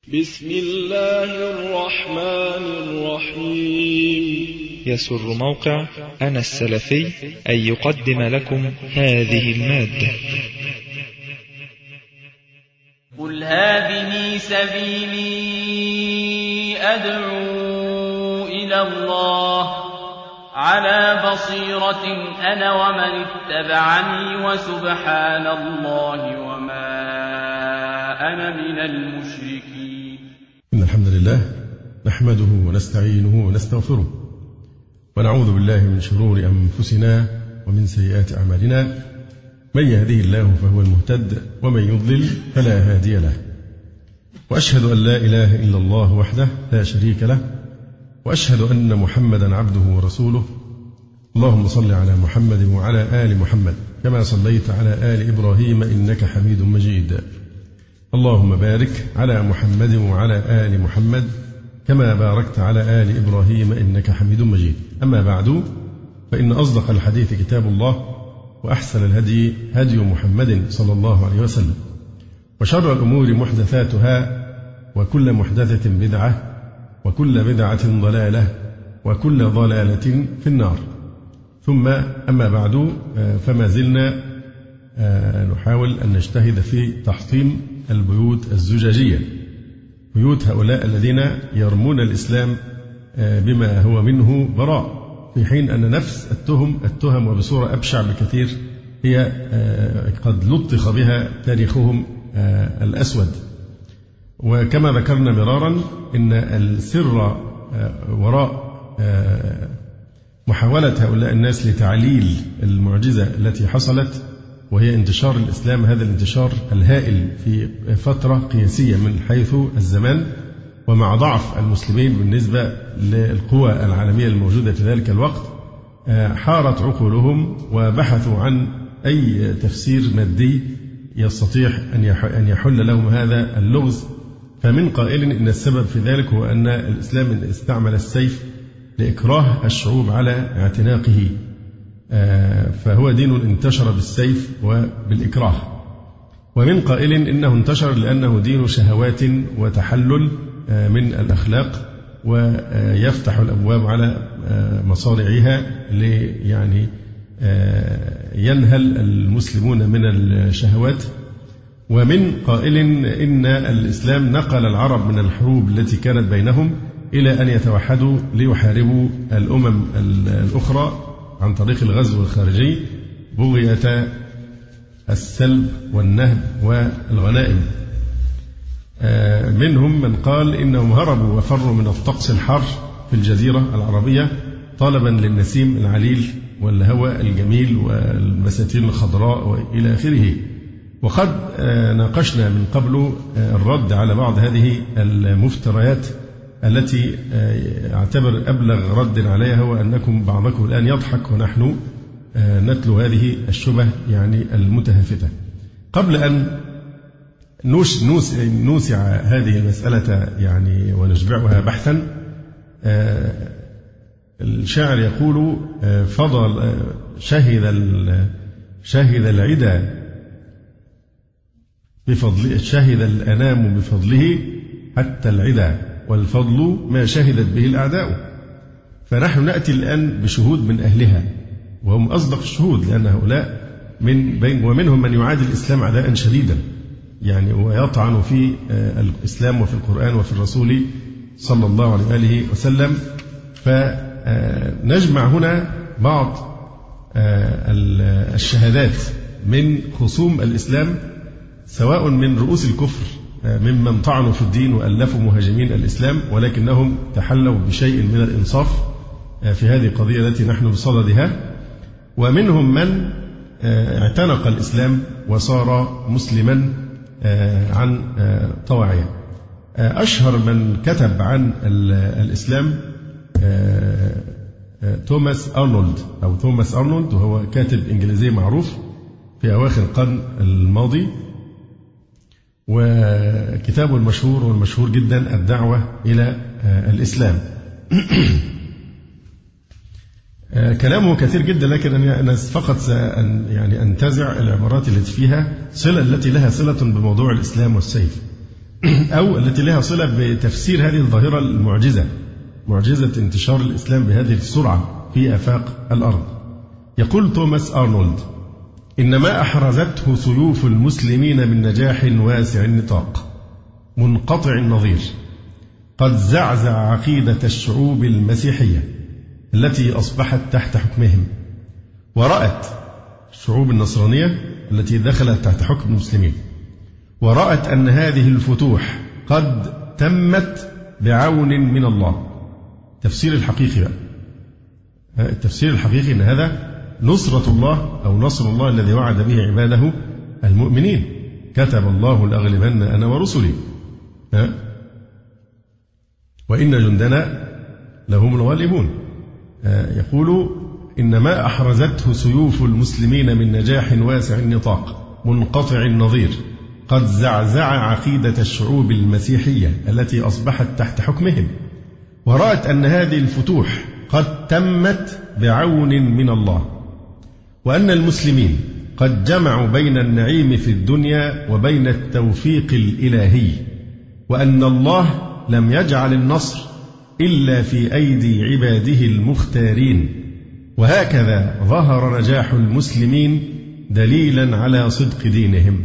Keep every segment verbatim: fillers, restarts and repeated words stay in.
بسم الله الرحمن الرحيم. يسر موقع أنا السلفي أن يقدم لكم هذه المادة. قل هذه سبيلي أدعو إلى الله على بصيرة أنا ومن اتبعني وسبحان الله وما أنا من المشركين. إن الحمد لله نحمده ونستعينه ونستغفره ونعوذ بالله من شرور أنفسنا ومن سيئات أعمالنا، من يهده الله فهو المهتد ومن يضلل فلا هادي له، وأشهد أن لا إله إلا الله وحده لا شريك له، وأشهد أن محمدا عبده ورسوله. اللهم صل على محمد وعلى آل محمد كما صليت على آل إبراهيم إنك حميد مجيد. اللهم بارك على محمد وعلى آل محمد كما باركت على آل إبراهيم إنك حميد مجيد. أما بعد، فإن أصدق الحديث كتاب الله، وأحسن الهدي هدي محمد صلى الله عليه وسلم، وشر الأمور محدثاتها، وكل محدثة بدعة، وكل بدعة ضلالة، وكل ضلالة في النار. ثم أما بعد، فما زلنا نحاول أن نجتهد في تحطيم البيوت الزجاجية، بيوت هؤلاء الذين يرمون الإسلام بما هو منه براء، في حين أن نفس التهم التهم وبصورة أبشع بكثير هي قد لطخ بها تاريخهم الأسود. وكما ذكرنا مرارا، إن السر وراء محاولة هؤلاء الناس لتعليل المعجزة التي حصلت، وهي انتشار الإسلام، هذا الانتشار الهائل في فترة قياسية من حيث الزمان، ومع ضعف المسلمين بالنسبة للقوى العالمية الموجودة في ذلك الوقت، حارت عقولهم وبحثوا عن أي تفسير مادي يستطيع أن يحل لهم هذا اللغز. فمن قائل إن السبب في ذلك هو أن الإسلام استعمل السيف لإكراه الشعوب على اعتناقه، فهو دين انتشر بالسيف وبالإكراه. ومن قائل إنه انتشر لأنه دين شهوات وتحلل من الأخلاق، ويفتح الأبواب على مصارعها ليعني ينهل المسلمون من الشهوات. ومن قائل إن الإسلام نقل العرب من الحروب التي كانت بينهم إلى أن يتوحدوا ليحاربوا الأمم الأخرى عن طريق الغزو الخارجي، بغية السلب والنهب والغنائم. منهم من قال إنهم هربوا وفروا من الطقس الحار في الجزيرة العربية طلبا للنسيم العليل والهواء الجميل والبساتين الخضراء وإلى آخره. وقد ناقشنا من قبل الرد على بعض هذه المفتريات التي أعتبر أبلغ رد عليها هو أنكم بعضكم الآن يضحك ونحن نتلو هذه الشبه يعني المتهافتة. قبل أن نوسع هذه المسألة يعني ونشبعها بحثا، الشاعر يقول: فضل شهد شهد العدا بفضله، شهد الأنام بفضله حتى العدا، والفضل ما شهدت به الأعداء. فنحن نأتي الآن بشهود من أهلها، وهم أصدق الشهود، لأن هؤلاء من بين ومنهم من يعادي الإسلام عداء شديدا، يعني ويطعن في الإسلام وفي القرآن وفي الرسول صلى الله عليه وآله وسلم. فنجمع هنا بعض الشهادات من خصوم الإسلام، سواء من رؤوس الكفر ممن طعنوا في الدين وألفوا مهاجمين الإسلام، ولكنهم تحلوا بشيء من الإنصاف في هذه القضية التي نحن بصددها، ومنهم من اعتنق الإسلام وصار مسلما عن طواعية. أشهر من كتب عن الإسلام توماس أرنولد أو توماس أرنولد، وهو كاتب إنجليزي معروف في أواخر القرن الماضي، وكتابه المشهور والمشهور جدا الدعوة إلى الإسلام. كلامه كثير جدا، لكن أنا فقط سأن يعني أنتزع العبارات التي فيها صلة، التي لها صلة بموضوع الإسلام والسيف. أو التي لها صلة بتفسير هذه الظاهرة المعجزة، معجزة انتشار الإسلام بهذه السرعة في آفاق الأرض. يقول توماس أرنولد: إن ما أحرزته سيوف المسلمين من نجاح واسع النطاق منقطع النظير قد زعزع عقيدة الشعوب المسيحية التي أصبحت تحت حكمهم، ورأت الشعوب النصرانية التي دخلت تحت حكم المسلمين، ورأت أن هذه الفتوح قد تمت بعون من الله. تفسير الحقيقي بقى. التفسير الحقيقي أن هذا نصرة الله أو نصر الله الذي وعد به عباده المؤمنين. كتب الله لأغلبن أنا ورسلي وإن جندنا لهم الغالبون. يقول: إن ما أحرزته سيوف المسلمين من نجاح واسع النطاق منقطع النظير قد زعزع عقيدة الشعوب المسيحية التي أصبحت تحت حكمهم، ورأت أن هذه الفتوح قد تمت بعون من الله، وأن المسلمين قد جمعوا بين النعيم في الدنيا وبين التوفيق الإلهي، وأن الله لم يجعل النصر إلا في أيدي عباده المختارين. وهكذا ظهر نجاح المسلمين دليلا على صدق دينهم.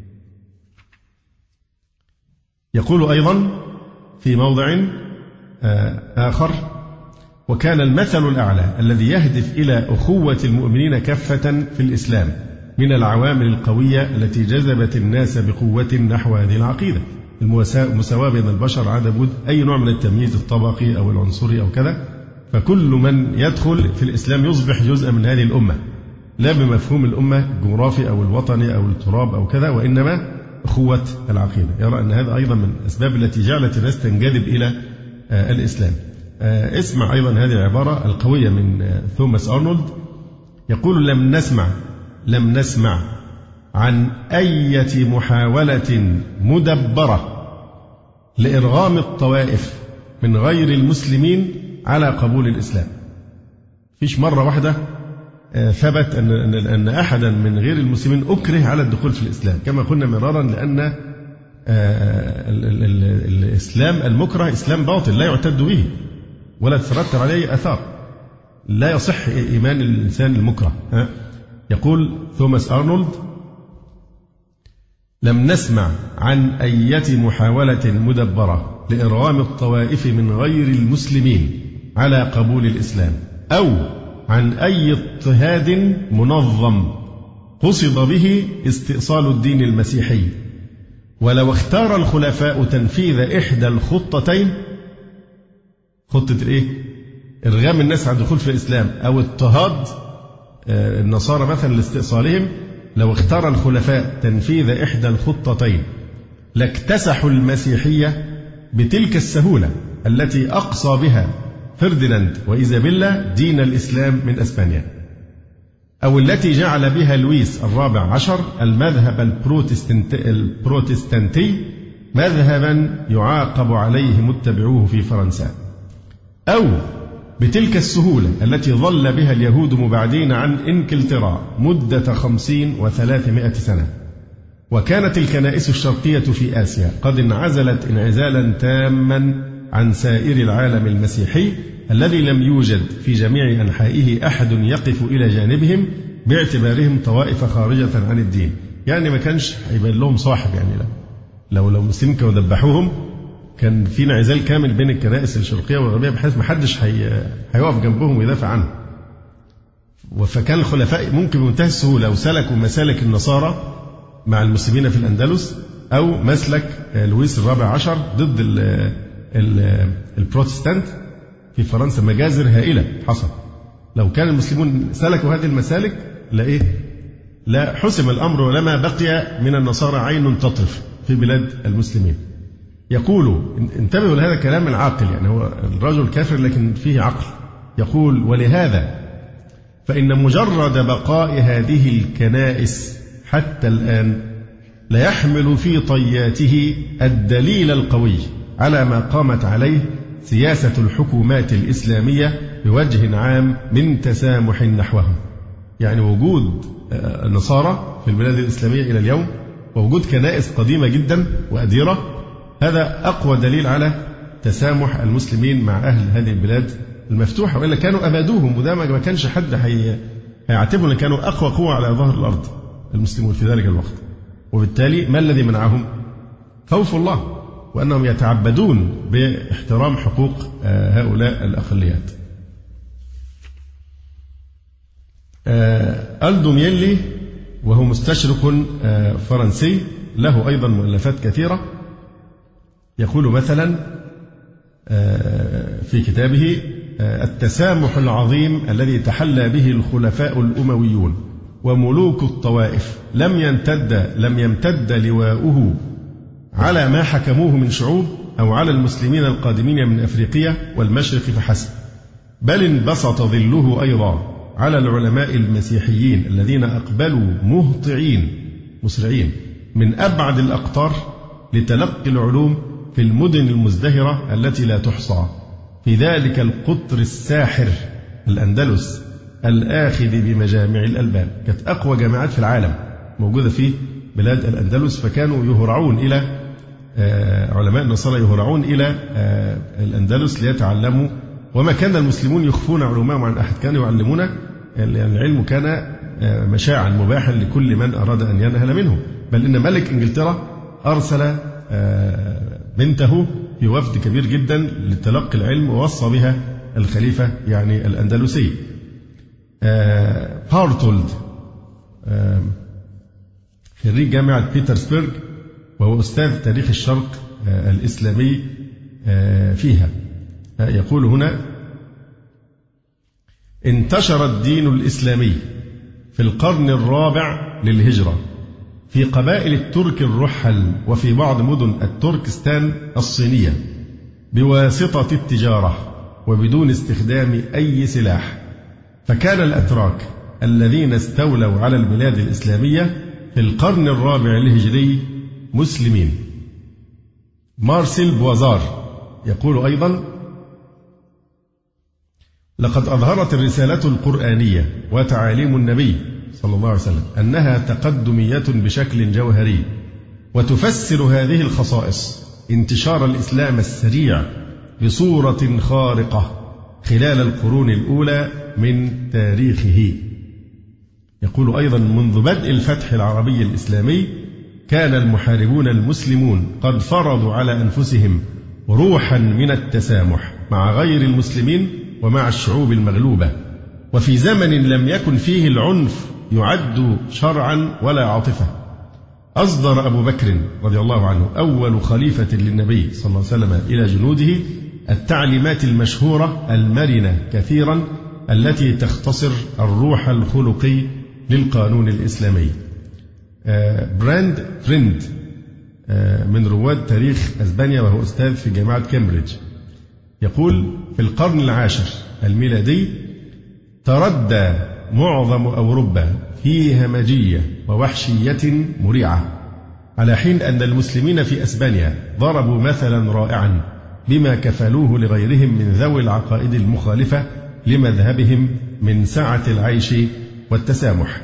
يقول أيضا في موضع آخر: وكان المثل الأعلى الذي يهدف إلى أخوة المؤمنين كافة في الإسلام من العوامل القوية التي جذبت الناس بقوة نحو هذه العقيدة. المساواة بين البشر، عدم وجود أي نوع من التمييز الطبقي أو العنصري أو كذا، فكل من يدخل في الإسلام يصبح جزءا من هذه الأمة، لا بمفهوم الأمة الجغرافي أو الوطني أو التراب أو كذا، وإنما أخوة العقيدة. يرى أن هذا أيضا من الأسباب التي جعلت الناس تنجذب إلى الإسلام. اسمع أيضا هذه العبارة القوية من توماس أرنولد. يقول: لم نسمع لم نسمع عن أي محاولة مدبرة لإرغام الطوائف من غير المسلمين على قبول الإسلام. فيش مرة واحدة ثبت أن أن أحدا من غير المسلمين أكره على الدخول في الإسلام، كما قلنا مرارا، لأن الإسلام المكره إسلام باطل لا يعتد به ولا تترتب عليه آثار، لا يصح إيمان الإنسان المكره. يقول توماس أرنولد: لم نسمع عن أي محاولة مدبرة لإرغام الطوائف من غير المسلمين على قبول الإسلام، أو عن أي اضطهاد منظم قصد به استئصال الدين المسيحي. ولو اختار الخلفاء تنفيذ إحدى الخطتين، خطة الإيه؟ إرغام الناس على الدخول في الإسلام أو اضطهاد النصارى مثلا لاستئصالهم، لو اختار الخلفاء تنفيذ إحدى الخطتين لاكتسحوا المسيحية بتلك السهولة التي أقصى بها فرديناند وإيزابيلا دين الإسلام من أسبانيا، أو التي جعل بها لويس الرابع عشر المذهب البروتستانتي مذهبا يعاقب عليه متبعوه في فرنسا، أو بتلك السهولة التي ظل بها اليهود مبعدين عن إنجلترا مدة خمسين وثلاثمائة سنة. وكانت الكنائس الشرقية في آسيا قد انعزلت انعزالا تاما عن سائر العالم المسيحي الذي لم يوجد في جميع أنحائه أحد يقف إلى جانبهم باعتبارهم طوائف خارجة عن الدين. يعني ما كانش هيبان لهم صاحب، يعني لا. لو لو المسلمين كانوا ذبحوهم كان في انعزال كامل بين الكنائس الشرقية والغربية بحيث ما حدش هي... هيقف جنبهم ويدافع عنهم. فكان الخلفاء ممكن بمنتهى السهولة لو سلكوا مسالك النصارى مع المسلمين في الأندلس، أو مسلك لويس الرابع عشر ضد ال ال البروتستانت في فرنسا. مجازر هائلة حصل لو كان المسلمون سلكوا هذه المسالك، لا إيه لا حسم الأمر ولما بقي من النصارى عين تطرف في بلاد المسلمين. يقول انتبهوا لهذا الكلام العاقل، يعني هو الرجل كافر لكن فيه عقل. يقول: ولهذا فإن مجرد بقاء هذه الكنائس حتى الآن لا يحمل في طياته الدليل القوي على ما قامت عليه سياسة الحكومات الإسلامية بوجه عام من تسامح نحوهم. يعني وجود النصارى في البلاد الإسلامية إلى اليوم ووجود كنائس قديمة جدا وأديرة هذا أقوى دليل على تسامح المسلمين مع أهل هذه البلاد المفتوحة، وإلا كانوا أبادوهم، وده ما كانش حد هيعتبروا أن كانوا أقوى قوة على ظهر الأرض المسلمون في ذلك الوقت. وبالتالي ما الذي منعهم؟ خوف الله، وأنهم يتعبدون باحترام حقوق هؤلاء الأقليات. ألدو ميلي وهو مستشرق فرنسي له أيضا مؤلفات كثيرة، يقول مثلا في كتابه: التسامح العظيم الذي تحلى به الخلفاء الأمويون وملوك الطوائف لم يمتد لم يمتد لواؤه على ما حكموه من شعوب أو على المسلمين القادمين من أفريقيا والمشرق فحسب، بل انبسط ظله أيضا على العلماء المسيحيين الذين أقبلوا مهطعين مسرعين من أبعد الأقطار لتلقي العلوم في المدن المزدهرة التي لا تحصى، في ذلك القطر الساحر الأندلس الآخذ بمجامع الألباب. كانت أقوى جامعات في العالم موجودة في بلاد الأندلس، فكانوا يهرعون إلى علماء النصارى يهرعون إلى الأندلس ليتعلموا، وما كان المسلمون يخفون علومهم عن أحد، كانوا يعلمون، يعني العلم كان مشاعا مباحا لكل من أراد أن ينهل منه. بل إن ملك إنجلترا أرسل بنته في وفد كبير جدا لتلقي العلم، ووصى بها الخليفة يعني الأندلسي. بارتولد خريج جامعة بيترسبرغ، وهو أستاذ تاريخ الشرق الإسلامي فيها، يقول هنا: انتشر الدين الإسلامي في القرن الرابع للهجرة في قبائل الترك الرحل وفي بعض مدن التركستان الصينية بواسطة التجارة وبدون استخدام أي سلاح، فكان الأتراك الذين استولوا على البلاد الإسلامية في القرن الرابع الهجري مسلمين. مارسيل بوازار يقول أيضا: لقد أظهرت الرسالة القرآنية وتعاليم النبي صلى الله عليه وسلم أنها تقدمية بشكل جوهري، وتفسر هذه الخصائص انتشار الإسلام السريع بصورة خارقة خلال القرون الأولى من تاريخه. يقول أيضا: منذ بدء الفتح العربي الإسلامي كان المحاربون المسلمون قد فرضوا على أنفسهم روحا من التسامح مع غير المسلمين ومع الشعوب المغلوبة، وفي زمن لم يكن فيه العنف يعد شرعا ولا عاطفة. أصدر أبو بكر رضي الله عنه أول خليفة للنبي صلى الله عليه وسلم إلى جنوده التعليمات المشهورة المرنة كثيرا التي تختصر الروح الخلقي للقانون الإسلامي. براند فريند من رواد تاريخ أسبانيا وهو أستاذ في جامعة كامبريدج يقول: في القرن العاشر الميلادي تردى معظم أوروبا في همجية ووحشية مريعة، على حين أن المسلمين في أسبانيا ضربوا مثلا رائعا بما كفلوه لغيرهم من ذوي العقائد المخالفة لمذهبهم من سعة العيش والتسامح.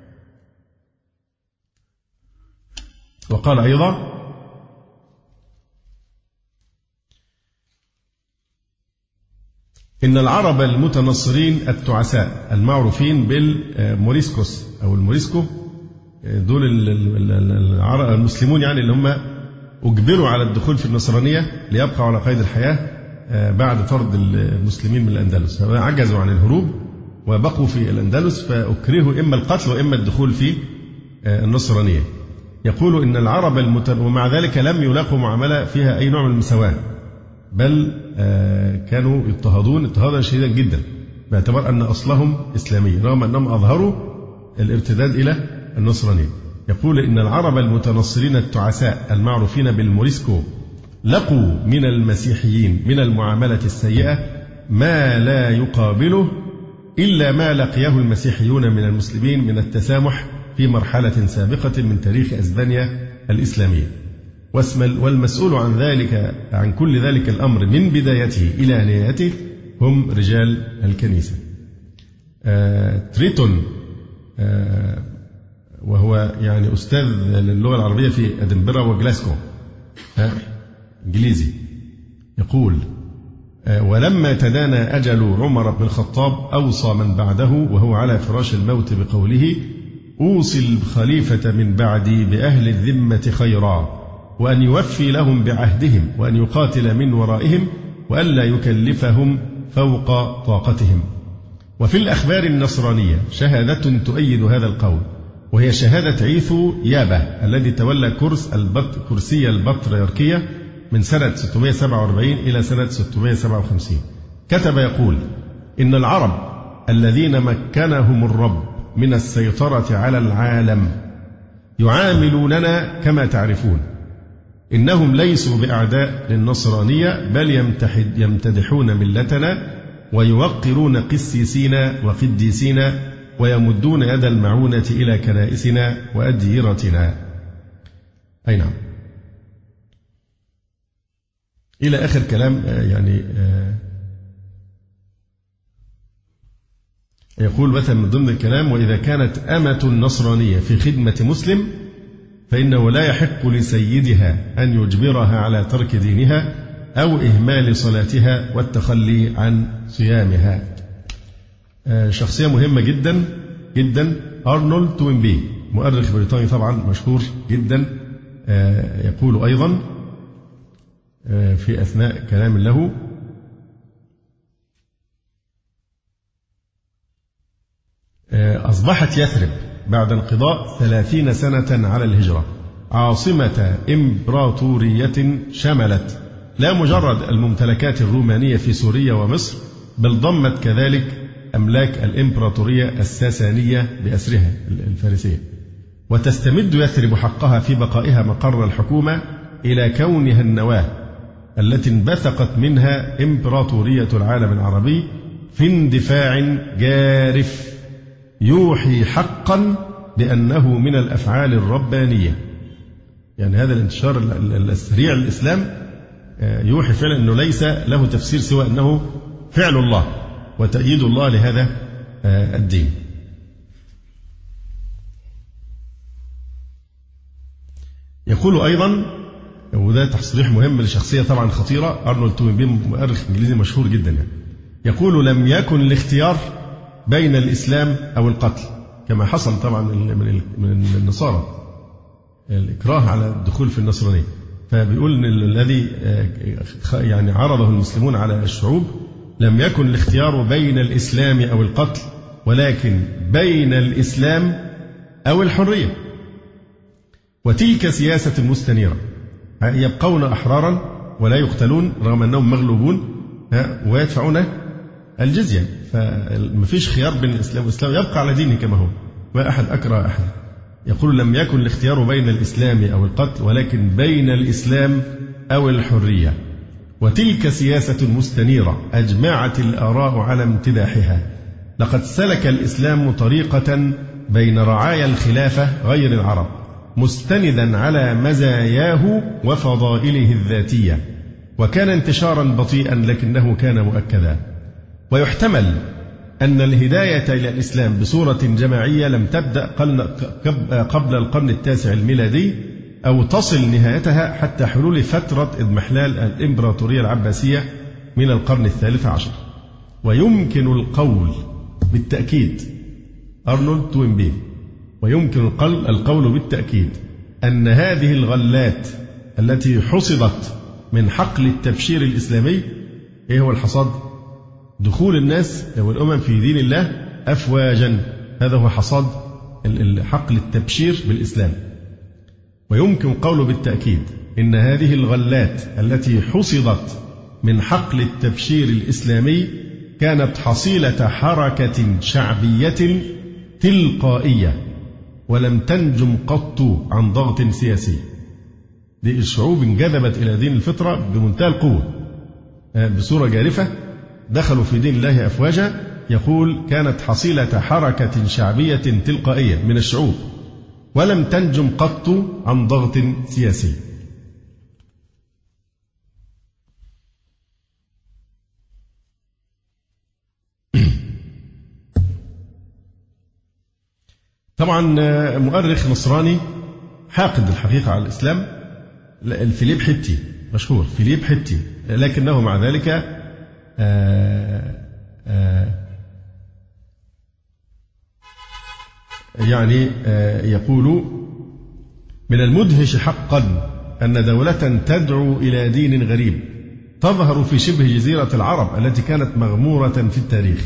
وقال أيضا: إن العرب المتنصرين التعساء المعروفين بالموريسكوس أو الموريسكو، دول العرب المسلمون يعني اللي هم أجبروا على الدخول في النصرانية ليبقوا على قيد الحياة بعد طرد المسلمين من الأندلس، عجزوا عن الهروب وبقوا في الأندلس فأكرهوا إما القتل وإما الدخول في النصرانية. يقول إن العرب المتن... ومع ذلك لم يلاقوا معاملة فيها أي نوع من المساواة، بل كانوا يضطهدون اضطهادا شديدا جدا باعتبار أن أصلهم إسلامي رغم أنهم أظهروا الارتداد إلى النصرانية. يقول إن العرب المتنصرين التعساء المعروفين بالموريسكو لقوا من المسيحيين من المعاملة السيئة ما لا يقابله إلا ما لقيه المسيحيون من المسلمين من التسامح في مرحلة سابقة من تاريخ أسبانيا الإسلامية. والمسؤول عن ذلك عن كل ذلك الأمر من بدايته إلى نهايته هم رجال الكنيسة. آه تريتون آه وهو يعني أستاذ للغة العربية في أدنبرا وجلاسكو، آه إنجليزي يقول: ولما تدانى أجل عمر بن الخطاب أوصى من بعده وهو على فراش الموت بقوله: أوصي الخليفة من بعدي بأهل الذمة خيرا، وأن يوفي لهم بعهدهم، وأن يقاتل من ورائهم، وألا يكلفهم فوق طاقتهم. وفي الأخبار النصرانية شهادة تؤيد هذا القول، وهي شهادة عيثو يابة الذي تولى كرس البط كرسي البطريركية من سنة ستمائة وسبعة وأربعين إلى سنة ستمائة وسبعة وخمسين. كتب يقول: إن العرب الذين مكنهم الرب من السيطرة على العالم يعاملوننا كما تعرفون. إنهم ليسوا بأعداء للنصرانية، بل يمتدحون ملتنا ويوقرون قسيسينا وقديسينا، ويمدون يد المعونة إلى كنائسنا وأديرتنا. أي نعم. إلى آخر كلام. يعني يقول مثلا من ضمن الكلام: وإذا كانت أمة نصرانية في خدمة مسلم فإنه لا يحق لسيدها أن يجبرها على ترك دينها أو إهمال صلاتها والتخلي عن صيامها. شخصية مهمة جدا جدا أرنولد توينبي، مؤرخ بريطاني طبعا مشهور جدا، يقول أيضا في أثناء كلام له: أصبحت يثرب بعد انقضاء ثلاثين سنة على الهجرة عاصمة إمبراطورية شملت لا مجرد الممتلكات الرومانية في سوريا ومصر، بل ضمت كذلك أملاك الإمبراطورية الساسانية بأسرها الفارسية. وتستمد يثرب حقها في بقائها مقر الحكومة إلى كونها النواة التي انبثقت منها إمبراطورية العالم العربي في اندفاع جارف يوحي حقا بأنه من الأفعال الربانية. يعني هذا الانتشار السريع للإسلام يوحي فعلا أنه ليس له تفسير سوى أنه فعل الله وتأييد الله لهذا الدين. يقول أيضا، وده تصريح مهم لشخصية طبعا خطيرة، أرنولد توينبي مؤرخ إنجليزي مشهور جدا يعني. يقول: لم يكن الاختيار بين الإسلام أو القتل، كما حصل طبعا من النصارى الإكراه على الدخول في النصرانية. فبيقول إن الذي يعني عرضه المسلمون على الشعوب لم يكن الاختيار بين الإسلام أو القتل، ولكن بين الإسلام أو الحرية. وتلك سياسة مستنيرة، يبقون أحرارا ولا يقتلون رغم أنهم مغلوبون ويدفعون الجزية. فمفيش خيار بين الإسلام والإسلام، يبقى على دينه كما هو، ما أحد أكره أحد. يقول: لم يكن الاختيار بين الإسلام أو القتل، ولكن بين الإسلام أو الحرية. وتلك سياسة مستنيرة أجمعت الآراء على امتداحها. لقد سلك الإسلام طريقة بين رعايا الخلافة غير العرب، مستندا على مزاياه وفضائله الذاتية، وكان انتشارا بطيئا لكنه كان مؤكدا. ويحتمل أن الهداية إلى الإسلام بصورة جماعية لم تبدأ قبل القرن التاسع الميلادي، أو تصل نهايتها حتى حلول فترة إضمحلال الإمبراطورية العباسية من القرن الثالث عشر. ويمكن القول بالتأكيد، أرنولد توينبي، ويمكن القول بالتأكيد أن هذه الغلات التي حصدت من حقل التبشير الإسلامي، إيه هو الحصاد؟ دخول الناس والأمم في دين الله أفواجا، هذا هو حصاد حقل التبشير بالإسلام. ويمكن قوله بالتأكيد إن هذه الغلات التي حصدت من حقل التبشير الإسلامي كانت حصيلة حركة شعبية تلقائية، ولم تنجم قط عن ضغط سياسي. دي الشعوب انجذبت إلى دين الفطرة بمنتهى القوة بصورة جارفة، دخلوا في دين الله أفواجا. يقول: كانت حصيلة حركة شعبية تلقائية من الشعوب، ولم تنجم قط عن ضغط سياسي. طبعا مؤرخ نصراني حاقد الحقيقة على الإسلام، الفيليب حيبتي، مشهور فيليب حتي، لكنه مع ذلك آآ آآ يعني آآ يقول: من المدهش حقا أن دولة تدعو إلى دين غريب تظهر في شبه جزيرة العرب التي كانت مغمورة في التاريخ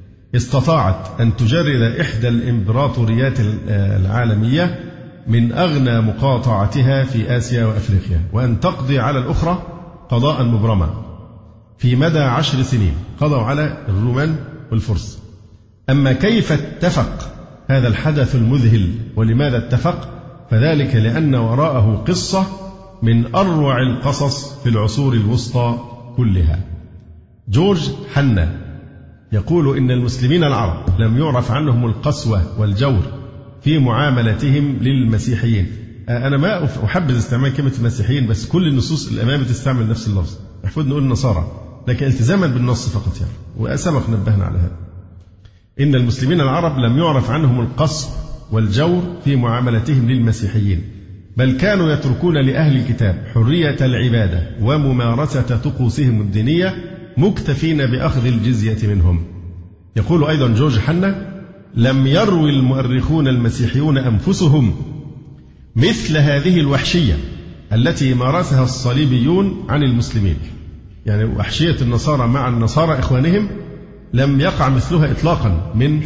استطاعت أن تجرد إحدى الإمبراطوريات العالمية من أغنى مقاطعتها في آسيا وأفريقيا، وأن تقضي على الأخرى قضاء مبرما في مدى عشر سنين. قضوا على الرومان والفرس. أما كيف اتفق هذا الحدث المذهل ولماذا اتفق؟ فذلك لأن وراءه قصة من أروع القصص في العصور الوسطى كلها. جورج حنا يقول إن المسلمين العرب لم يعرف عنهم القسوة والجور في معاملتهم للمسيحيين. أنا ما أحبذ استعمال كلمة المسيحيين، بس كل النصوص الأمامية تستعمل نفس اللفظ. المفروض نقول نصارى، لكن التزاما بالنص فقط يعني، وسبق نبهنا على هذا. إن المسلمين العرب لم يعرف عنهم القسو والجور في معاملتهم للمسيحيين، بل كانوا يتركون لأهل الكتاب حرية العبادة وممارسة طقوسهم الدينية مكتفين بأخذ الجزية منهم. يقول أيضا جورج حنا: لم يروي المؤرخون المسيحيون أنفسهم مثل هذه الوحشية التي مارسها الصليبيون عن المسلمين. يعني وحشية النصارى مع النصارى إخوانهم لم يقع مثلها إطلاقا من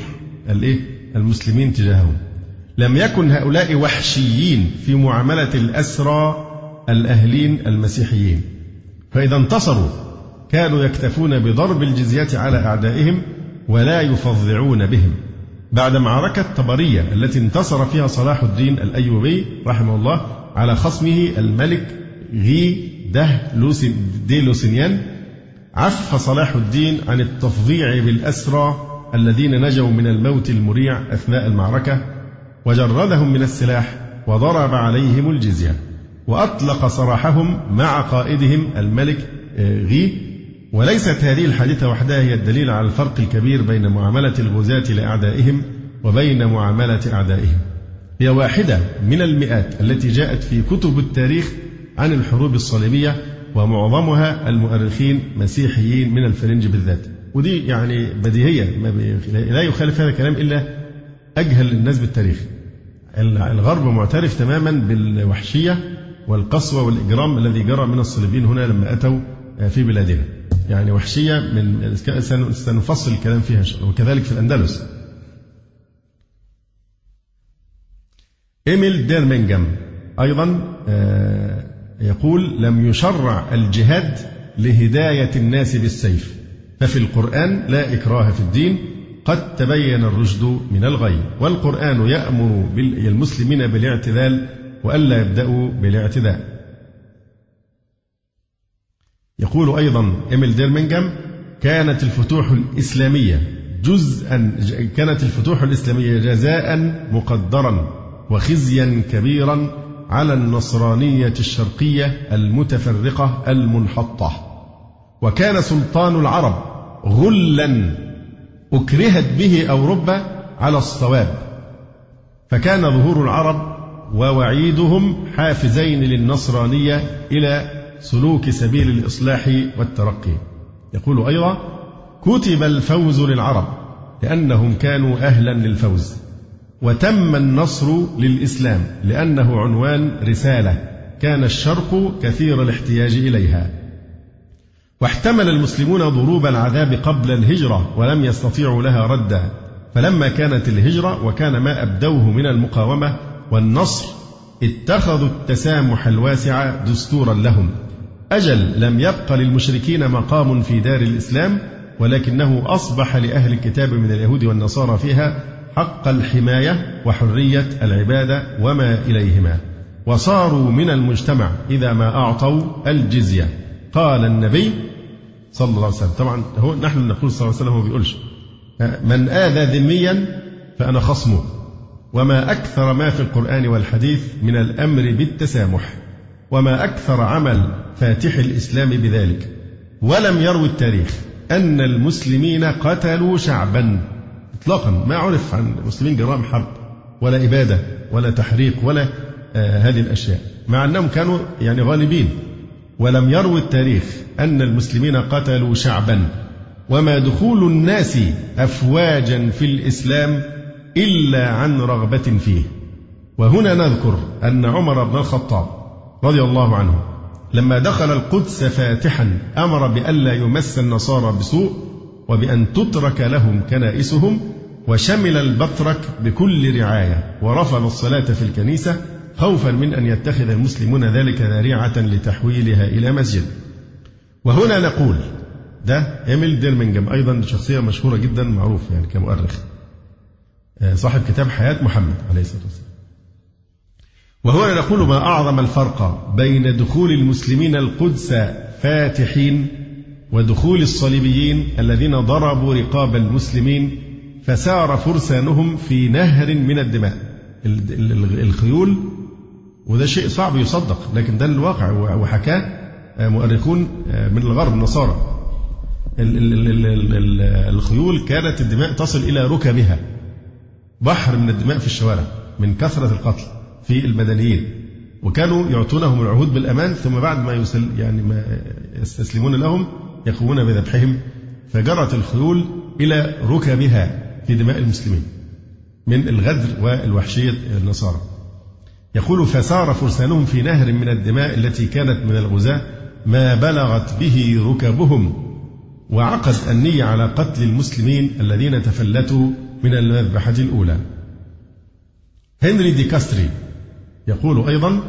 المسلمين تجاههم. لم يكن هؤلاء وحشيين في معاملة الأسرى الأهلين المسيحيين، فإذا انتصروا كانوا يكتفون بضرب الجزية على أعدائهم ولا يفظعون بهم. بعد معركة طبرية التي انتصر فيها صلاح الدين الأيوبي رحمه الله على خصمه الملك غي ده دي لوسينيان، عف صلاح الدين عن التفظيع بالأسرى الذين نجوا من الموت المريع أثناء المعركة، وجردهم من السلاح وضرب عليهم الجزية، وأطلق سراحهم مع قائدهم الملك غي. وليست هذه الحادثة وحدها هي الدليل على الفرق الكبير بين معاملة الغزاة لأعدائهم وبين معاملة أعدائهم. هي واحدة من المئات التي جاءت في كتب التاريخ عن الحروب الصليبية، ومعظمها المؤرخين مسيحيين من الفرنج بالذات. ودي يعني بديهية، لا يخالف هذا الكلام إلا أجهل الناس بالتاريخ. الغرب معترف تماما بالوحشية والقسوة والإجرام الذي جرى من الصليبيين هنا لما أتوا في بلادنا. يعني وحشية من سنفصل الكلام فيها إن شاء الله، وكذلك في الأندلس. إيميل ديرمينغهام أيضا يقول: لم يشرع الجهاد لهداية الناس بالسيف، ففي القرآن لا إكراه في الدين، قد تبين الرشد من الغي، والقرآن يأمر المسلمين بالاعتدال وألا يبدأوا بالاعتداء. يقول أيضا إيميل ديرمينغهام: كانت الفتوح الإسلامية جزءا كانت الفتوح الإسلامية جزاء مقدرا وخزيا كبيرا على النصرانية الشرقية المتفرقة المنحطة، وكان سلطان العرب غلا أكرهت به أوروبا على الصواب، فكان ظهور العرب ووعيدهم حافزين للنصرانية إلى سلوك سبيل الإصلاح والترقي. يقول أيضا: كتب الفوز للعرب لأنهم كانوا أهلا للفوز، وتم النصر للإسلام لأنه عنوان رسالة كان الشرق كثير الاحتياج إليها. واحتمل المسلمون ضروب العذاب قبل الهجرة ولم يستطيعوا لها ردا، فلما كانت الهجرة وكان ما أبدوه من المقاومة والنصر اتخذوا التسامح الواسع دستورا لهم. أجل لم يبق للمشركين مقام في دار الإسلام، ولكنه أصبح لأهل الكتاب من اليهود والنصارى فيها حق الحماية وحرية العبادة وما إليهما، وصاروا من المجتمع إذا ما أعطوا الجزية. قال النبي صلى الله عليه وسلم، طبعا هو نحن نقول صلى الله عليه وسلم، هو بيقولش من آذى ذميا فأنا خصمه، وما أكثر ما في القرآن والحديث من الأمر بالتسامح، وما أكثر عمل فاتح الإسلام بذلك. ولم يروي التاريخ أن المسلمين قتلوا شعبا إطلاقا، ما عرف عن المسلمين جرائم حرب ولا إبادة ولا تحريق ولا آه هذه الأشياء، مع أنهم كانوا يعني غالبين. ولم يروي التاريخ أن المسلمين قتلوا شعبا، وما دخول الناس أفواجا في الإسلام إلا عن رغبة فيه. وهنا نذكر أن عمر بن الخطاب رضي الله عنه لما دخل القدس فاتحا أمر بألا يمس النصارى بسوء، وبأن تترك لهم كنائسهم، وشمل البطرك بكل رعاية، ورفض الصلاة في الكنيسة خوفا من أن يتخذ المسلمون ذلك ذريعة لتحويلها إلى مسجد. وهنا نقول ده إيميل ديرمينغهام، أيضا شخصية مشهورة جدا معروف يعني كمؤرخ، صاحب كتاب حياة محمد عليه الصلاة والسلام. وهنا نقول ما أعظم الفرق بين دخول المسلمين القدس فاتحين ودخول الصليبيين الذين ضربوا رقاب المسلمين فسار فرسانهم في نهر من الدماء. الخيول، وده شيء صعب يصدق لكن ده الواقع وحكاه مؤرخون من الغرب النصارى. الخيول كانت الدماء تصل إلى ركبها، بحر من الدماء في الشوارع من كثرة القتل في المدنيين، وكانوا يعطونهم العهود بالأمان، ثم بعد ما يسل يعني ما يستسلمون لهم يقومون بذبحهم، فجرت الخيول إلى ركبها في دماء المسلمين من الغدر والوحشية النصارى. يقول فسار فرسانهم في نهر من الدماء التي كانت من الغزاة ما بلغت به ركبهم، وعقد النية على قتل المسلمين الذين تفلتوا من المذبحة الأولى. هنري دي كاستري يقول أيضا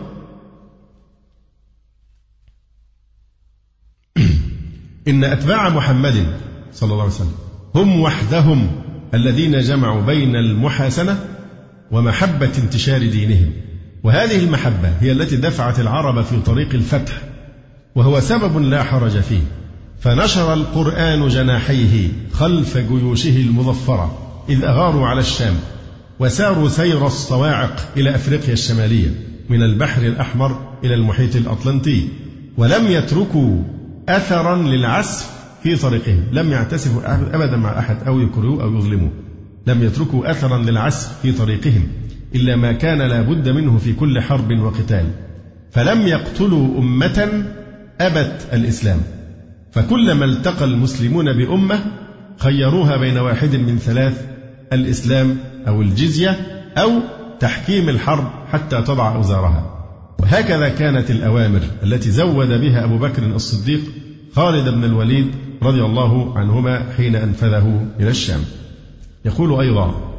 إن أتباع محمد صلى الله عليه وسلم هم وحدهم الذين جمعوا بين المحاسنة ومحبة انتشار دينهم، وهذه المحبة هي التي دفعت العرب في طريق الفتح، وهو سبب لا حرج فيه، فنشر القرآن جناحيه خلف جيوشه المظفرة إذ أغاروا على الشام، وساروا سير الصواعق إلى أفريقيا الشمالية من البحر الأحمر إلى المحيط الأطلنطي، ولم يتركوا أثرا للعسف في طريقهم، لم يعتسفوا أبدا مع أحد أو يكرهوا أو يظلموا، لم يتركوا أثرا للعسف في طريقهم إلا ما كان لا بد منه في كل حرب وقتال، فلم يقتلوا أمة أبت الإسلام، فكلما التقى المسلمون بأمة خيروها بين واحد من ثلاث: الإسلام أو الجزية أو تحكيم الحرب حتى تضع أوزارها. وهكذا كانت الأوامر التي زود بها أبو بكر الصديق خالد بن الوليد رضي الله عنهما حين أنفذه إلى الشام. يقول أيضا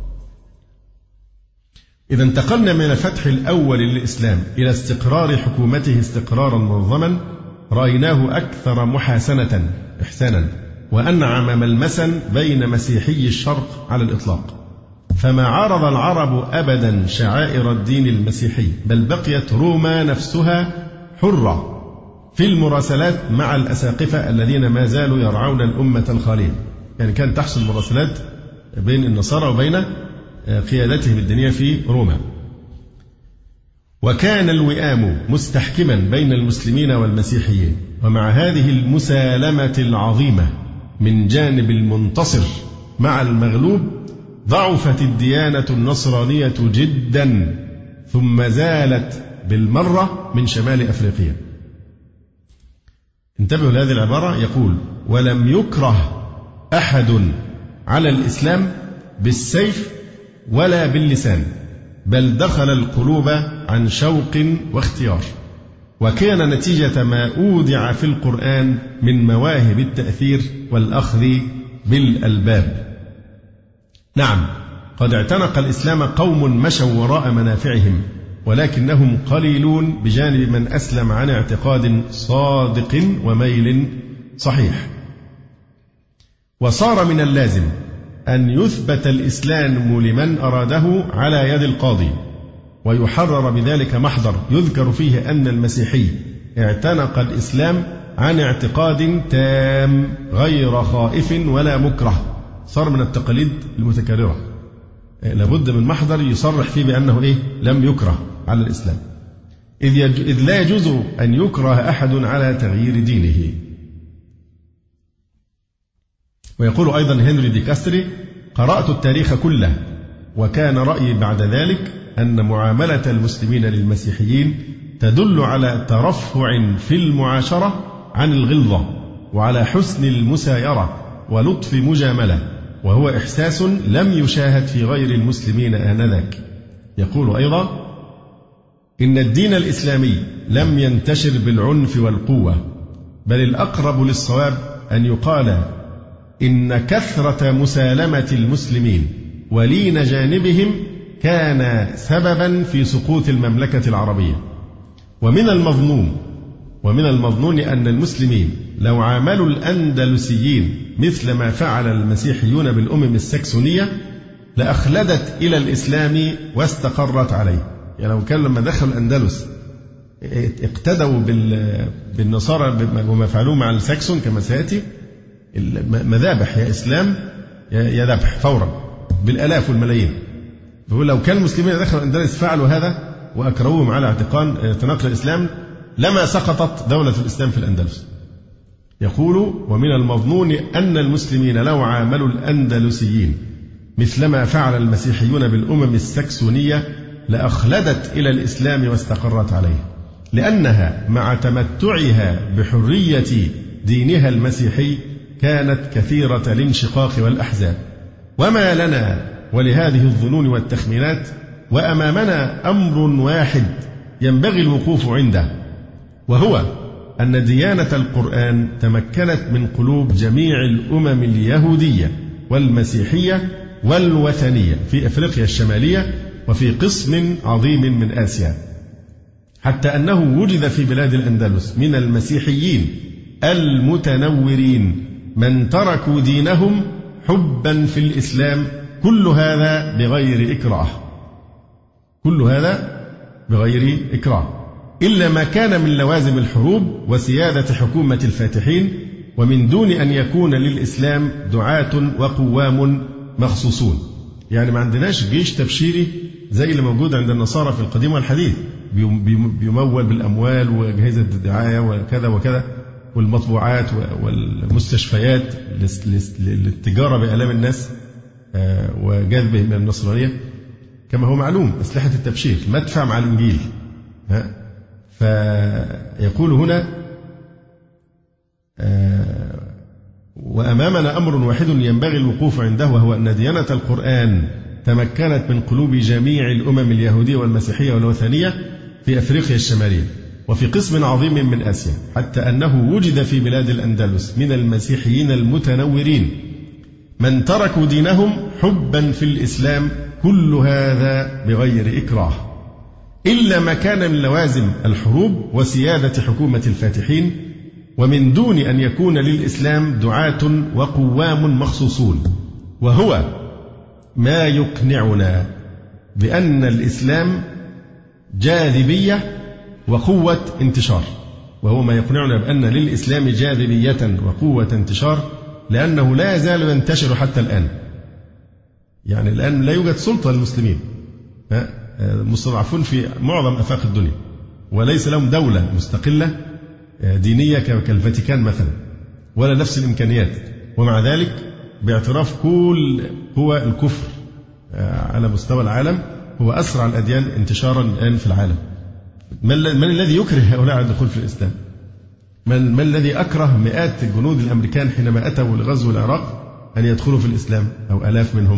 إذا انتقلنا من الفتح الأول للإسلام إلى استقرار حكومته استقرارا منظما رأيناه أكثر محاسنة إحسانا وأنعم ملمسا بين مسيحي الشرق على الإطلاق، فما عارض العرب أبدا شعائر الدين المسيحي، بل بقيت روما نفسها حرة في المراسلات مع الأساقفة الذين ما زالوا يرعون الأمة الخالية. يعني كانت تحصل مراسلات بين النصارى وبين قيادتهم الدينية في روما. وكان الوئام مستحكما بين المسلمين والمسيحيين، ومع هذه المسالمة العظيمة من جانب المنتصر مع المغلوب ضعفت الديانة النصرانية جدا، ثم زالت بالمرة من شمال أفريقيا. انتبهوا لهذه العبارة، يقول ولم يكره أحد على الإسلام بالسيف ولا باللسان، بل دخل القلوب عن شوق واختيار، وكان نتيجة ما أودع في القرآن من مواهب التأثير والأخذ بالألباب. نعم، قد اعتنق الإسلام قوم مشوا وراء منافعهم، ولكنهم قليلون بجانب من أسلم عن اعتقاد صادق وميل صحيح. وصار من اللازم أن يثبت الإسلام لمن أراده على يد القاضي، ويحرر بذلك محضر يذكر فيه أن المسيحي اعتنق الإسلام عن اعتقاد تام غير خائف ولا مكره. صار من التقاليد المتكررة، لابد من محضر يصرح فيه بأنه إيه؟ لم يكره على الإسلام، إذ, يج... إذ لا يجوز أن يكره أحد على تغيير دينه. ويقول أيضا هنري دي كاستري قرأت التاريخ كله، وكان رأيي بعد ذلك أن معاملة المسلمين للمسيحيين تدل على ترفع في المعاشرة عن الغلظة، وعلى حسن المسايرة ولطف مجاملة، وهو إحساس لم يشاهد في غير المسلمين آنذاك. يقول أيضا: إن الدين الإسلامي لم ينتشر بالعنف والقوة، بل الأقرب للصواب أن يقال إن كثرة مسالمة المسلمين ولين جانبهم كان سببا في سقوط المملكة العربية. ومن المظنون ومن المظنون أن المسلمين لو عاملوا الأندلسيين مثل ما فعل المسيحيون بالأمم السكسونية لأخلدت إلى الإسلام واستقرت عليه. يعني لو كان لما دخلوا الأندلس اقتدوا بالنصارى وما فعلوه مع الساكسون كما سيأتي، مذابح يا إسلام يا ذبح فورا بالآلاف والملايين. فيقول لو كان المسلمين دخلوا الأندلس فعلوا هذا وأكرهوهم على اعتقاد تناقل الإسلام لما سقطت دولة الإسلام في الأندلس. يقول: ومن المظنون أن المسلمين لو عاملوا الأندلسيين مثلما فعل المسيحيون بالأمم السكسونية لأخلدت إلى الإسلام واستقرت عليه، لأنها مع تمتعها بحرية دينها المسيحي كانت كثيرة الانشقاق والأحزاب. وما لنا ولهذه الظنون والتخمينات، وأمامنا أمر واحد ينبغي الوقوف عنده، وهو أن ديانة القرآن تمكنت من قلوب جميع الأمم اليهودية والمسيحية والوثنية في أفريقيا الشمالية وفي قسم عظيم من آسيا، حتى أنه وجد في بلاد الأندلس من المسيحيين المتنورين من تركوا دينهم حبا في الإسلام، كل هذا بغير إكراه، كل هذا بغير إكراه، إلا ما كان من لوازم الحروب وسيادة حكومة الفاتحين، ومن دون أن يكون للإسلام دعاة وقوام مخصوصون. يعني ما عندناش جيش تبشيري زي اللي موجود عند النصارى في القديم والحديث، بيمول بالأموال وأجهزة الدعاية وكذا وكذا والمطبوعات والمستشفيات للتجارة بآلام الناس وجذبهم إلى النصرانية، كما هو معلوم أسلحة التبشير مدفع مع الإنجيل. فيقول هنا: وأمامنا أمر واحد ينبغي الوقوف عنده، وهو أن ديانة القرآن تمكنت من قلوب جميع الأمم اليهودية والمسيحية والوثنية في أفريقيا الشمالية وفي قسم عظيم من آسيا، حتى أنه وجد في بلاد الأندلس من المسيحيين المتنورين من تركوا دينهم حبا في الإسلام، كل هذا بغير إكراه، إلا ما كان من لوازم الحروب وسيادة حكومة الفاتحين، ومن دون أن يكون للإسلام دعاة وقوام مخصوصون، وهو ما يقنعنا بأن الإسلام جاذبية وقوة انتشار، وهو ما يقنعنا بأن للإسلام جاذبية وقوة انتشار، لأنه لا يزال ينتشر حتى الآن. يعني الآن لا يوجد سلطة للمسلمين، مستضعفون في معظم آفاق الدنيا، وليس لهم دولة مستقلة دينية كالفاتيكان مثلا، ولا نفس الإمكانيات، ومع ذلك باعتراف كل قوى الكفر على مستوى العالم هو أسرع الأديان انتشارا الآن في العالم. من الذي يكره هؤلاء على الدخول في الإسلام؟ من الذي أكره مئات الجنود الأمريكان حينما أتوا لغزو العراق أن يدخلوا في الإسلام، أو آلاف منهم؟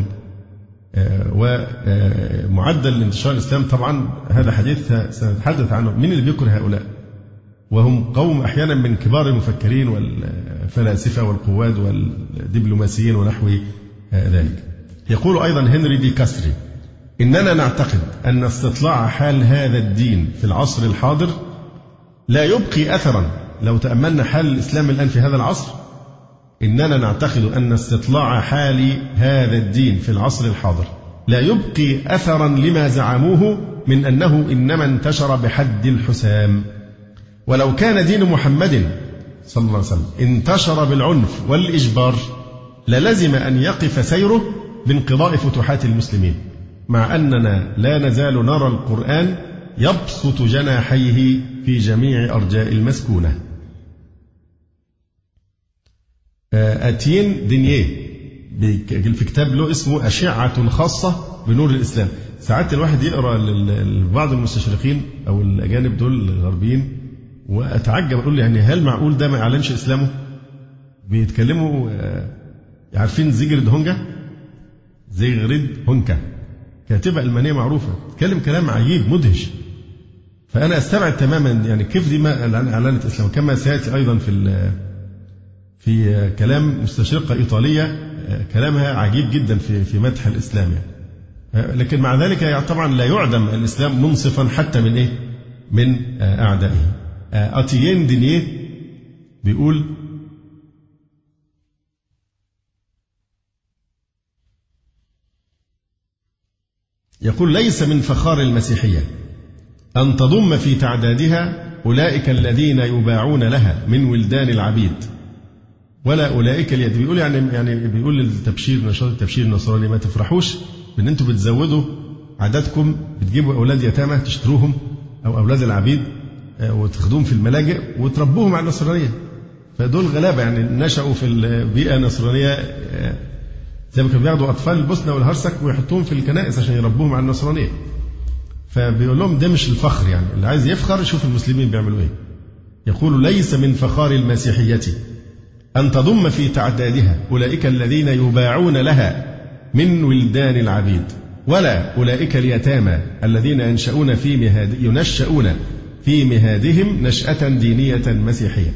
ومعدل انتشار الإسلام طبعا هذا حديث سنتحدث عنه. من اللي بيكره هؤلاء؟ وهم قوم أحيانا من كبار المفكرين والفلاسفة والقواد والدبلوماسيين ونحو ذلك. يقول أيضا هنري دي كاستري: إننا نعتقد أن استطلاع حال هذا الدين في العصر الحاضر لا يبقي أثرا. لو تأملنا حال الإسلام الآن في هذا العصر، إننا نعتقد أن استطلاع حال هذا الدين في العصر الحاضر لا يبقي أثرا لما زعموه من أنه إنما انتشر بحد الحسام. ولو كان دين محمد صلى الله عليه وسلم انتشر بالعنف والإجبار للزم أن يقف سيره بانقضاء فتوحات المسلمين، مع أننا لا نزال نرى القرآن يبسط جناحيه في جميع أرجاء المسكونة. أتين دينيه في كتاب له اسمه أشعة خاصة بنور الإسلام. ساعات الواحد يقرأ لبعض المستشرقين أو الأجانب دول الغربيين وأتعجب أقول يعني هل معقول ده ما يعلنش إسلامه؟ بيتكلموا عارفين زيجرد هونجا؟ زيغرد هونكا كاتبة ألمانية معروفة تتكلم كلام عجيب مدهش. فأنا أستبعد تماما يعني كيف دي ما أعلنت إسلام، كما سيأتي أيضا في في كلام مستشرقة إيطالية كلامها عجيب جدا في في مدح الإسلام يعني. لكن مع ذلك طبعا لا يعدم الإسلام منصفا حتى من إيه؟ من أعدائه. أتيين دينيه بيقول يقول ليس من فخار المسيحية أن تضم في تعدادها أولئك الذين يباعون لها من ولدان العبيد ولا أولئك اليد. بيقول يعني يعني بيقول للتبشير نشاط التبشير النصراني ما تفرحوش بأن أنتم بتزودوا عددكم، بتجيبوا أولاد يتامى تشتروهم أو أولاد العبيد وتاخدوهم في الملاجئ وتربوهم على النصرانية. فدول غلابة يعني نشأوا في البيئة النصرانية زي ما كانوا بياخدوا أطفال البوسنة والهرسك ويحطوهم في الكنائس عشان يربوهم على النصرانية. فبيقول لهم ده مش الفخر، يعني اللي عايز يفخر يشوف المسلمين بيعملوا إيه. يقول ليس من فخار المسيحية أن تضم في تعدادها أولئك الذين يباعون لها من ولدان العبيد ولا أولئك اليتامى الذين ينشأون في مهاد ينشأون في مهادهم نشأة دينية مسيحية.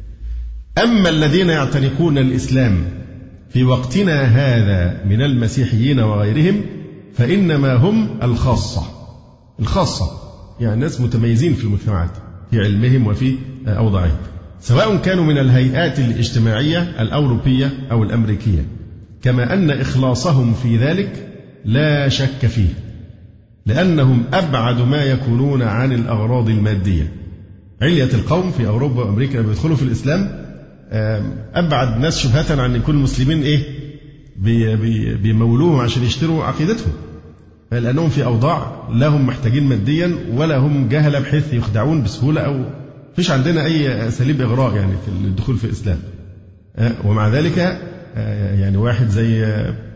أما الذين يعتنقون الإسلام في وقتنا هذا من المسيحيين وغيرهم فإنما هم الخاصة الخاصة يعني ناس متميزين في المجتمعات في علمهم وفي أوضاعهم، سواء كانوا من الهيئات الاجتماعية الأوروبية أو الأمريكية، كما أن إخلاصهم في ذلك لا شك فيه لأنهم أبعد ما يكونون عن الأغراض المادية. علية القوم في أوروبا وأمريكا بيدخلوا في الإسلام أبعد ناس شبهة عن كل المسلمين إيه بي بي بيمولوهم عشان يشتروا عقيدتهم، لأنهم في أوضاع لا هم محتاجين ماديا ولا هم جهلة بحيث يخدعون بسهولة أو فيش عندنا أي أساليب إغراء يعني في الدخول في الإسلام. ومع ذلك يعني واحد زي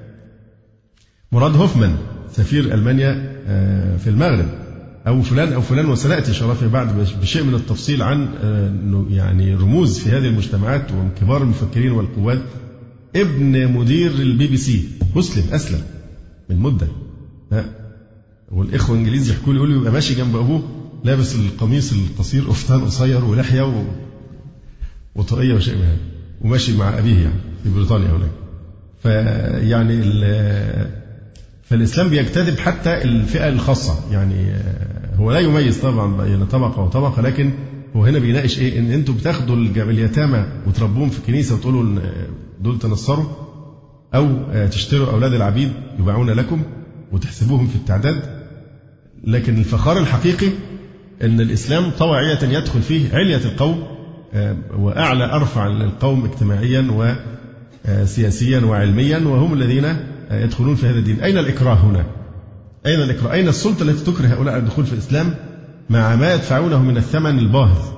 مراد هوفمان سفير ألمانيا في المغرب أو فلان أو فلان وسنأتي شرفه بعد بشيء من التفصيل عن يعني رموز في هذه المجتمعات ومن كبار المفكرين والقواد، ابن مدير البي بي سي مسلم أسلم من مدة، والإخوة الإنجليز يحكوا لي يقولوا يبقى ماشي جنب أبوه لابس القميص القصير قفطان قصير ولحية وطاقية وشيء من هذا وماشي مع أبيه يعني في بريطانيا هناك. فيعني فالإسلام بيجتذب حتى الفئة الخاصة، يعني هو لا يميز طبعا بين طبقة وطبقة، لكن هو هنا بيناقش إيه إن أنتم بتاخدوا اليتامى وتربوهم في الكنيسة وتقولوا دول تنصروا أو تشتروا أولاد العبيد يباعون لكم وتحسبوهم في التعداد. لكن الفخار الحقيقي أن الإسلام طوعية يدخل فيه علية القوم وأعلى أرفع القوم اجتماعيا وسياسيا وعلميا، وهم الذين يدخلون في هذا الدين. أين الإكراه هنا؟ أين الإكراه؟ أين السلطة التي تكره هؤلاء الدخول في الإسلام مع ما يدفعونه من الثمن الباهظ؟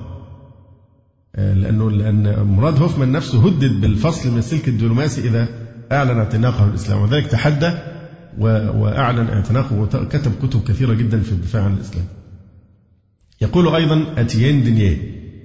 لأنه لأن مراد هوفمان نفسه هدد بالفصل من السلك الدبلوماسي إذا أعلن اعتناقه الإسلام، وذلك تحدى وأعلن اعتناقه وكتب كتب كثيرة جدا في الدفاع عن الإسلام. يقول أيضا أتيين دينيه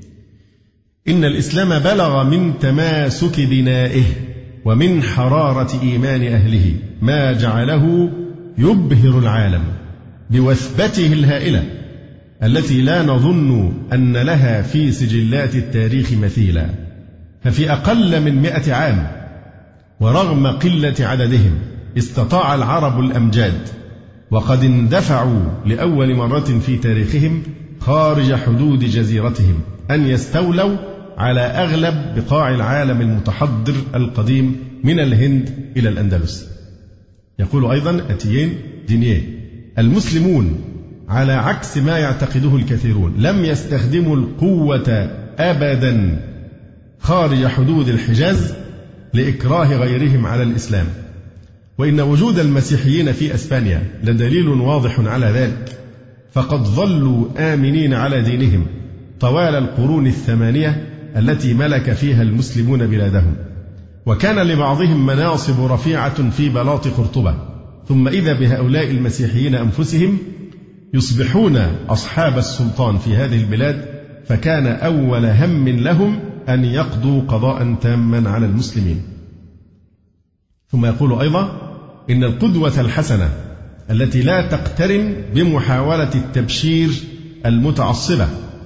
إن الإسلام بلغ من تماسك بنائه ومن حرارة إيمان أهله ما جعله يبهر العالم بوثبته الهائلة التي لا نظن أن لها في سجلات التاريخ مثيلا. ففي أقل من مئة عام ورغم قلة عددهم استطاع العرب الأمجاد وقد اندفعوا لأول مرة في تاريخهم خارج حدود جزيرتهم أن يستولوا على أغلب بقاع العالم المتحضر القديم من الهند إلى الأندلس. يقول أيضا أتيين دينيه المسلمون على عكس ما يعتقده الكثيرون لم يستخدموا القوة أبدا خارج حدود الحجاز لإكراه غيرهم على الإسلام، وإن وجود المسيحيين في أسبانيا لدليل واضح على ذلك، فقد ظلوا آمنين على دينهم طوال القرون الثمانية التي ملك فيها المسلمون بلادهم، وكان لبعضهم مناصب رفيعة في بلاط قرطبة، ثم إذا بهؤلاء المسيحيين أنفسهم يصبحون أصحاب السلطان في هذه البلاد، فكان أول هم لهم أن يقضوا قضاء تاما على المسلمين. ثم يقول أيضا إن القدوة الحسنة التي لا تقترن بمحاولة التبشير المتعصبة،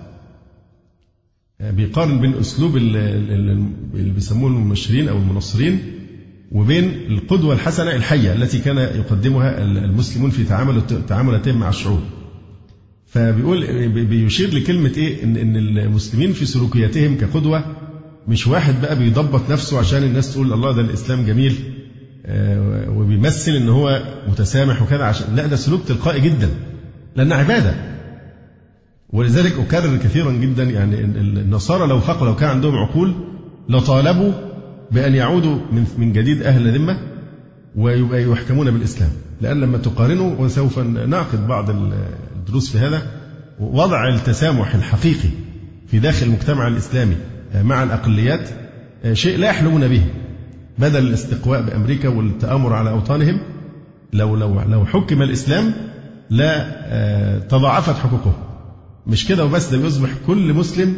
بيقارن بين أسلوب اللي بيسموه المبشرين أو المنصرين وبين القدوة الحسنة الحية التي كان يقدمها المسلمون في تعامل تعاملاتهم مع الشعوب. فبيقول بيشير لكلمة إيه إن إن المسلمين في سلوكياتهم كقدوة مش واحد بقى بيضبط نفسه عشان الناس تقول الله ده الإسلام جميل وبيمثل إن هو متسامح وكذا، عشان لا، ده سلوك تلقائي جدا لأنها عبادة. ولذلك أكرر كثيرا جدا يعني النصارى لو فقوا لو كان عندهم عقول لطالبوا بأن يعودوا من من جديد أهل ذمة ويبقى يحكمون بالإسلام، لأن لما تقارنوا وسوف نعقد بعض الدروس في هذا، وضع التسامح الحقيقي في داخل المجتمع الإسلامي مع الأقليات شيء لا يحلمون به، بدل الاستقواء بأمريكا والتآمر على أوطانهم. لو لو لو حكم الإسلام لا تضاعفت حقوقه. مش كده وبس، ده بيصبح كل مسلم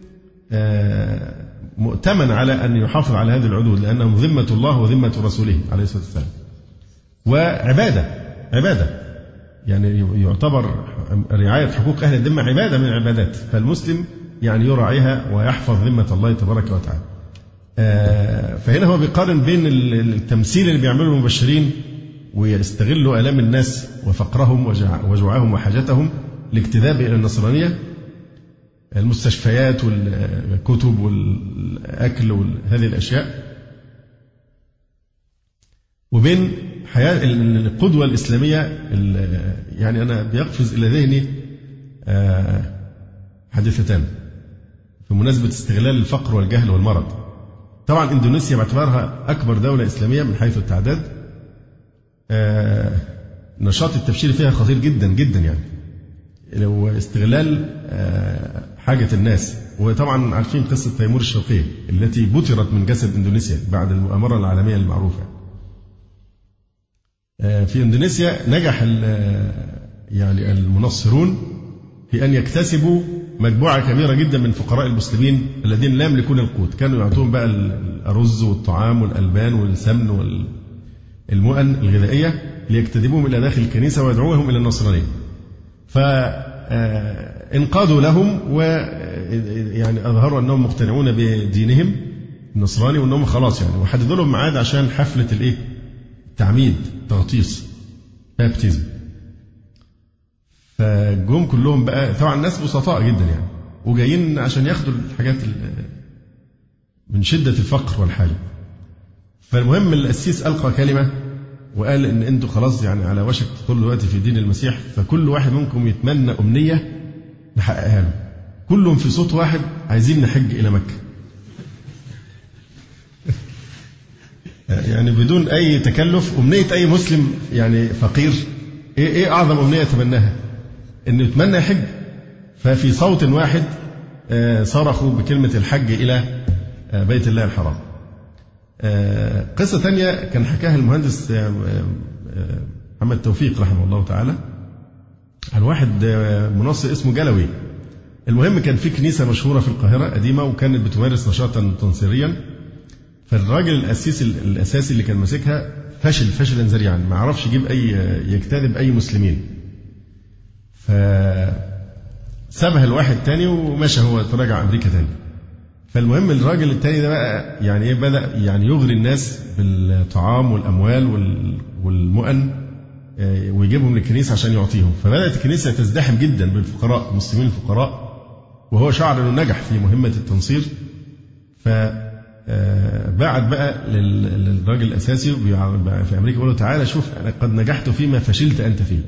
مؤتمن على أن يحافظ على هذه العدود، لأنهم ذمة الله وذمة رسوله عليه الصلاة والسلام، وعبادة عبادة يعني يعتبر رعاية حقوق أهل الذمة عبادة من العبادات، فالمسلم يعني يراعيها ويحفظ ذمة الله تبارك وتعالى. فهنا هو بيقارن بين التمثيل اللي بيعمله المبشرين ويستغلوا آلام الناس وفقرهم وجوعهم وحاجتهم لاجتذاب إلى النصرانية، المستشفيات والكتب والأكل وهذه الأشياء، وبين حياة القدوة الإسلامية. يعني أنا بيقفز إلى ذهني حادثتان في مناسبة استغلال الفقر والجهل والمرض. طبعا إندونيسيا باعتبارها أكبر دولة إسلامية من حيث التعداد، نشاط التبشير فيها خطير جدا جدا، يعني لو استغلال حاجة الناس. وطبعا عارفين قصة تيمور الشرقية التي بترت من جسد إندونيسيا بعد المؤامرة العالمية المعروفة. في إندونيسيا نجح يعني المنصرون في أن يكتسبوا مجموعة كبيرة جدا من فقراء المسلمين الذين لا يملكون القوت، كانوا يعطون بقى الأرز والطعام والألبان والسمن والمؤن الغذائية ليجتذبوهم إلى داخل الكنيسة ويدعوهم إلى النصرانية. فانقادوا لهم ويعني أظهروا أنهم مقتنعون بدينهم النصراني وأنهم خلاص يعني، وحددوا لهم ميعاد عشان حفلة الإيه؟ التعميد، تغطيس، بابتيزم. فجم كلهم بقى، طبعا الناس بسطاء جدا يعني، وجايين عشان ياخدوا الحاجات من شدة الفقر والحاجة. فالمهم القسيس ألقى كلمة وقال إن أنتوا خلاص يعني على وشك تدخلوا دلوقتي في دين المسيح، فكل واحد منكم يتمنى أمنية نحققها له. كلهم في صوت واحد عايزين نحج إلى مكة. يعني بدون أي تكلف، أمنية أي مسلم يعني فقير إيه إيه أعظم أمنية يتمناها؟ إنه يتمنى يحج. ففي صوت واحد صرخوا بكلمة الحج إلى بيت الله الحرام. قصة ثانية كان حكاها المهندس محمد توفيق رحمه الله تعالى عن واحد منصر اسمه جلوي. المهم كان في كنيسة مشهورة في القاهرة قديمة وكانت بتمارس نشاطا تنصيريا، فالراجل الأسيس الأساسي اللي كان ماسكها فشل فشلا ذريعا، ما عرفش يجيب أي يجتذب أي مسلمين، فسابها الواحد تاني ومشى هو تراجع أمريكا تاني. فالمهم الراجل التاني ده بقى يعني ايه بدأ يعني يغري الناس بالطعام والأموال والمؤن ويجيبهم للكنيسة عشان يعطيهم. فبدأت الكنيسة تزدحم جدا بالفقراء، المسلمين الفقراء، وهو شعر انه نجح في مهمة التنصير. فبعد بقى للراجل الأساسي في أمريكا يقول له تعالى شوف أنا قد نجحت فيما فشلت أنت فيه،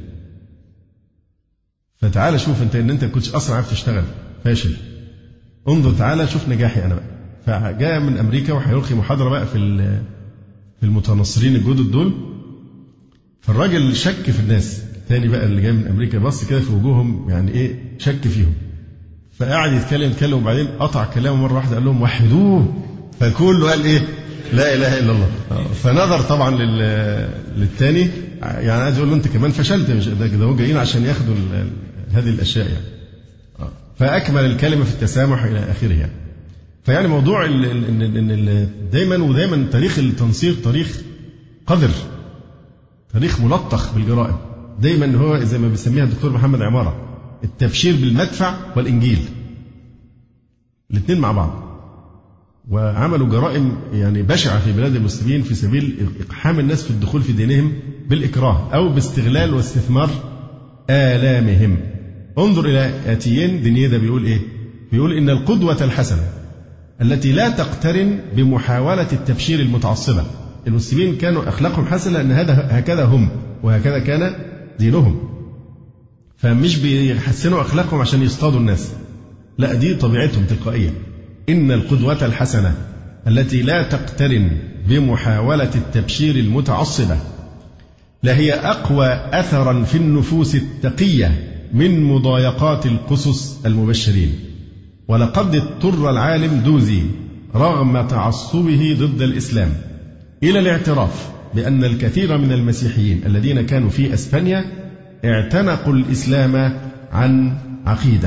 فتعالى شوف أنت إن أنت كنتش أصلا عارف تشتغل فاشل، انظر تعالى شوف نجاحي أنا بقى. فجاء من أمريكا وهيلقي محاضرة بقى في في المتنصرين الجدد دول. فالراجل شك في الناس تاني بقى اللي جاي من أمريكا، بص كده في وجوههم يعني إيه شك فيهم، فقعد يتكلم يتكلم وبعدين قطع كلامه مرة واحدة قال لهم وحدوه، فكله قال إيه لا إله إلا الله. فنظر طبعا للثاني، يعني عايز يقول له أنت كمان فشلت، مش ده كده، هو جايين عشان ياخدوا هذه الأشياء يعني. فأكمل الكلمة في التسامح إلى آخره يعني. فيعني موضوع إن دايما ودايما تاريخ التنصير تاريخ قذر، تاريخ ملطخ بالجرائم. دايما هو زي ما بيسميها الدكتور محمد عمارة التبشير بالمدفع والإنجيل، الاثنين مع بعض. وعملوا جرائم يعني بشعة في بلاد المسلمين في سبيل إقحام الناس في الدخول في دينهم بالإكراه أو باستغلال واستثمار آلامهم. انظر إلى آتيين دينية ده بيقول إيه؟ بيقول إن القدوة الحسنة التي لا تقترن بمحاولة التبشير المتعصبة. المسلمين كانوا أخلاقهم حسنة لأن هذا هكذا هم وهكذا كان دينهم، فمش بيحسنوا أخلاقهم عشان يصطادوا الناس، لا دي طبيعتهم تلقائية. إن القدوة الحسنة التي لا تقترن بمحاولة التبشير المتعصبة لهي أقوى أثرا في النفوس التقية من مضايقات القصص المبشرين. ولقد اضطر العالم دوزي رغم تعصبه ضد الإسلام إلى الاعتراف بأن الكثير من المسيحيين الذين كانوا في أسبانيا اعتنقوا الإسلام عن عقيدة.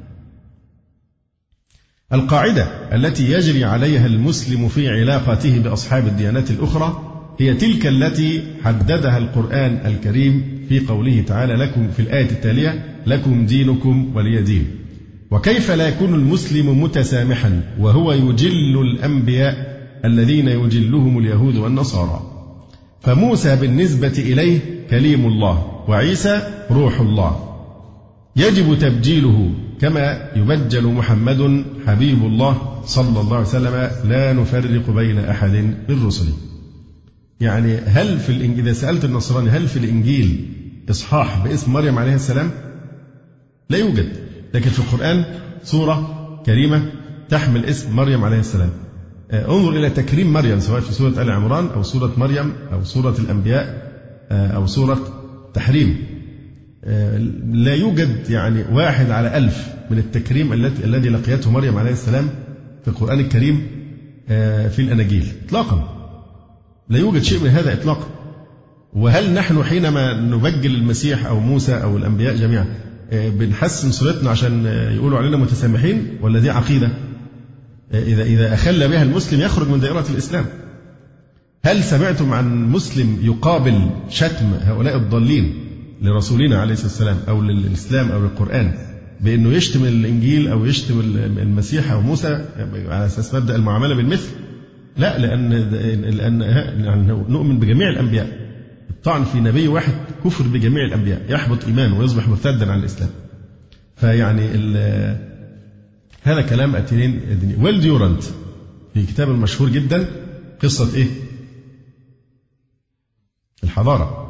القاعدة التي يجري عليها المسلم في علاقته بأصحاب الديانات الأخرى هي تلك التي حددها القرآن الكريم في قوله تعالى لكم في الآية التالية لكم دينكم ولي دين. وكيف لا يكون المسلم متسامحا وهو يجل الأنبياء الذين يجلهم اليهود والنصارى؟ فموسى بالنسبة إليه كليم الله وعيسى روح الله، يجب تبجيله كما يبجل محمد حبيب الله صلى الله عليه وسلم لا نفرق بين أحد من رسله. يعني هل في الإنجيل إذا سألت النصراني هل في الإنجيل إصحاح باسم مريم عليه السلام؟ لا يوجد، لكن في القرآن سورة كريمة تحمل اسم مريم عليه السلام. انظر إلى تكريم مريم سواء في سورة آل عمران أو سورة مريم أو سورة الأنبياء أو سورة تحريم، لا يوجد يعني واحد على ألف من التكريم الذي لقيته مريم عليه السلام في القرآن الكريم في الأناجيل إطلاقا، لا يوجد شيء من هذا إطلاقا. وهل نحن حينما نبجل المسيح أو موسى أو الأنبياء جميعا بنحسن صورتنا عشان يقولوا علينا متسامحين، ولا دي عقيدة إذا إذا أخل بها المسلم يخرج من دائرة الإسلام؟ هل سمعتم عن مسلم يقابل شتم هؤلاء الضالين لرسولنا عليه الصلاة والسلام أو للإسلام أو للقرآن بأنه يشتم الإنجيل أو يشتم المسيح أو موسى على أساس مبدأ المعاملة بالمثل؟ لا، لأن لأن نؤمن بجميع الأنبياء. الطعن في نبي واحد كفر بجميع الأنبياء، يحبط إيمانه ويصبح مرتدا عن الإسلام. فيعني هذا كلام أتينين الدنيا. والديورانت في كتاب مشهور جدا قصة إيه؟ الحضارة.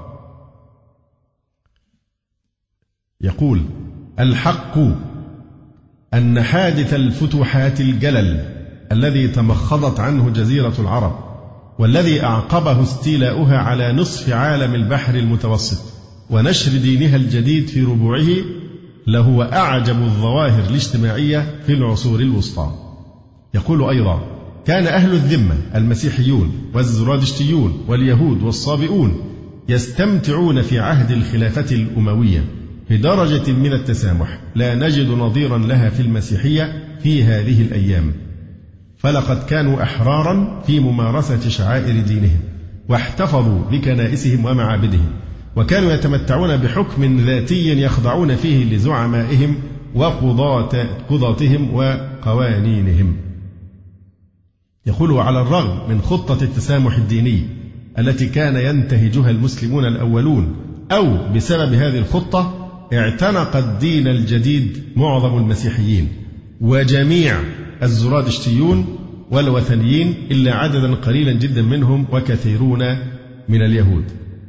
يقول الحق أن حادث الفتوحات الجلل الذي تمخضت عنه جزيرة العرب والذي أعقبه استيلاؤها على نصف عالم البحر المتوسط ونشر دينها الجديد في ربوعه لهو أعجب الظواهر الاجتماعية في العصور الوسطى. يقول أيضا كان أهل الذمة المسيحيون والزرادشتيون واليهود والصابئون يستمتعون في عهد الخلافة الأموية بدرجة من التسامح لا نجد نظيرا لها في المسيحية في هذه الأيام، فلقد كانوا أحرارا في ممارسة شعائر دينهم واحتفظوا بكنائسهم ومعابدهم، وكانوا يتمتعون بحكم ذاتي يخضعون فيه لزعمائهم وقضاتهم وقوانينهم. يقول على الرغم من خطة التسامح الديني التي كان ينتهجها المسلمون الأولون أو بسبب هذه الخطة اعتنق الدين الجديد معظم المسيحيين وجميع الزرادشتيون والوثنيين إلا عددا قليلا جدا منهم وكثيرون من اليهود.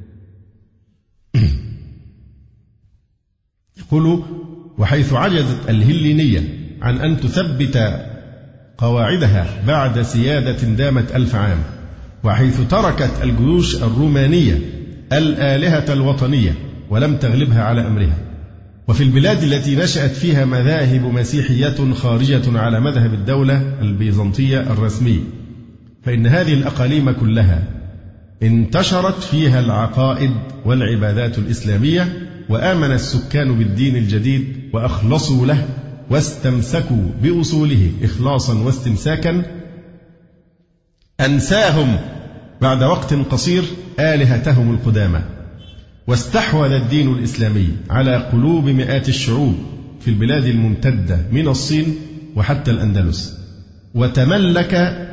يقول وحيث عجزت الهلينية عن أن تثبت قواعدها بعد سيادة دامت ألف عام، وحيث تركت الجيوش الرومانية الآلهة الوطنية ولم تغلبها على أمرها، وفي البلاد التي نشأت فيها مذاهب مسيحية خارجة على مذهب الدولة البيزنطية الرسمي، فإن هذه الأقاليم كلها انتشرت فيها العقائد والعبادات الإسلامية، وآمن السكان بالدين الجديد وأخلصوا له واستمسكوا بأصوله إخلاصا واستمساكا. أنساهم بعد وقت قصير آلهتهم القدامى، واستحوذ الدين الإسلامي على قلوب مئات الشعوب في البلاد الممتدة من الصين وحتى الأندلس، وتملك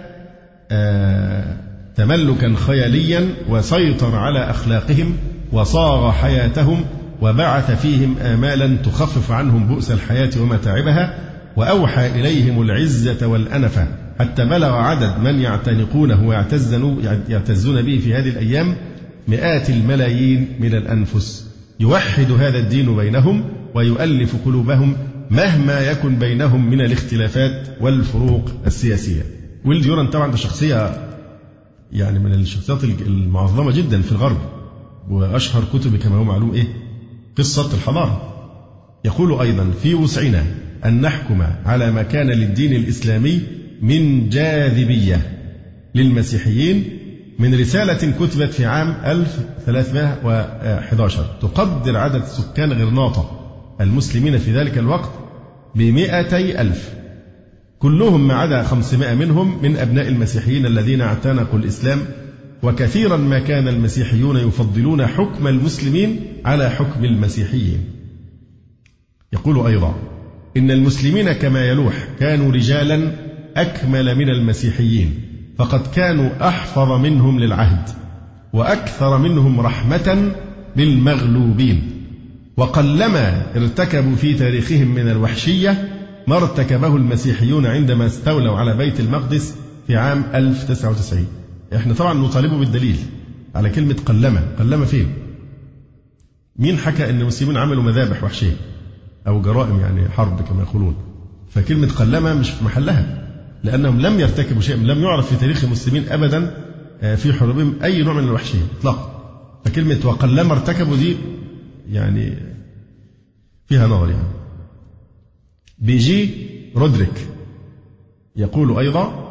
آه تملكا خياليا، وسيطر على أخلاقهم وصاغ حياتهم، وبعث فيهم آمالا تخفف عنهم بؤس الحياة ومتاعبها، وأوحى إليهم العزة والأنفة، حتى بلغ عدد من يعتنقونه ويعتزون به في هذه الأيام مئات الملايين من الأنفس. يوحد هذا الدين بينهم ويؤلف قلوبهم مهما يكن بينهم من الاختلافات والفروق السياسية. ويل ديورانت طبعا ده شخصية يعني من الشخصيات المعظمة جدا في الغرب، وأشهر كتب كما هو معلوم إيه؟ قصة الحضارة. يقول أيضا: في وسعنا أن نحكم على ما كان للدين الإسلامي من جاذبية للمسيحيين من رسالة كتبت في عام ألف وثلاثمائة وأحد عشر تقدر عدد سكان غرناطة المسلمين في ذلك الوقت بمئتي ألف، كلهم ما عدا خمسمائة منهم من أبناء المسيحيين الذين اعتنقوا الإسلام. وكثيرا ما كان المسيحيون يفضلون حكم المسلمين على حكم المسيحيين. يقول أيضا: إن المسلمين كما يلوح كانوا رجالا أكمل من المسيحيين، فقد كانوا أحفظ منهم للعهد وأكثر منهم رحمة بالمغلوبين، وقلما ارتكبوا في تاريخهم من الوحشية ما ارتكبه المسيحيون عندما استولوا على بيت المقدس في عام ألف وتسعة وتسعين. احنا طبعا نطالبه بالدليل على كلمة قلما. قلما فين؟ مين حكى ان المسلمين عملوا مذابح وحشية او جرائم يعني حرب كما يقولون؟ فكلمة قلما مش في محلها، لانهم لم يرتكبوا شيء، لم يعرف في تاريخ المسلمين ابدا في حروبهم اي نوع من الوحشية اطلاقا. فكلمة وقلما ارتكبوا دي يعني فيها نظر. يعني بيجي رودريك يقول أيضا: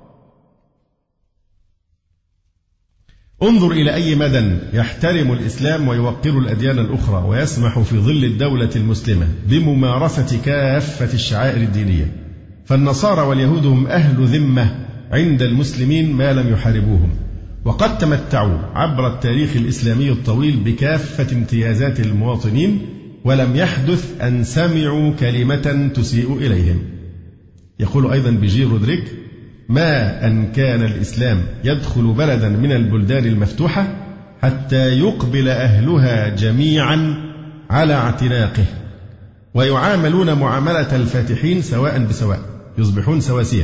انظر إلى أي مدى يحترم الإسلام ويوقر الأديان الأخرى ويسمح في ظل الدولة المسلمة بممارسة كافة الشعائر الدينية، فالنصارى واليهود هم أهل ذمة عند المسلمين ما لم يحاربوهم، وقد تمتعوا عبر التاريخ الإسلامي الطويل بكافة امتيازات المواطنين، ولم يحدث أن سمعوا كلمة تسيء إليهم. يقول أيضا بيجي رودريك: ما أن كان الإسلام يدخل بلدا من البلدان المفتوحة حتى يقبل أهلها جميعا على اعتناقه، ويعاملون معاملة الفاتحين سواء بسواء، يصبحون سواسية،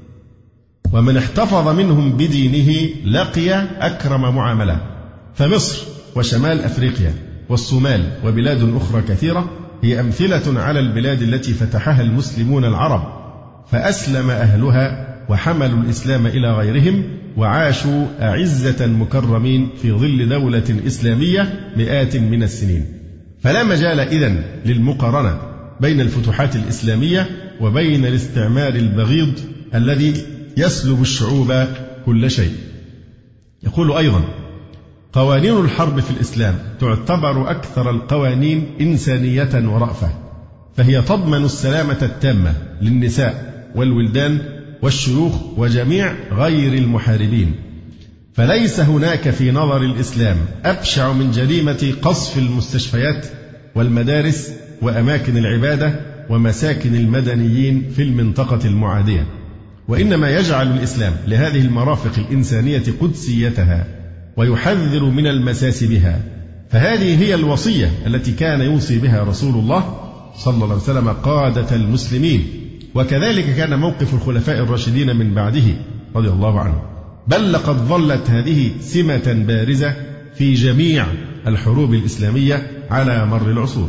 ومن احتفظ منهم بدينه لقي أكرم معاملة. فمصر وشمال أفريقيا والصومال وبلاد أخرى كثيرة هي أمثلة على البلاد التي فتحها المسلمون العرب، فأسلم أهلها وحملوا الإسلام إلى غيرهم، وعاشوا أعزة مكرمين في ظل دولة إسلامية مئات من السنين. فلا مجال إذن للمقارنة بين الفتوحات الإسلامية وبين الاستعمار البغيض الذي يسلب الشعوب كل شيء. يقول أيضا: قوانين الحرب في الإسلام تعتبر أكثر القوانين إنسانية ورأفة، فهي تضمن السلامة التامة للنساء والولدان والشيوخ وجميع غير المحاربين، فليس هناك في نظر الإسلام أبشع من جريمة قصف المستشفيات والمدارس وأماكن العبادة ومساكن المدنيين في المنطقة المعادية. وإنما يجعل الإسلام لهذه المرافق الإنسانية قدسيتها ويحذر من المساس بها، فهذه هي الوصية التي كان يوصي بها رسول الله صلى الله عليه وسلم قادة المسلمين، وكذلك كان موقف الخلفاء الراشدين من بعده رضي الله عنهم، بل لقد ظلت هذه سمة بارزة في جميع الحروب الإسلامية على مر العصور.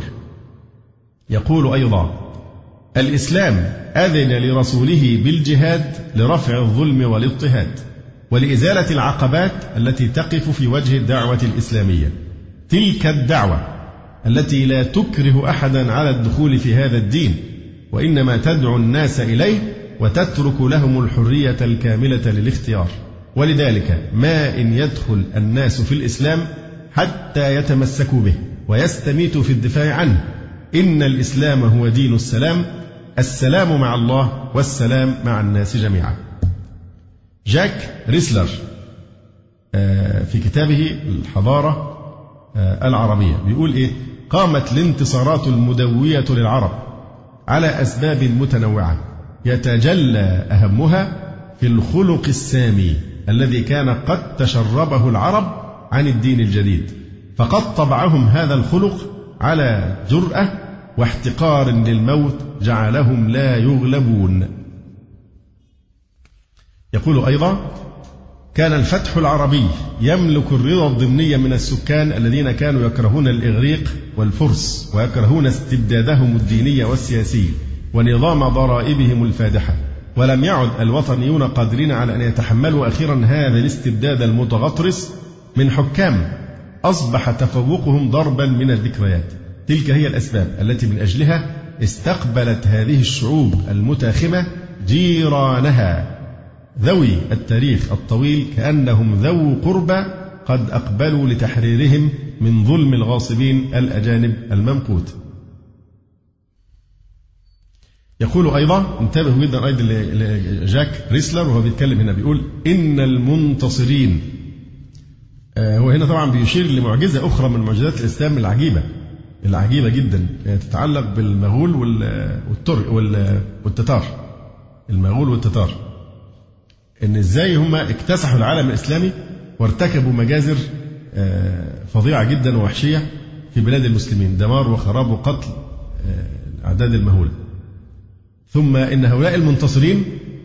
يقول أيضا: الإسلام أذن لرسوله بالجهاد لرفع الظلم والاضطهاد ولإزالة العقبات التي تقف في وجه الدعوة الإسلامية، تلك الدعوة التي لا تكره أحدا على الدخول في هذا الدين، وإنما تدعو الناس إليه وتترك لهم الحرية الكاملة للاختيار. ولذلك ما إن يدخل الناس في الإسلام حتى يتمسكوا به ويستميتوا في الدفاع عنه. إن الإسلام هو دين السلام، السلام مع الله والسلام مع الناس جميعا. جاك ريسلر في كتابه الحضارة العربية بيقول إيه؟ قامت الانتصارات المدوية للعرب على أسباب متنوعة يتجلى أهمها في الخلق السامي الذي كان قد تشربه العرب عن الدين الجديد، فقد طبعهم هذا الخلق على جرأة واحتقار للموت جعلهم لا يغلبون. يقول أيضا: كان الفتح العربي يملك الرضا الضمني من السكان الذين كانوا يكرهون الإغريق والفرس ويكرهون استبدادهم الديني والسياسي ونظام ضرائبهم الفادحة، ولم يعد الوطنيون قادرين على أن يتحملوا أخيرا هذا الاستبداد المتغطرس من حكام أصبح تفوقهم ضربا من الذكريات. تلك هي الأسباب التي من أجلها استقبلت هذه الشعوب المتاخمة جيرانها ذوي التاريخ الطويل كأنهم ذو قربى قد أقبلوا لتحريرهم من ظلم الغاصبين الأجانب الممقوت. يقول أيضا، انتبهوا جدا أيضا لجاك ريسلر وهو بيتكلم هنا، بيقول: إن المنتصرين. آه هو هنا طبعا بيشير لمعجزة أخرى من معجزات الإسلام العجيبة العجيبة جدا تتعلق بالمغول والتر والتتار. المغول والتتار إن إزاي هم اكتسحوا العالم الإسلامي وارتكبوا مجازر آه فظيعة جدا ووحشية في بلاد المسلمين، دمار وخراب وقتل آه الأعداد المهولة. ثم إن هؤلاء المنتصرين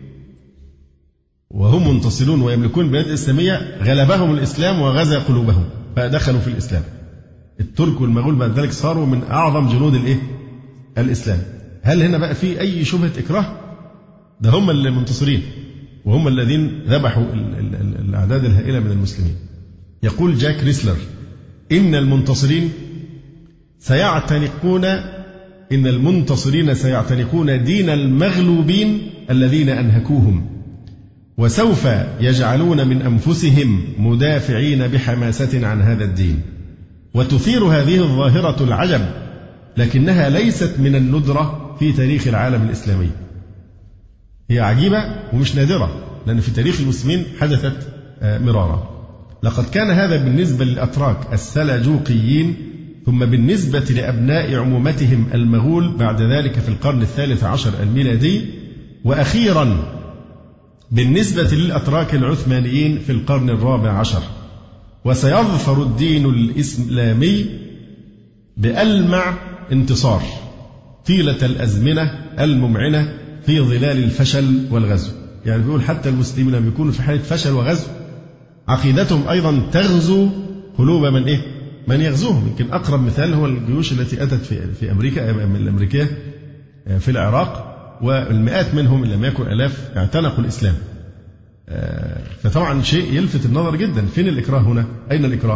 وهم منتصرون ويملكون البلاد الإسلامية غلبهم الإسلام وغزا قلوبهم فدخلوا في الإسلام. الترك والمغول بعد ذلك صاروا من أعظم جنود الإيه؟ الإسلام. هل هنا بقى في أي شبهة إكراه؟ ده هم المنتصرين وهم الذين ذبحوا الأعداد الهائلة من المسلمين. يقول جاك ريسلر: إن المنتصرين سيعتنقون إن المنتصرين سيعتنقون دين المغلوبين الذين أنهكوهم، وسوف يجعلون من أنفسهم مدافعين بحماسة عن هذا الدين. وتثير هذه الظاهرة العجب، لكنها ليست من الندرة في تاريخ العالم الإسلامي. هي عجيبة ومش نادرة، لأن في تاريخ المسلمين حدثت مرارا. لقد كان هذا بالنسبة للأتراك السلجوقيين، ثم بالنسبة لأبناء عمومتهم المغول بعد ذلك في القرن الثالث عشر الميلادي، وأخيرا بالنسبة للأتراك العثمانيين في القرن الرابع عشر. وسيظفر الدين الإسلامي بألمع انتصار طيلة الأزمنة الممعنة في ظلال الفشل والغزو. يعني بيقول حتى المسلمين لما بيكونوا في حالة فشل وغزو عقيدتهم أيضا تغزو قلوب من إيه؟ من يغزوهم. يمكن أقرب مثال هو الجيوش التي أتت في في أمريكا من الأمريكية في العراق، والمئات منهم إن لم يكن آلاف اعتنقوا الإسلام. فطبعا شيء يلفت النظر جدا. فين الإكراه هنا؟ أين الإكراه؟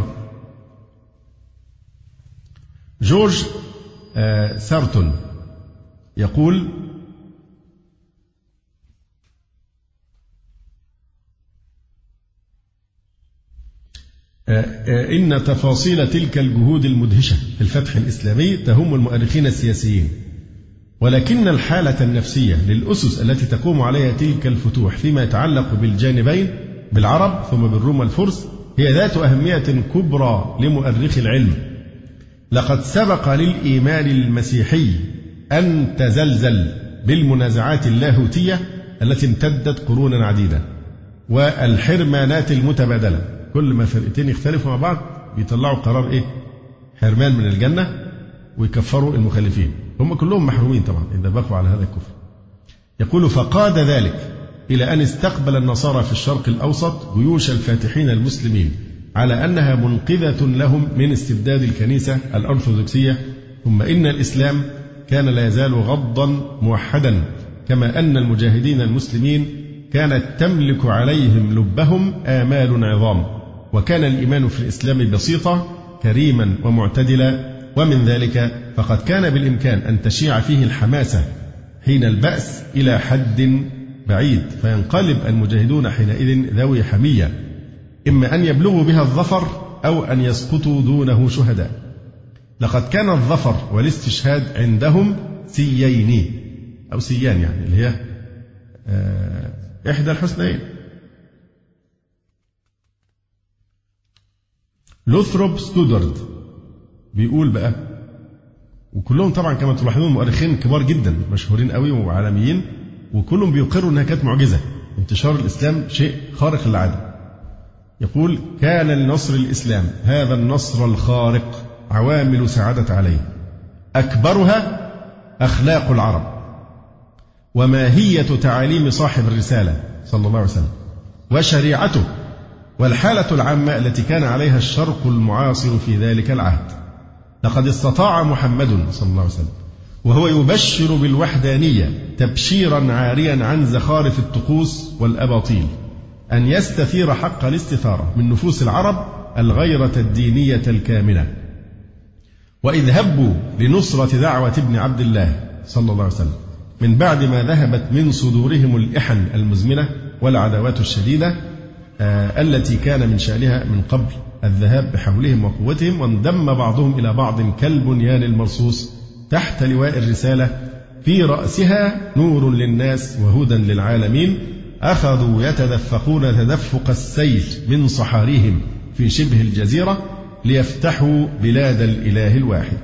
جورج سارتون يقول: إن تفاصيل تلك الجهود المدهشة في الفتح الإسلامي تهم المؤرخين السياسيين، ولكن الحالة النفسية للأسس التي تقوم عليها تلك الفتوح فيما يتعلق بالجانبين بالعرب ثم بالروم والفرس هي ذات أهمية كبرى لمؤرخ العلم. لقد سبق للإيمان المسيحي أن تزلزل بالمنازعات اللاهوتية التي امتدت قرونا عديدة والحرمانات المتبادلة. كل ما فرقتين يختلفوا مع بعض بيطلعوا قرار إيه؟ حرمان من الجنة ويكفروا المخالفين. هم كلهم محرومين طبعا إذا بقوا على هذا الكفر. يقول: فقاد ذلك إلى أن استقبل النصارى في الشرق الأوسط جيوش الفاتحين المسلمين على أنها منقذة لهم من استبداد الكنيسة الأرثوذكسية، ثم إن الإسلام كان لا يزال غضا موحدا، كما أن المجاهدين المسلمين كانت تملك عليهم لبهم آمال عظام، وكان الإيمان في الإسلام بسيطة كريما ومعتدلا. ومن ذلك فقد كان بالإمكان أن تشيع فيه الحماسة حين البأس إلى حد بعيد، فينقلب المجاهدون حينئذ ذوي حمية، إما أن يبلغوا بها الظفر أو أن يسقطوا دونه شهداء. لقد كان الظفر والاستشهاد عندهم سيين أو سيان، يعني اللي هي إحدى الحسنين. لوثروب ستودارد بيقول بقى، وكلهم طبعا كما تلاحظون مؤرخين كبار جدا مشهورين قوي وعالميين، وكلهم بيقروا انها كانت معجزه، انتشار الاسلام شيء خارق للعاده. يقول: كان لنصر الاسلام هذا النصر الخارق عوامل ساعدت عليه، اكبرها اخلاق العرب وماهيه تعاليم صاحب الرساله صلى الله عليه وسلم وشريعته والحاله العامه التي كان عليها الشرق المعاصر في ذلك العهد. لقد استطاع محمد صلى الله عليه وسلم وهو يبشر بالوحدانية تبشيرا عاريا عن زخارف الطقوس والأباطيل أن يستثير حق الاستثارة من نفوس العرب الغيرة الدينية الكاملة. وإذ هبوا لنصرة دعوة ابن عبد الله صلى الله عليه وسلم من بعد ما ذهبت من صدورهم الإحن المزمنة والعداوات الشديدة آه التي كان من شأنها من قبل الذهاب بحولهم وقوتهم، وانضم بعضهم إلى بعض كالبنيان المرصوص تحت لواء الرسالة في رأسها نور للناس وهدى للعالمين. أخذوا يتدفقون تدفق السيل من صحاريهم في شبه الجزيرة ليفتحوا بلاد الإله الواحد.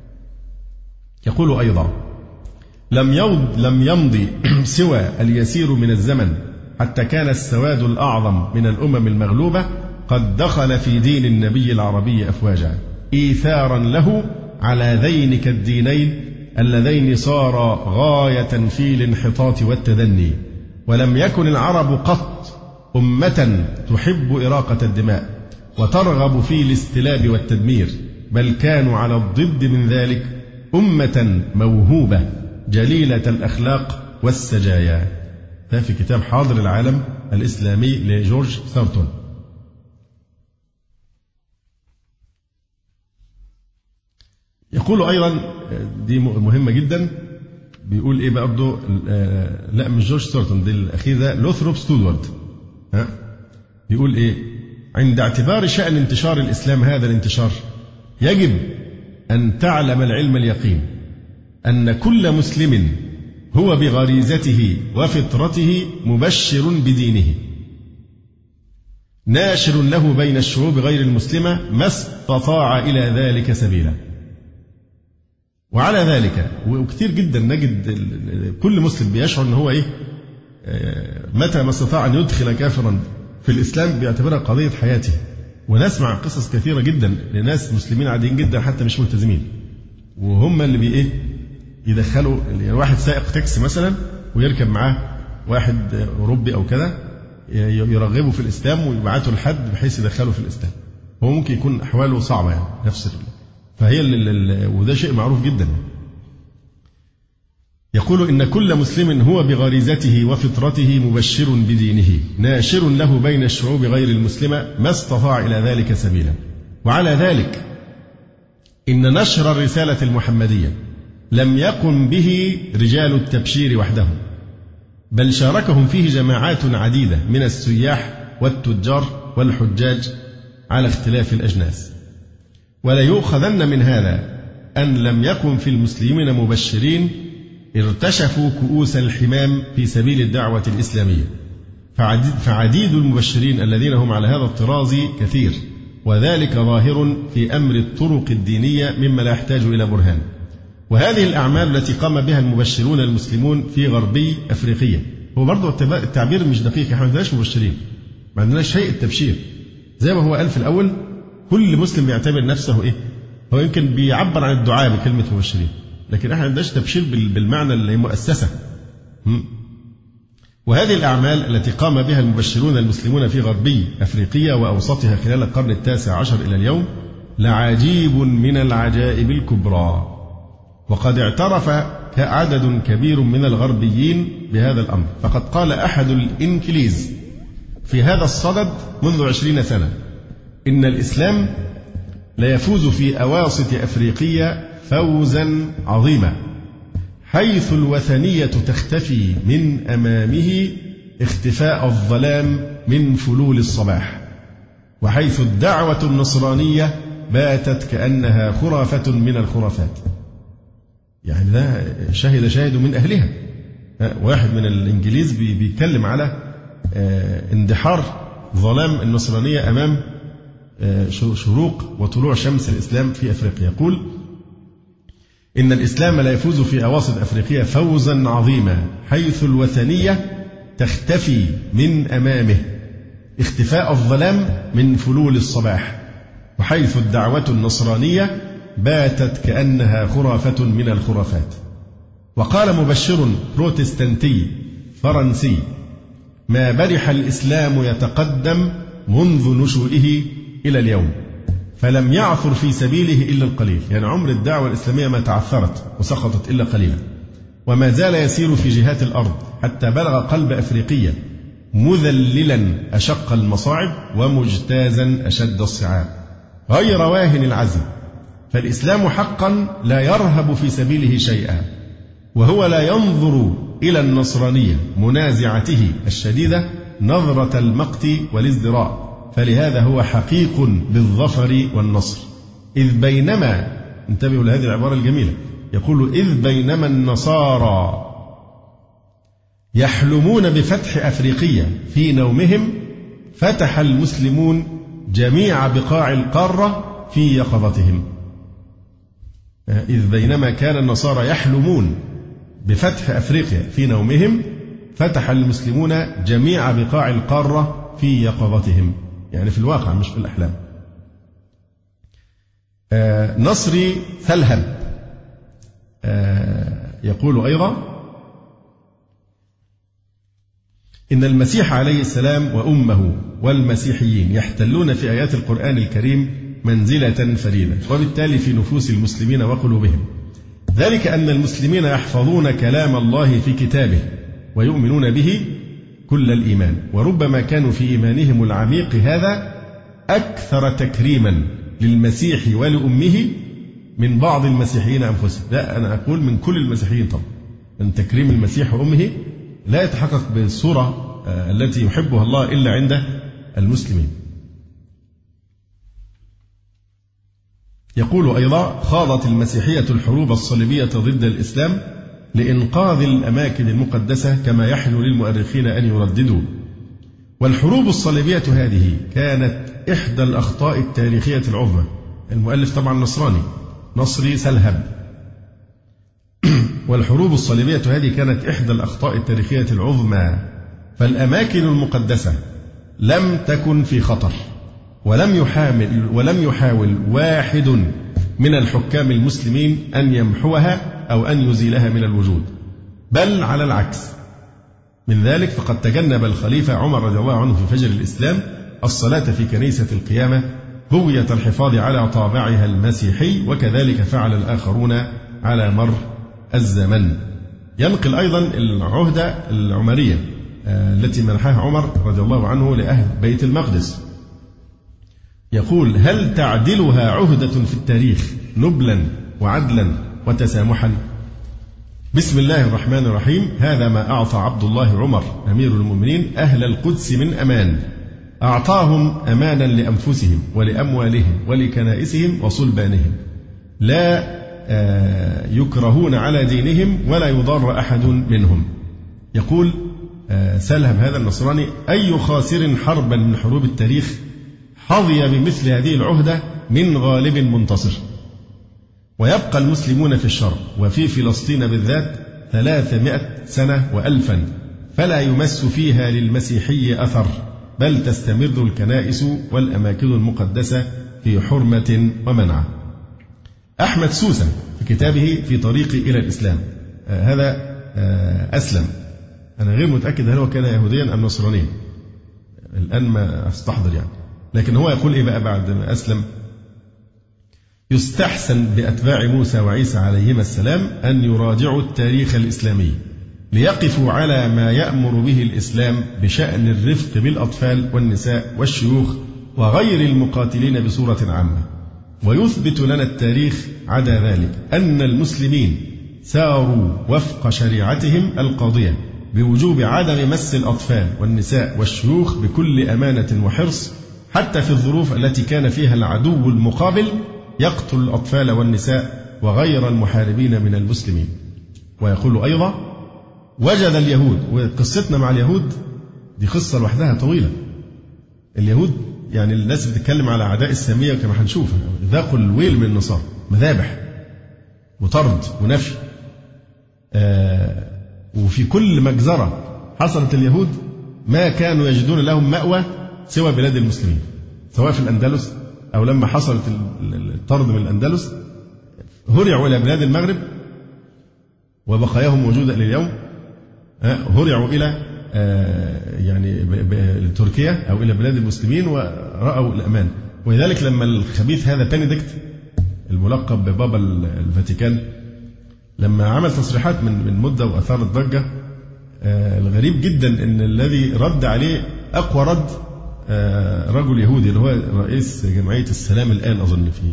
يقول أيضا: لم يمض لم يمضي سوى اليسير من الزمن حتى كان السواد الأعظم من الأمم المغلوبة قد دخل في دين النبي العربي أفواجا إيثارا له على ذينك الدينين اللذين صارا غاية في الانحطاط والتدني. ولم يكن العرب قط أمة تحب إراقة الدماء وترغب في الاستلاب والتدمير، بل كانوا على الضد من ذلك أمة موهوبة جليلة الأخلاق والسجايا. ده في كتاب حاضر العالم الإسلامي لجورج ثورتون. يقول أيضا، دي مهمة جدا، بيقول إيه برضه، لا مش جورج ثورتون، دي الأخير ده لوثروب ستودارد، ها بيقول إيه: عند اعتبار شأن انتشار الإسلام هذا الانتشار يجب أن تعلم العلم اليقين أن كل مسلم هو بغريزته وفطرته مبشر بدينه ناشر له بين الشعوب غير المسلمة ما استطاع إلى ذلك سبيلا. وعلى ذلك وكثير جدا نجد كل مسلم بيشعر أنه هو إيه متى ما استطاع أن يدخل كافرا في الإسلام بيعتبرها قضية حياته. ونسمع قصص كثيرة جدا لناس مسلمين عاديين جدا حتى مش ملتزمين، وهم اللي بي إيه يدخلوا، يعني واحد سائق تاكسي مثلا ويركب معاه واحد أوروبي أو كذا يرغبه في الإسلام ويبعته لحد بحيث يدخله في الإسلام. هو ممكن يكون أحواله صعبة يعني نفس فهي وده شيء معروف جدا. يقول: إن كل مسلم هو بغريزته وفطرته مبشر بدينه ناشر له بين الشعوب غير المسلمة ما استطاع إلى ذلك سبيلا. وعلى ذلك إن نشر الرسالة المحمدية لم يقم به رجال التبشير وحدهم، بل شاركهم فيه جماعات عديدة من السياح والتجار والحجاج على اختلاف الأجناس. ولا يؤخذن من هذا أن لم يكن في المسلمين مبشرين ارتشفوا كؤوس الحمام في سبيل الدعوة الإسلامية، فعديد, فعديد المبشرين الذين هم على هذا الطراز كثير، وذلك ظاهر في أمر الطرق الدينية مما لا يحتاج إلى برهان. وهذه الأعمال التي قام بها المبشرون المسلمون في غربي أفريقيا، هو برضو التعبير مش دقيق، احنا ما عندناش مبشرين، ما عندناش شيء التبشير، زي ما هو قال في الأول كل مسلم بيعتبر نفسه إيه، هو يمكن بيعبر عن الدعاء بكلمة مبشرين، لكن احنا ما عندناش تبشير بالمعنى اللي مؤسسة. وهذه الأعمال التي قام بها المبشرون المسلمون في غربي أفريقيا وأوسطها خلال القرن التاسع عشر إلى اليوم لعجيب من العجائب الكبرى. وقد اعترف عدد كبير من الغربيين بهذا الأمر، فقد قال أحد الإنكليز في هذا الصدد منذ عشرين سنة إن الإسلام لا يفوز في أواسط أفريقيا فوزا عظيما حيث الوثنية تختفي من أمامه اختفاء الظلام من فلول الصباح، وحيث الدعوة النصرانية باتت كأنها خرافة من الخرافات. يعني ده شهد شاهد من أهلها. واحد من الإنجليز بيتكلم على اندحار ظلام النصرانية أمام شروق وطلوع شمس الإسلام في أفريقيا. يقول إن الإسلام لا يفوز في أواسط أفريقيا فوزا عظيما حيث الوثنية تختفي من أمامه اختفاء الظلام من فلول الصباح، وحيث الدعوة النصرانية باتت كأنها خرافة من الخرافات. وقال مبشر بروتستانتي فرنسي: ما برح الإسلام يتقدم منذ نشوئه إلى اليوم، فلم يعثر في سبيله إلا القليل. يعني عمر الدعوة الإسلامية ما تعثرت وسقطت إلا قليلا، وما زال يسير في جهات الأرض حتى بلغ قلب أفريقيا مذللا أشق المصاعب ومجتازا أشد الصعاب غير واهن العزم. فالإسلام حقا لا يرهب في سبيله شيئا، وهو لا ينظر إلى النصرانية منازعته الشديدة نظرة المقت والازدراء، فلهذا هو حقيق بالظفر والنصر. إذ بينما، انتبهوا لهذه العبارة الجميلة، يقول: إذ بينما النصارى يحلمون بفتح أفريقيا في نومهم فتح المسلمون جميع بقاع القارة في يقظتهم. إذ بينما كان النصارى يحلمون بفتح أفريقيا في نومهم فتح المسلمون جميع بقاع القارة في يقظتهم، يعني في الواقع مش في الأحلام. آه نصري ثلهب آه يقول أيضا: إن المسيح عليه السلام وأمه والمسيحيين يحتلون في آيات القرآن الكريم منزلة فريدة، وبالتالي في نفوس المسلمين وقلوبهم، ذلك أن المسلمين يحفظون كلام الله في كتابه ويؤمنون به كل الإيمان، وربما كانوا في إيمانهم العميق هذا أكثر تكريما للمسيح ولأمه من بعض المسيحيين أنفسهم. لا، أنا أقول من كل المسيحيين طبعا، أن تكريم المسيح وأمه لا يتحقق بالصورة التي يحبها الله إلا عند المسلمين. يقول أيضا: خاضت المسيحية الحروب الصليبية ضد الإسلام لإنقاذ الأماكن المقدسة كما يحلو للمؤرخين أن يرددوا. والحروب الصليبية هذه كانت إحدى الأخطاء التاريخية العظمى. المؤلف طبعا نصراني، نصري سلهب. والحروب الصليبية هذه كانت إحدى الأخطاء التاريخية العظمى، فالأماكن المقدسة لم تكن في خطر، ولم يحاول ولم يحاول واحد من الحكام المسلمين أن يمحوها أو أن يزيلها من الوجود، بل على العكس من ذلك، فقد تجنب الخليفة عمر رضي الله عنه في فجر الإسلام الصلاة في كنيسة القيامة بغية الحفاظ على طابعها المسيحي، وكذلك فعل الآخرون على مر الزمن. ينقل أيضا العهدة العمرية التي منحها عمر رضي الله عنه لأهل بيت المقدس. يقول: هل تعدلها عهدة في التاريخ نبلا وعدلا وتسامحا؟ بسم الله الرحمن الرحيم. هذا ما أعطى عبد الله عمر أمير المؤمنين أهل القدس من أمان، أعطاهم أمانا لأنفسهم ولأموالهم ولكنائسهم وصلبانهم، لا يكرهون على دينهم ولا يضار أحد منهم. يقول سلهم هذا النصراني: أي خاسر حربا من حروب التاريخ حظي بمثل هذه العهدة من غالب منتصر. ويبقى المسلمون في الشرق وفي فلسطين بالذات ثلاثمائة سنة وألفا فلا يمس فيها للمسيحي أثر، بل تستمر الكنائس والأماكن المقدسة في حرمة ومنعة. أحمد سوسة في كتابه في طريقي إلى الإسلام، آه هذا آه أسلم، أنا غير متأكد هل هو كان يهوديا أم نصرانيا، الآن ما أستحضر يعني، لكن هو يقول إيه بقى بعد ما أسلم: يستحسن بأتباع موسى وعيسى عليهما السلام أن يراجعوا التاريخ الإسلامي ليقفوا على ما يأمر به الإسلام بشأن الرفق بالأطفال والنساء والشيوخ وغير المقاتلين بصورة عامة. ويثبت لنا التاريخ عدا ذلك أن المسلمين ساروا وفق شريعتهم القاضية بوجوب عدم مس الأطفال والنساء والشيوخ بكل أمانة وحرص، حتى في الظروف التي كان فيها العدو المقابل يقتل الأطفال والنساء وغير المحاربين من المسلمين. ويقول أيضا: وجد اليهود، وقصتنا مع اليهود دي قصة لوحدها طويلة. اليهود يعني الناس بتتكلم على أعداء السامية كما هنشوف، ذاقوا الويل من النصارى، مذابح وطرد ونفي. آه وفي كل مجزرة حصلت اليهود ما كانوا يجدون لهم مأوى سوى بلاد المسلمين، سواء في الأندلس أو لما حصلت الطرد من الأندلس هرعوا إلى بلاد المغرب وبقاياهم موجودة إلى اليوم، هرعوا إلى يعني تركيا أو إلى بلاد المسلمين ورأوا الأمان. ولذلك لما الخبيث هذا بنديكت الملقب ببابا الفاتيكان لما عمل تصريحات من من مدة وأثارت ضجة، الغريب جدا أن الذي رد عليه أقوى رد رجل يهودي اللي هو رئيس جمعية السلام الآن أظن في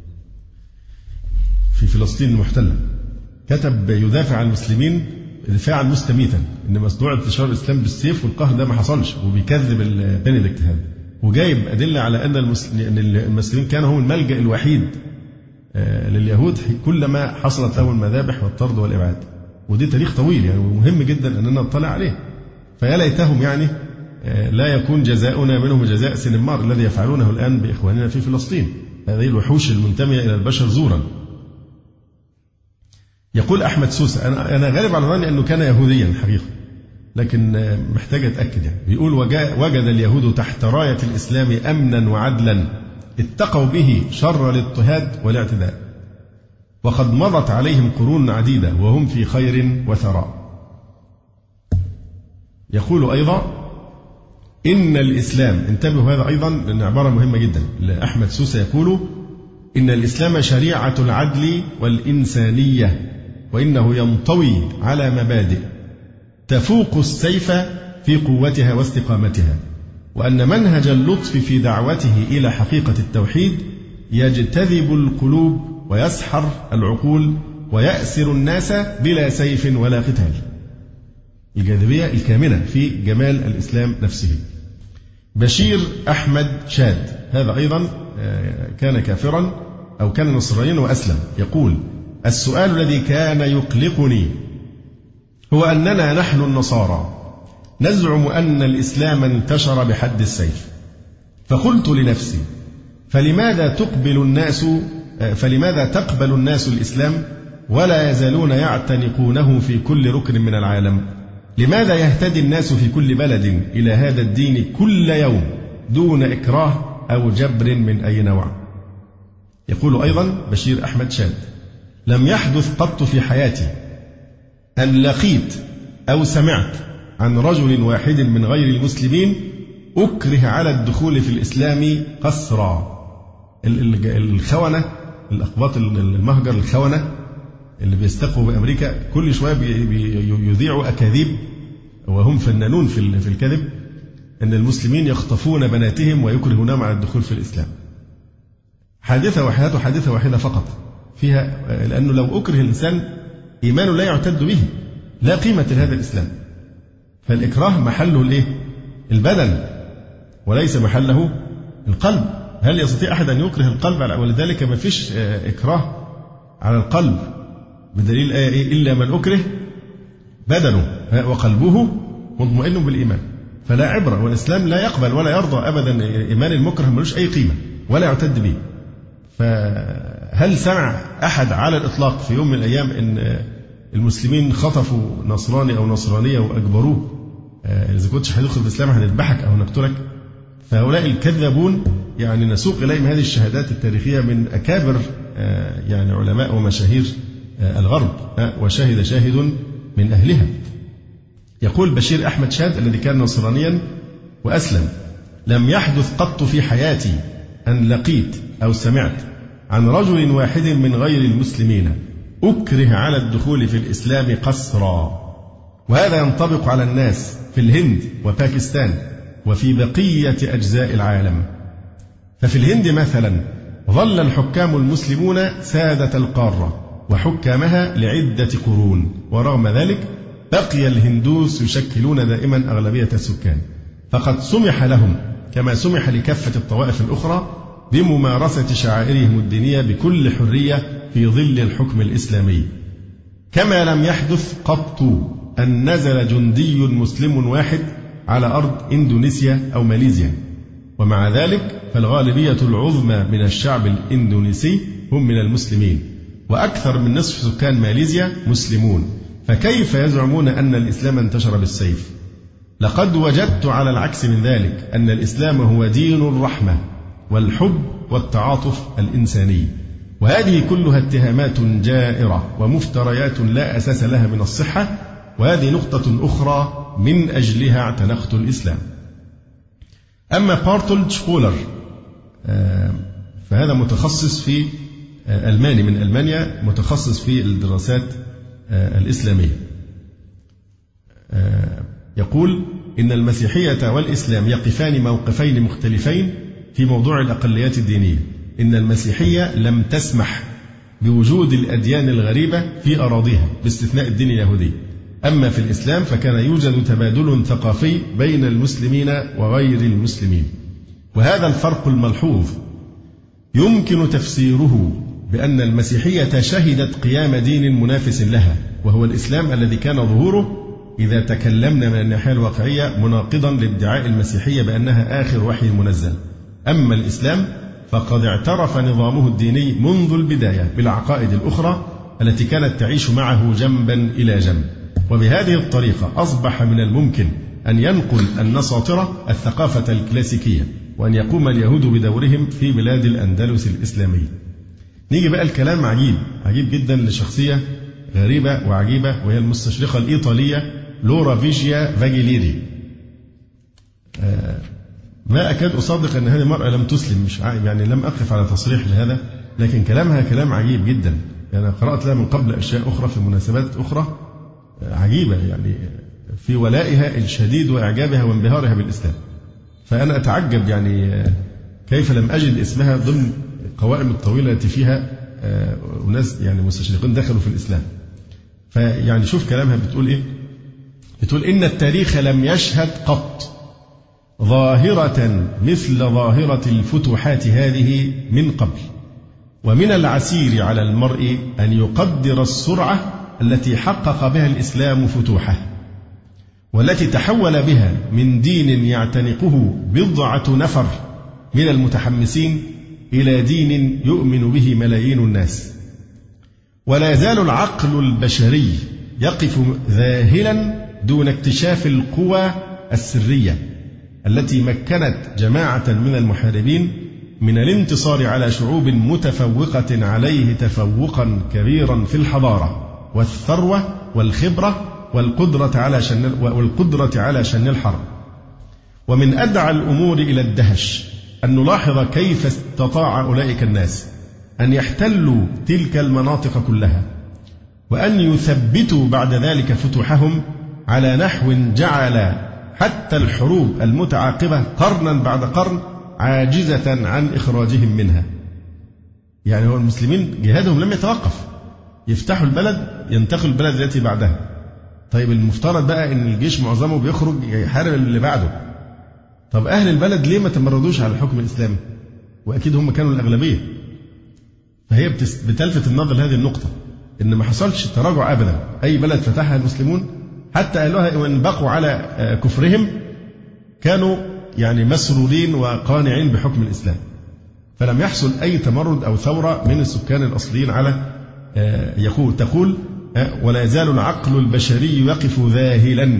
في فلسطين المحتلة، كتب يدافع عن المسلمين دفاعا مستميتا، ان مصنوع انتشار الاسلام بالسيف والقهر ده ما حصلش، وبيكذب بنديكت هذا، وجايب ادله على ان المسلمين كانوا هم الملجا الوحيد لليهود كلما حصلت لهم المذابح والطرد والابعاد. ودي تاريخ طويل يعني ومهم جدا اننا نطلع عليه. فيا ليتهم يعني لا يكون جزاؤنا منهم جزاء سنمار الذي يفعلونه الان باخواننا في فلسطين، هذه الوحوش المنتميه الى البشر زورا. يقول أحمد سوسة، أنا أنا غالب على ظني أنه كان يهوديا الحقيقة، لكن محتاج أتأكد يعني. بيقول: وجد اليهود تحت راية الإسلام أمنا وعدلا اتقوا به شر الاضطهاد والاعتداء، وقد مضت عليهم قرون عديدة وهم في خير وثراء. يقول أيضا: إن الإسلام، انتبهوا هذا أيضا لأن عبارة مهمة جدا لأحمد سوسة، يقول: إن الإسلام شريعة العدل والإنسانية، وإنه ينطوي على مبادئ تفوق السيف في قوتها واستقامتها، وأن منهج اللطف في دعوته إلى حقيقة التوحيد يجتذب القلوب ويسحر العقول ويأسر الناس بلا سيف ولا قتال. الجاذبية الكامنة في جمال الإسلام نفسه. بشير أحمد شاد، هذا أيضا كان كافرا أو كان نصرانيا وأسلم، يقول: السؤال الذي كان يقلقني هو أننا نحن النصارى نزعم أن الإسلام انتشر بحد السيف، فقلت لنفسي: فلماذا تقبل الناس فلماذا تقبل الناس الإسلام ولا يزالون يعتنقونه في كل ركن من العالم؟ لماذا يهتدي الناس في كل بلد إلى هذا الدين كل يوم دون إكراه أو جبر من أي نوع؟ يقول أيضا بشير أحمد شاد: لم يحدث قط في حياتي أن لقيت أو سمعت عن رجل واحد من غير المسلمين أكره على الدخول في الإسلام قسرا. الخونة الأقباط المهجر الخونة اللي بيستقوا بأمريكا كل شوية يذيعوا أكاذيب وهم فنانون في الكذب أن المسلمين يخطفون بناتهم ويكرهونهم على الدخول في الإسلام. حادثة وحياته حادثة واحدة فقط فيها، لأنه لو أكره الإنسان إيمانه لا يعتد به، لا قيمة لهذا الإسلام. فالإكراه محله الإيه؟ البدن وليس محله القلب. هل يستطيع أحد أن يكره القلب؟ ولذلك ما فيش إكراه على القلب بدليل آية إيه؟ إلا من أكره بدنه وقلبه مطمئن بالإيمان. فلا عبرة، والإسلام لا يقبل ولا يرضى أبدا إيمان المكره، ملوش أي قيمة ولا يعتد به. فهل سمع أحد على الإطلاق في يوم من الأيام أن المسلمين خطفوا نصراني أو نصرانية وأجبروه إذا كنتش هتدخل في الإسلام هنذبحك أو نقتلك؟ فهؤلاء الكذابون يعني نسوق إليهم هذه الشهادات التاريخية من أكابر يعني علماء ومشاهير الغرب، وشهد شاهد من أهلها. يقول بشير أحمد شاد الذي كان نصرانيا وأسلم: لم يحدث قط في حياتي أن لقيت أو سمعت عن رجل واحد من غير المسلمين أكره على الدخول في الإسلام قسرا. وهذا ينطبق على الناس في الهند وباكستان وفي بقية أجزاء العالم. ففي الهند مثلا ظل الحكام المسلمون سادة القارة وحكامها لعدة قرون، ورغم ذلك بقي الهندوس يشكلون دائما أغلبية السكان، فقد سمح لهم كما سمح لكافة الطوائف الأخرى بممارسة شعائرهم الدينية بكل حرية في ظل الحكم الإسلامي، كما لم يحدث قط أن نزل جندي مسلم واحد على أرض إندونيسيا أو ماليزيا. ومع ذلك فالغالبية العظمى من الشعب الإندونيسي هم من المسلمين، وأكثر من نصف سكان ماليزيا مسلمون، فكيف يزعمون أن الإسلام انتشر بالسيف؟ لقد وجدت على العكس من ذلك أن الإسلام هو دين الرحمة والحب والتعاطف الإنساني، وهذه كلها اتهامات جائرة ومفتريات لا أساس لها من الصحة، وهذه نقطة أخرى من أجلها اعتنقت الإسلام. أما بارتولد شبولر فهذا متخصص في ألماني من ألمانيا، متخصص في الدراسات الإسلامية، يقول إن المسيحية والإسلام يقفان موقفين مختلفين في موضوع الأقليات الدينية. إن المسيحية لم تسمح بوجود الأديان الغريبة في أراضيها باستثناء الدين اليهودي، أما في الإسلام فكان يوجد تبادل ثقافي بين المسلمين وغير المسلمين، وهذا الفرق الملحوظ يمكن تفسيره بأن المسيحية شهدت قيام دين منافس لها، وهو الإسلام الذي كان ظهوره إذا تكلمنا من الناحية الواقعية مناقضا لادعاء المسيحية بأنها آخر وحي منزل. أما الإسلام فقد اعترف نظامه الديني منذ البداية بالعقائد الأخرى التي كانت تعيش معه جنبا إلى جنب، وبهذه الطريقة أصبح من الممكن أن ينقل النصارى الثقافة الكلاسيكية، وأن يقوم اليهود بدورهم في بلاد الأندلس الإسلامية. نيجي بقى الكلام عجيب عجيب جدا لشخصية غريبة وعجيبة، وهي المستشرقة الإيطالية لورا فيجيا فاجيليري. آه ما أكاد أصدق أن هذه المرأة لم تسلم، مش يعني لم أقف على تصريح لهذا، لكن كلامها كلام عجيب جدا. يعني قرأت لها من قبل أشياء أخرى في مناسبات أخرى عجيبة، يعني في ولائها الشديد وإعجابها وانبهارها بالإسلام. فأنا أتعجب يعني كيف لم أجد اسمها ضمن القوائم الطويلة التي فيها وناس يعني مستشرقين دخلوا في الإسلام. فيعني شوف كلامها بتقول إيه؟ بتقول إن التاريخ لم يشهد قط ظاهرة مثل ظاهرة الفتوحات هذه من قبل، ومن العسير على المرء أن يقدر السرعة التي حقق بها الإسلام فتوحه، والتي تحول بها من دين يعتنقه بضعة نفر من المتحمسين إلى دين يؤمن به ملايين الناس. ولا يزال العقل البشري يقف ذاهلا دون اكتشاف القوى السرية التي مكنت جماعة من المحاربين من الانتصار على شعوب متفوقة عليه تفوقا كبيرا في الحضارة والثروة والخبرة والقدرة على شن والقدرة على شن الحرب. ومن أدعى الأمور إلى الدهش أن نلاحظ كيف استطاع أولئك الناس أن يحتلوا تلك المناطق كلها، وأن يثبتوا بعد ذلك فتوحهم على نحو جعل حتى الحروب المتعاقبة قرنا بعد قرن عاجزة عن إخراجهم منها. يعني هو المسلمين جهادهم لم يتوقف، يفتحوا البلد ينتقل البلد التي بعدها. طيب المفترض بقى أن الجيش معظمه بيخرج يحارب اللي بعده. طب أهل البلد ليه ما تمردوش على الحكم الإسلامي؟ وأكيد هم كانوا الأغلبية. فهي بتلفت النظر لهذه النقطة، إن ما حصلش تراجع أبدا. أي بلد فتحها المسلمون حتى أهلها وإن بقوا على كفرهم كانوا يعني مسرورين وقانعين بحكم الإسلام، فلم يحصل أي تمرد أو ثورة من السكان الأصليين على يقول تقول ولا يزال العقل البشري يقف ذاهلا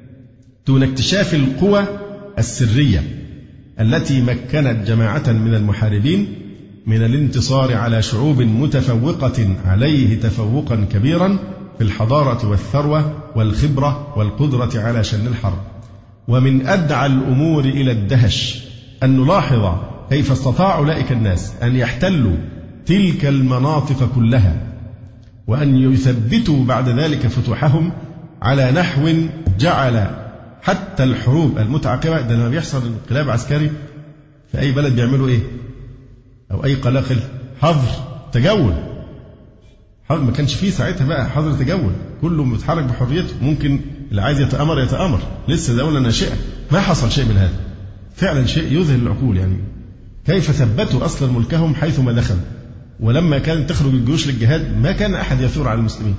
دون اكتشاف القوى السرية التي مكنت جماعة من المحاربين من الانتصار على شعوب متفوقة عليه تفوقا كبيرا في الحضارة والثروة والخبرة والقدرة على شن الحرب. ومن أدعى الأمور إلى الدهش أن نلاحظ كيف استطاع أولئك الناس أن يحتلوا تلك المناطق كلها، وأن يثبتوا بعد ذلك فتوحهم على نحو جعل حتى الحروب المتعاقبة. ده لما بيحصل انقلاب عسكري في أي بلد بيعملوا إيه؟ أو أي قلاقل؟ حظر، تجول، ما كانش فيه ساعتها بقى حظر تجول، كله متحرك بحريته، ممكن اللي عايز يتآمر يتآمر، لسه دولة ناشئة، ما حصل شيء من هذا. فعلا شيء يذهل العقول. يعني كيف ثبتوا أصلا ملكهم حيثما دخلوا، ولما كانت تخرج الجيوش للجهاد ما كان أحد يثور على المسلمين.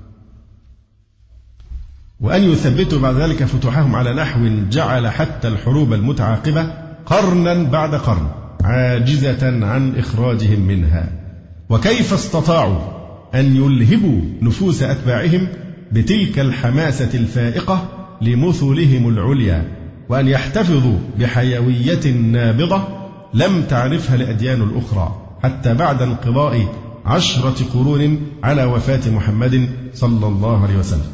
وأن يثبتوا بعد ذلك فتوحهم على نحو جعل حتى الحروب المتعاقبة قرنا بعد قرن عاجزة عن إخراجهم منها. وكيف استطاعوا أن يلهبوا نفوس أتباعهم بتلك الحماسة الفائقة لمثلهم العليا، وأن يحتفظوا بحيوية نابضة لم تعرفها الأديان الأخرى حتى بعد انقضاء عشرة قرون على وفاة محمد صلى الله عليه وسلم.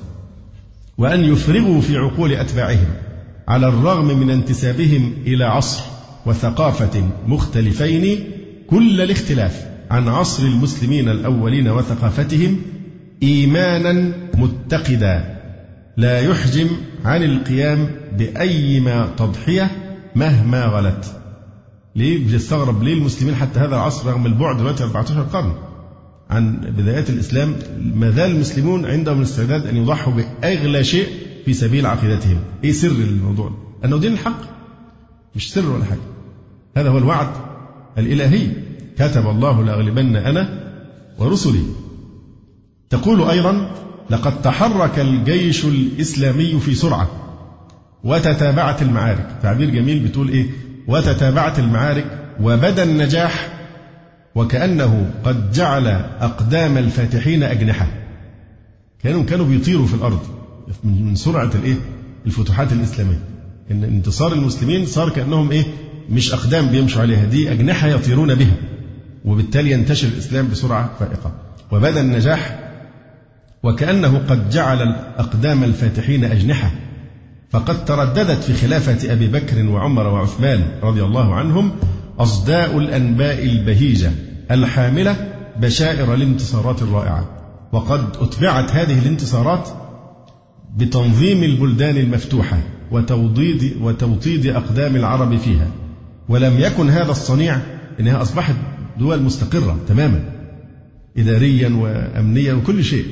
وأن يفرغوا في عقول أتباعهم على الرغم من انتسابهم إلى عصر وثقافة مختلفين كل الاختلاف عن عصر المسلمين الأولين وثقافتهم إيمانا متقدا لا يحجم عن القيام بأيما تضحية مهما غلت. ليه بيستغرب ليه المسلمين حتى هذا العصر رغم البعد دلوقتي أربعة عشر قرن عن بدايات الإسلام ما زال المسلمون عندهم الاستعداد أن يضحوا بأغلى شيء في سبيل عقيدتهم. إيه سر الموضوع؟ أنه دين الحق، مش سر ولا حاجة. هذا هو الوعد الإلهي، كتب الله لأغلبن أنا ورسلي. تقول أيضا لقد تحرك الجيش الإسلامي في سرعة وتتابعت المعارك. تعبير جميل بتقول إيه؟ وتتابعت المعارك وبدا النجاح وكأنه قد جعل أقدام الفاتحين أجنحة. كانوا كانوا بيطيروا في الأرض من سرعة الإيه؟ الفتوحات الإسلامية. إن انتصار المسلمين صار كأنهم إيه؟ مش أقدام بيمشوا عليها، دي أجنحة يطيرون بها، وبالتالي ينتشر الإسلام بسرعة فائقة. وبدا النجاح وكأنه قد جعل أقدام الفاتحين أجنحة، فقد ترددت في خلافة أبي بكر وعمر وعثمان رضي الله عنهم أصداء الأنباء البهيجة الحاملة بشائر الانتصارات الرائعة، وقد أتبعت هذه الانتصارات بتنظيم البلدان المفتوحة وتوضيد وتوطيد أقدام العرب فيها. ولم يكن هذا الصنيع إنها أصبحت دول مستقرة تماما إداريا وأمنيا وكل شيء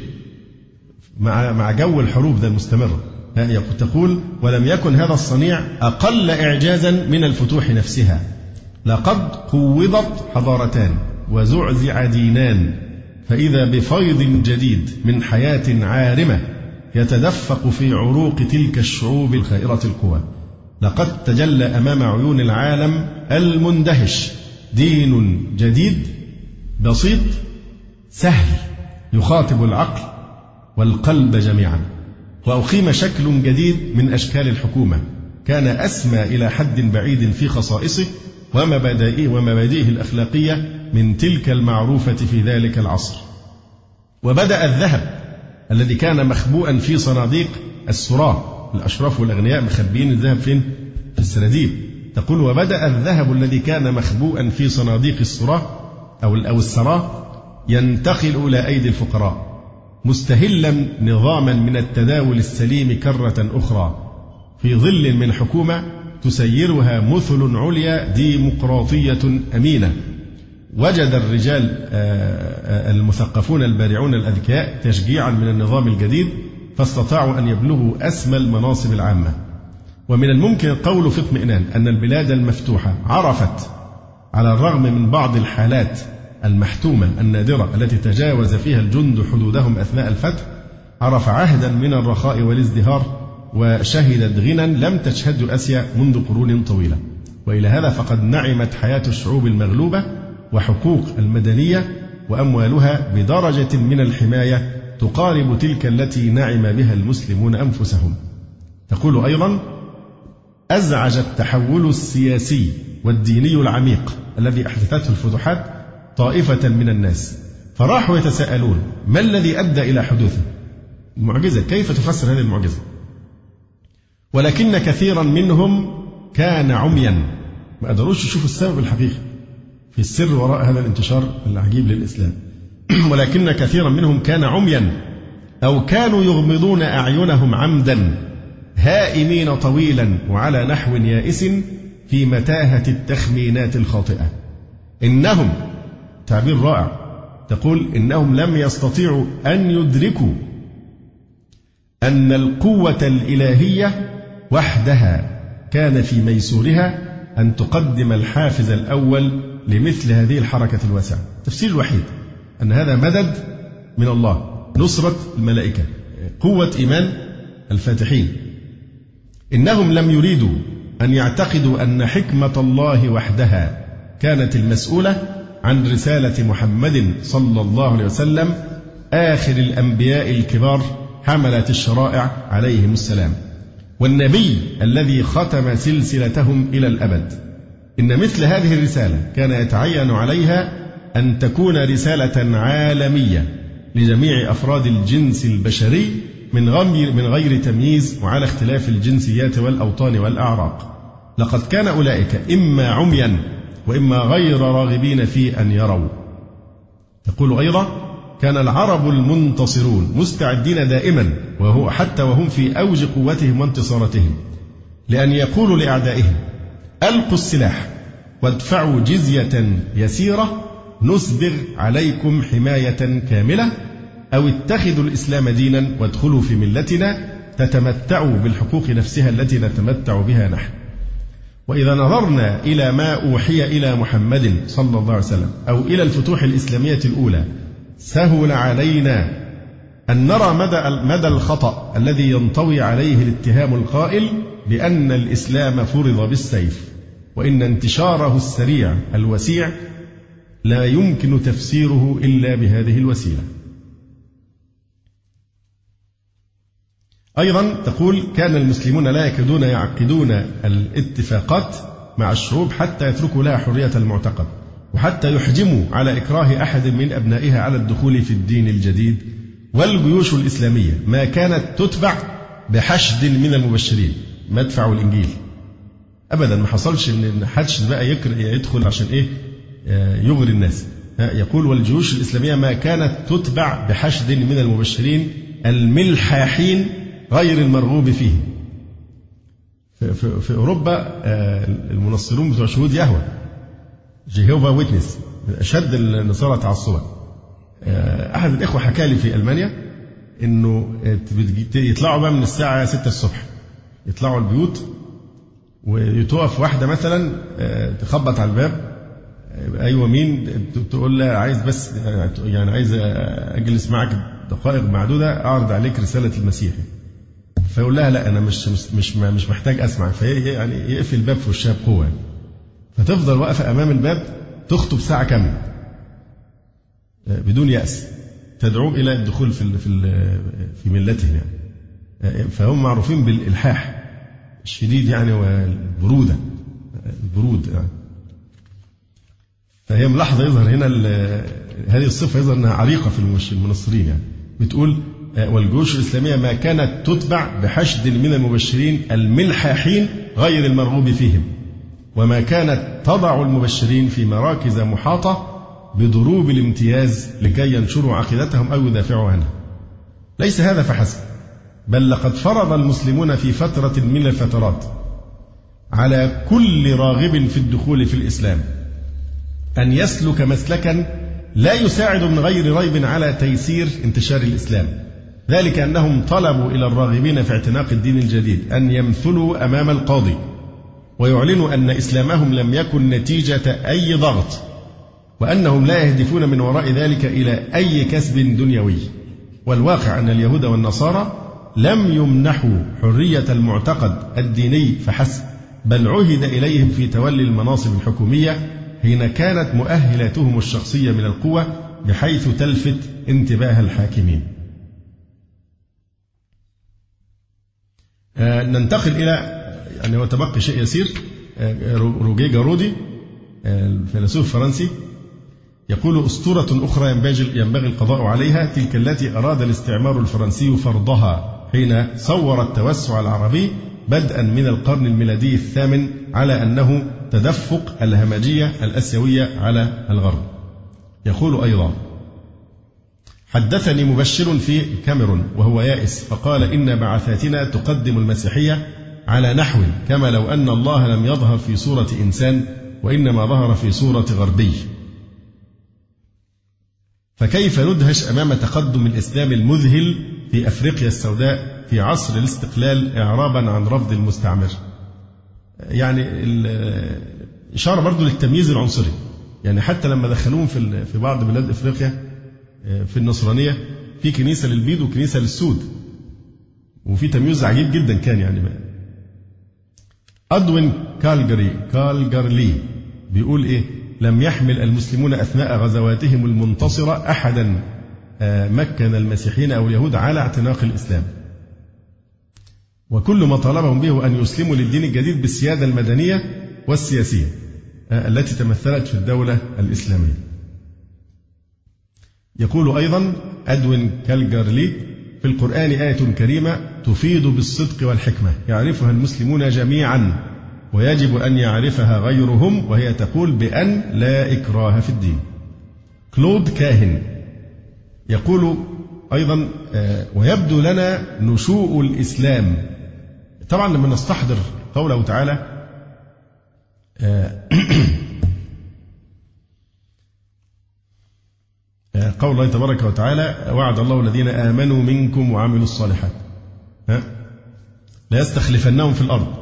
مع مع جو الحروب ده المستمرة. تقول ولم يكن هذا الصنيع أقل إعجازا من الفتوح نفسها، لقد قوضت حضارتان وزعزع دينان، فإذا بفيض جديد من حياة عارمة يتدفق في عروق تلك الشعوب الخائرة القوى. لقد تجلى أمام عيون العالم المندهش دين جديد بسيط سهل يخاطب العقل والقلب جميعا. وأقيم شكل جديد من أشكال الحكومة كان أسمى إلى حد بعيد في خصائصه ومبادئه ومبادئه الأخلاقية من تلك المعروفة في ذلك العصر. وبدأ الذهب الذي كان مخبوءا في صناديق السراء، الأشراف والأغنياء مخبين الذهب فين؟ في السناديب. تقول وبدأ الذهب الذي كان مخبوءا في صناديق السراء أو أو السراء ينتقل إلى أيدي الفقراء مستهلا نظاما من التداول السليم كرة أخرى في ظل من حكومة تسيرها مثل عليا ديمقراطية أمينة. وجد الرجال المثقفون البارعون الأذكياء تشجيعا من النظام الجديد فاستطاعوا أن يبلغوا أسمى المناصب العامة. ومن الممكن القول في اطمئنان أن البلاد المفتوحة عرفت على الرغم من بعض الحالات المحتومة النادرة التي تجاوز فيها الجند حدودهم أثناء الفتح، عرف عهدا من الرخاء والازدهار وشهدت غنى لم تشهده آسيا منذ قرون طويلة. وإلى هذا فقد نعمت حياة الشعوب المغلوبة وحقوق المدنية وأموالها بدرجة من الحماية تقارب تلك التي نعم بها المسلمون أنفسهم. تقول أيضا أزعج التحول السياسي والديني العميق الذي أحدثته الفتوحات طائفة من الناس، فراحوا يتساءلون ما الذي أدى إلى حدوثه؟ المعجزة، كيف تفسر هذه المعجزة؟ ولكن كثيرا منهم كان عميا، ما قدروش يشوفوا السبب الحقيقي في السر وراء هذا الانتشار العجيب للإسلام. ولكن كثيرا منهم كان عميا أو كانوا يغمضون أعينهم عمدا هائمين طويلا وعلى نحو يائس في متاهة التخمينات الخاطئة. إنهم، تعبير رائع، تقول إنهم لم يستطيعوا أن يدركوا أن القوة الإلهية وحدها كان في ميسورها أن تقدم الحافز الأول لمثل هذه الحركة الواسعة. التفسير الوحيد أن هذا مدد من الله، نصرة الملائكة، قوة إيمان الفاتحين. إنهم لم يريدوا أن يعتقدوا أن حكمة الله وحدها كانت المسؤولة عن رسالة محمد صلى الله عليه وسلم آخر الأنبياء الكبار حملة الشرائع عليهم السلام، والنبي الذي ختم سلسلتهم إلى الأبد. إن مثل هذه الرسالة كان يتعين عليها أن تكون رسالة عالمية لجميع أفراد الجنس البشري من غير من غير تمييز وعلى اختلاف الجنسيات والأوطان والأعراق. لقد كان أولئك إما عميا وإما غير راغبين في أن يروا. يقول أيضا: كان العرب المنتصرون مستعدين دائما وهو حتى وهم في أوج قوتهم وانتصاراتهم لأن يقولوا لأعدائهم: ألقوا السلاح وادفعوا جزية يسيرة نسبغ عليكم حماية كاملة، أو اتخذوا الإسلام دينا وادخلوا في ملتنا تتمتعوا بالحقوق نفسها التي نتمتع بها نحن. وإذا نظرنا إلى ما أوحي إلى محمد صلى الله عليه وسلم أو إلى الفتوح الإسلامية الأولى سهل علينا أن نرى مدى مدى الخطأ الذي ينطوي عليه الاتهام القائل بأن الإسلام فرض بالسيف، وإن انتشاره السريع الوسيع لا يمكن تفسيره إلا بهذه الوسيلة. أيضا تقول: كان المسلمون لا يكادون يعقدون الاتفاقات مع الشعوب حتى يتركوا لها حرية المعتقد، وحتى يحجموا على إكراه أحد من أبنائها على الدخول في الدين الجديد. والجيوش الإسلامية ما كانت تتبع بحشد من المبشرين، مدفع الإنجيل أبدا، ما حصلش إن حدش بقى يدخل عشان إيه يغري الناس. يقول: والجيوش الإسلامية ما كانت تتبع بحشد من المبشرين الملحاحين غير المرغوب فيه. في, في, في أوروبا المنصرون بتوع شهود يهوه جيهوفا ويتنس من أشد النصارى تعصبا. أحد الإخوة حكى لي في ألمانيا إنه يطلعوا بقى من الساعة ستة الصبح، يطلعوا البيوت ويتوقف واحدة مثلا تخبط على الباب: أيوة مين؟ تقول لها: عايز بس يعني عايز أجلس معك دقائق معدودة أعرض عليك رسالة المسيح. فيقول لها: لا أنا مش مش مش محتاج أسمع. في يعني يقفل الباب في وشها بقوة، فتفضل واقفة أمام الباب تخطب ساعة كاملة بدون يأس، تدعو إلى الدخول في في في ملتهم يعني. فهم معروفين بالإلحاح الشديد يعني والبرودة البرود يعني. فهي ملاحظة يظهر هنا هذه الصفة، يظهر أنها عريقة في المنصرين يعني. بتقول: والجيوش الإسلامية ما كانت تتبع بحشد من المبشرين الملحاحين غير المرغوب فيهم، وما كانت تضع المبشرين في مراكز محاطة بضروب الامتياز لكي ينشروا عقيدتهم أو يدافعوا عنها. ليس هذا فحسب، بل لقد فرض المسلمون في فترة من الفترات على كل راغب في الدخول في الإسلام أن يسلك مسلكا لا يساعد من غير ريب على تيسير انتشار الإسلام. ذلك أنهم طلبوا إلى الراغبين في اعتناق الدين الجديد أن يمثلوا أمام القاضي ويعلنوا أن إسلامهم لم يكن نتيجة أي ضغط، وأنهم لا يهدفون من وراء ذلك إلى أي كسب دنيوي. والواقع أن اليهود والنصارى لم يمنحوا حرية المعتقد الديني فحسب، بل عهد إليهم في تولي المناصب الحكومية حين كانت مؤهلاتهم الشخصية من القوة بحيث تلفت انتباه الحاكمين. آه ننتقل إلى يعني وتبقي شيء يسير. آه روجيه جارودي آه الفيلسوف الفرنسي يقول: أسطورة أخرى ينبغي القضاء عليها، تلك التي أراد الاستعمار الفرنسي فرضها حين صور التوسع العربي بدءا من القرن الميلادي الثامن على أنه تدفق الهمجية الأسيوية على الغرب. يقول أيضا: حدثني مبشر في كاميرون وهو يائس فقال: إن بعثاتنا تقدم المسيحية على نحو كما لو أن الله لم يظهر في صورة إنسان وإنما ظهر في صورة غربي. فكيف ندهش أمام تقدم الإسلام المذهل في أفريقيا السوداء في عصر الاستقلال إعرابا عن رفض المستعمر. يعني إشارة برضو للتمييز العنصري، يعني حتى لما دخلوهم في في بعض بلاد أفريقيا في النصرانية في كنيسة للبيض وكنيسة للسود، وفي تمييز عجيب جدا كان. يعني بقى أدوين كالجري كالجرلي بيقول إيه؟ لم يحمل المسلمون أثناء غزواتهم المنتصرة أحدا مكن المسيحيين أو اليهود على اعتناق الإسلام، وكل ما طالبهم به أن يسلموا للدين الجديد بالسيادة المدنية والسياسية التي تمثلت في الدولة الإسلامية. يقول أيضا أدوين كالجرلي: في القرآن آية كريمة تفيد بالصدق والحكمة يعرفها المسلمون جميعا ويجب أن يعرفها غيرهم، وهي تقول بأن لا إكراه في الدين. كلود كاهن يقول أيضا: ويبدو لنا نشوء الإسلام. طبعا لما نستحضر قوله تعالى قول الله تبارك وتعالى: وعد الله الذين آمنوا منكم وعملوا الصالحات لا يستخلفنهم في الأرض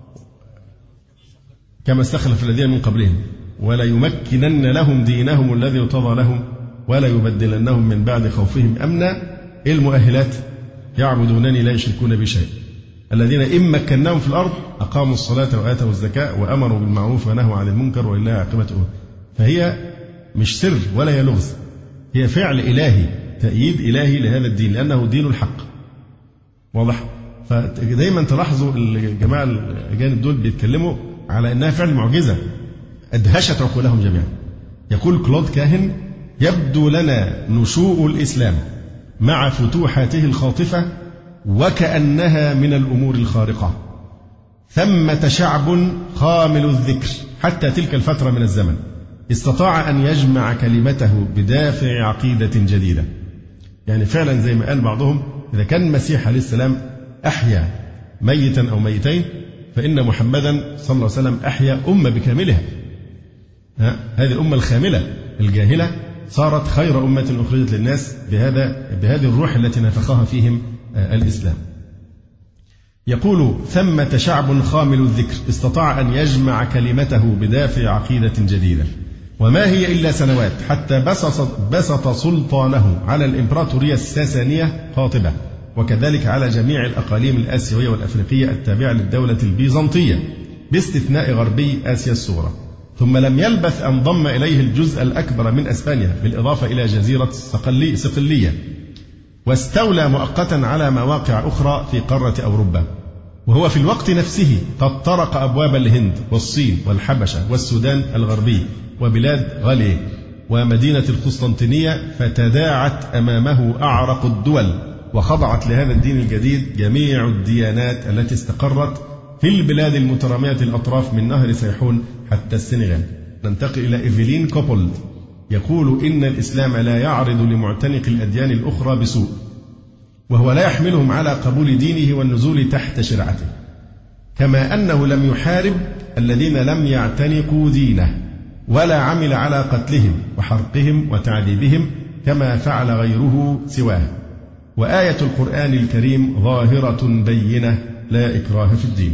كما استخلف الذين من قبلهم ولا يمكنن لهم دينهم الذي ارتضى لهم ولا يبدلنهم من بعد خوفهم أمنا. إيه المؤهلات؟ يعبدونني لا يشركون بي شيء. الذين إن مكناهم في الأرض أقاموا الصلاة وآتوا الزكاة وأمروا بالمعروف ونهوا عن المنكر ولله عاقبة الأمور. فهي مش سر ولا هي لغز، هي فعل إلهي، تأييد إلهي لهذا الدين لأنه دين الحق. واضح؟ فدايما تلاحظوا الجماعة الأجانب دول بيتكلموا على أنها فعل معجزة أدهشت عقولهم جميعا. يقول كلود كاهن: يبدو لنا نشوء الإسلام مع فتوحاته الخاطفة وكأنها من الأمور الخارقة. ثمة شعب خامل الذكر حتى تلك الفترة من الزمن استطاع أن يجمع كلمته بدافع عقيدة جديدة. يعني فعلا زي ما قال بعضهم: إذا كان المسيح عليه السلام أحيا ميتا أو ميتين فإن محمدا صلى الله عليه وسلم أحيا أمة بكاملها. ها؟ هذه الأمة الخاملة الجاهلة صارت خير أمة أخرجت للناس بهذا بهذه الروح التي نفخها فيهم الإسلام. يقول: ثمة شعب خامل الذكر استطاع أن يجمع كلمته بدافع عقيدة جديدة، وما هي إلا سنوات حتى بسط, بسط سلطانه على الإمبراطورية الساسانية قاطبة، وكذلك على جميع الأقاليم الآسيوية والأفريقية التابعة للدولة البيزنطية باستثناء غربي آسيا الصغرى. ثم لم يلبث أن ضم إليه الجزء الأكبر من أسبانيا بالإضافة إلى جزيرة صقلية، واستولى مؤقتا على مواقع أخرى في قارة أوروبا. وهو في الوقت نفسه قد طرق أبواب الهند والصين والحبشة والسودان الغربي وبلاد غاليه ومدينة القسطنطينية، فتداعت أمامه أعرق الدول وخضعت لهذا الدين الجديد جميع الديانات التي استقرت في البلاد المترامية الأطراف من نهر سيحون حتى السنغال. ننتقل إلى إيفلين كوبولد يقول: إن الإسلام لا يعرض لمعتنق الأديان الأخرى بسوء، وهو لا يحملهم على قبول دينه والنزول تحت شرعته، كما أنه لم يحارب الذين لم يعتنقوا دينه ولا عمل على قتلهم وحرقهم وتعذيبهم كما فعل غيره سواه. وآية القرآن الكريم ظاهرة بينة لا إكراه في الدين.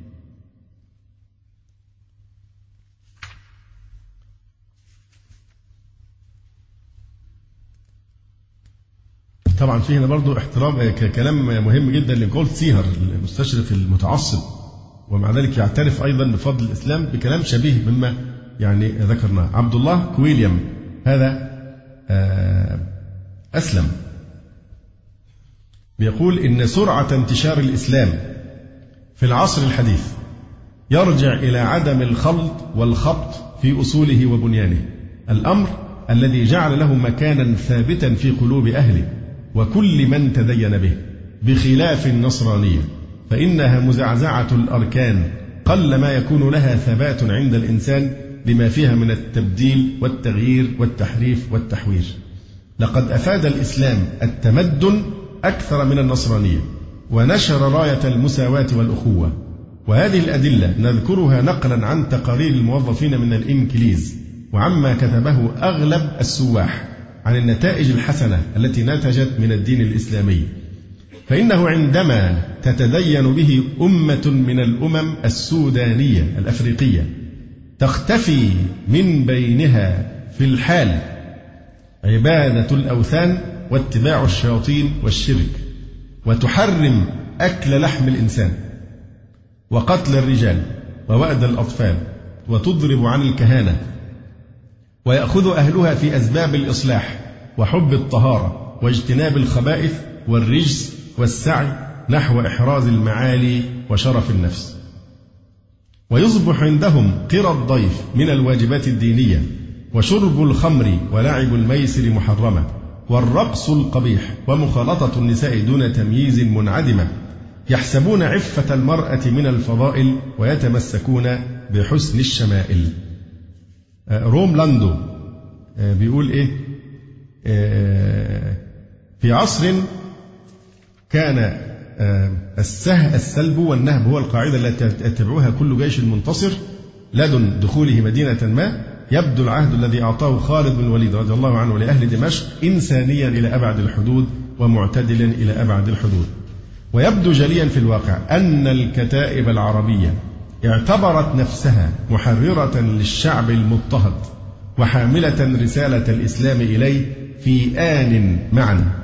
طبعا في هنا برضو احترام كلام مهم جدا لجولد سيهر المستشرق المتعصب، ومع ذلك يعترف أيضا بفضل الإسلام بكلام شبيه مما يعني ذكرناه. عبد الله كويليام هذا أسلم بيقول: إن سرعة انتشار الإسلام في العصر الحديث يرجع إلى عدم الخلط والخبط في أصوله وبنيانه، الأمر الذي جعل له مكانا ثابتا في قلوب أهله وكل من تدين به، بخلاف النصرانية فإنها مزعزعة الأركان قل ما يكون لها ثبات عند الإنسان لما فيها من التبديل والتغيير والتحريف والتحوير. لقد أفاد الإسلام التمدن أكثر من النصرانية ونشر راية المساواة والأخوة، وهذه الأدلة نذكرها نقلا عن تقارير الموظفين من الإنكليز وعما كتبه أغلب السواح عن النتائج الحسنة التي نتجت من الدين الإسلامي، فإنه عندما تتدين به أمة من الأمم السودانية الأفريقية تختفي من بينها في الحال عبادة الأوثان واتباع الشياطين والشرك، وتحرم أكل لحم الإنسان وقتل الرجال ووأد الأطفال، وتضرب عن الكهانة، ويأخذ أهلها في أسباب الإصلاح وحب الطهارة واجتناب الخبائث والرجس والسعي نحو إحراز المعالي وشرف النفس، ويصبح عندهم قرى الضيف من الواجبات الدينية، وشرب الخمر ولعب الميسر محرمة، والرقص القبيح ومخالطة النساء دون تمييز منعدمة، يحسبون عفة المرأة من الفضائل ويتمسكون بحسن الشمائل. روم لاندو بيقول إيه؟ في عصر كان السه السلب والنهب هو القاعدة التي يتبعها كل جيش منتصر لدن دخوله مدينة ما، يبدو العهد الذي أعطاه خالد بن الوليد رضي الله عنه لأهل دمشق إنسانيا إلى أبعد الحدود ومعتدلا إلى أبعد الحدود. ويبدو جليا في الواقع أن الكتائب العربية اعتبرت نفسها محررة للشعب المضطهد وحاملة رسالة الإسلام إليه في آن معا.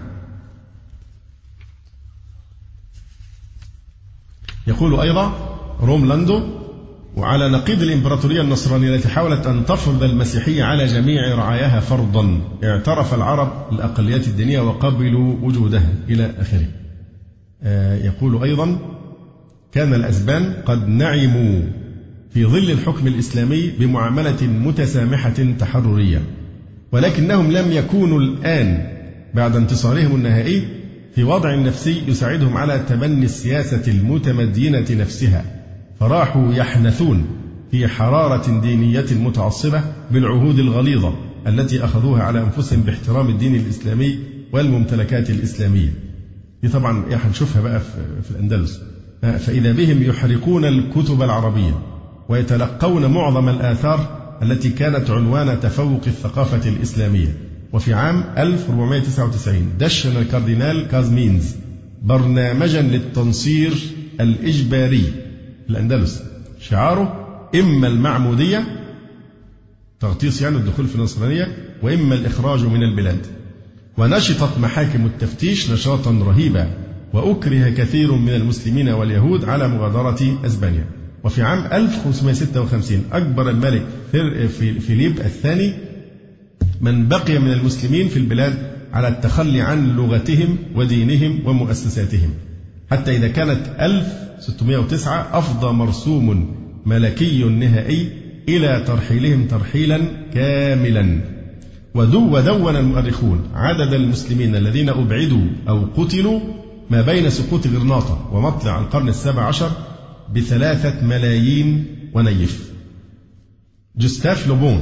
يقول أيضا روم لاندو: وعلى نقيض الإمبراطورية النصرانية التي حاولت أن تفرض المسيحية على جميع رعاياها فرضا، اعترف العرب الأقليات الدينية وقبلوا وجودها إلى آخره. يقول أيضا: كان الأسبان قد نعموا في ظل الحكم الإسلامي بمعاملة متسامحة تحررية، ولكنهم لم يكونوا الآن بعد انتصارهم النهائي في وضع نفسي يساعدهم على تبني السياسة المتمدينة نفسها، فراحوا يحنثون في حرارة دينية متعصبة بالعهود الغليظة التي أخذوها على أنفسهم باحترام الدين الإسلامي والممتلكات الإسلامية. دي طبعا هنشوفها بقى في الأندلس. فإذا بهم يحرقون الكتب العربية ويتلقون معظم الآثار التي كانت عنوان تفوق الثقافة الإسلامية. وفي عام ألف وأربعمائة وتسعة وتسعين دشن الكاردينال كازمينز برنامجا للتنصير الإجباري في الأندلس، شعاره إما المعمودية، تغطيس يعني الدخول في النصرانية، وإما الإخراج من البلاد. ونشطت محاكم التفتيش نشاطا رهيبا، وأكره كثير من المسلمين واليهود على مغادرة أسبانيا. وفي عام ألف وخمسمائة وستة وخمسين أجبر الملك فيليب الثاني من بقي من المسلمين في البلاد على التخلي عن لغتهم ودينهم ومؤسساتهم، حتى إذا كانت ألف وستمائة وتسعة أفضى مرسوم ملكي نهائي إلى ترحيلهم ترحيلا كاملا. ودون المؤرخون عدد المسلمين الذين أبعدوا أو قتلوا ما بين سقوط غرناطة ومطلع القرن السابع عشر بثلاثة ملايين ونيف. جوستاف لوبون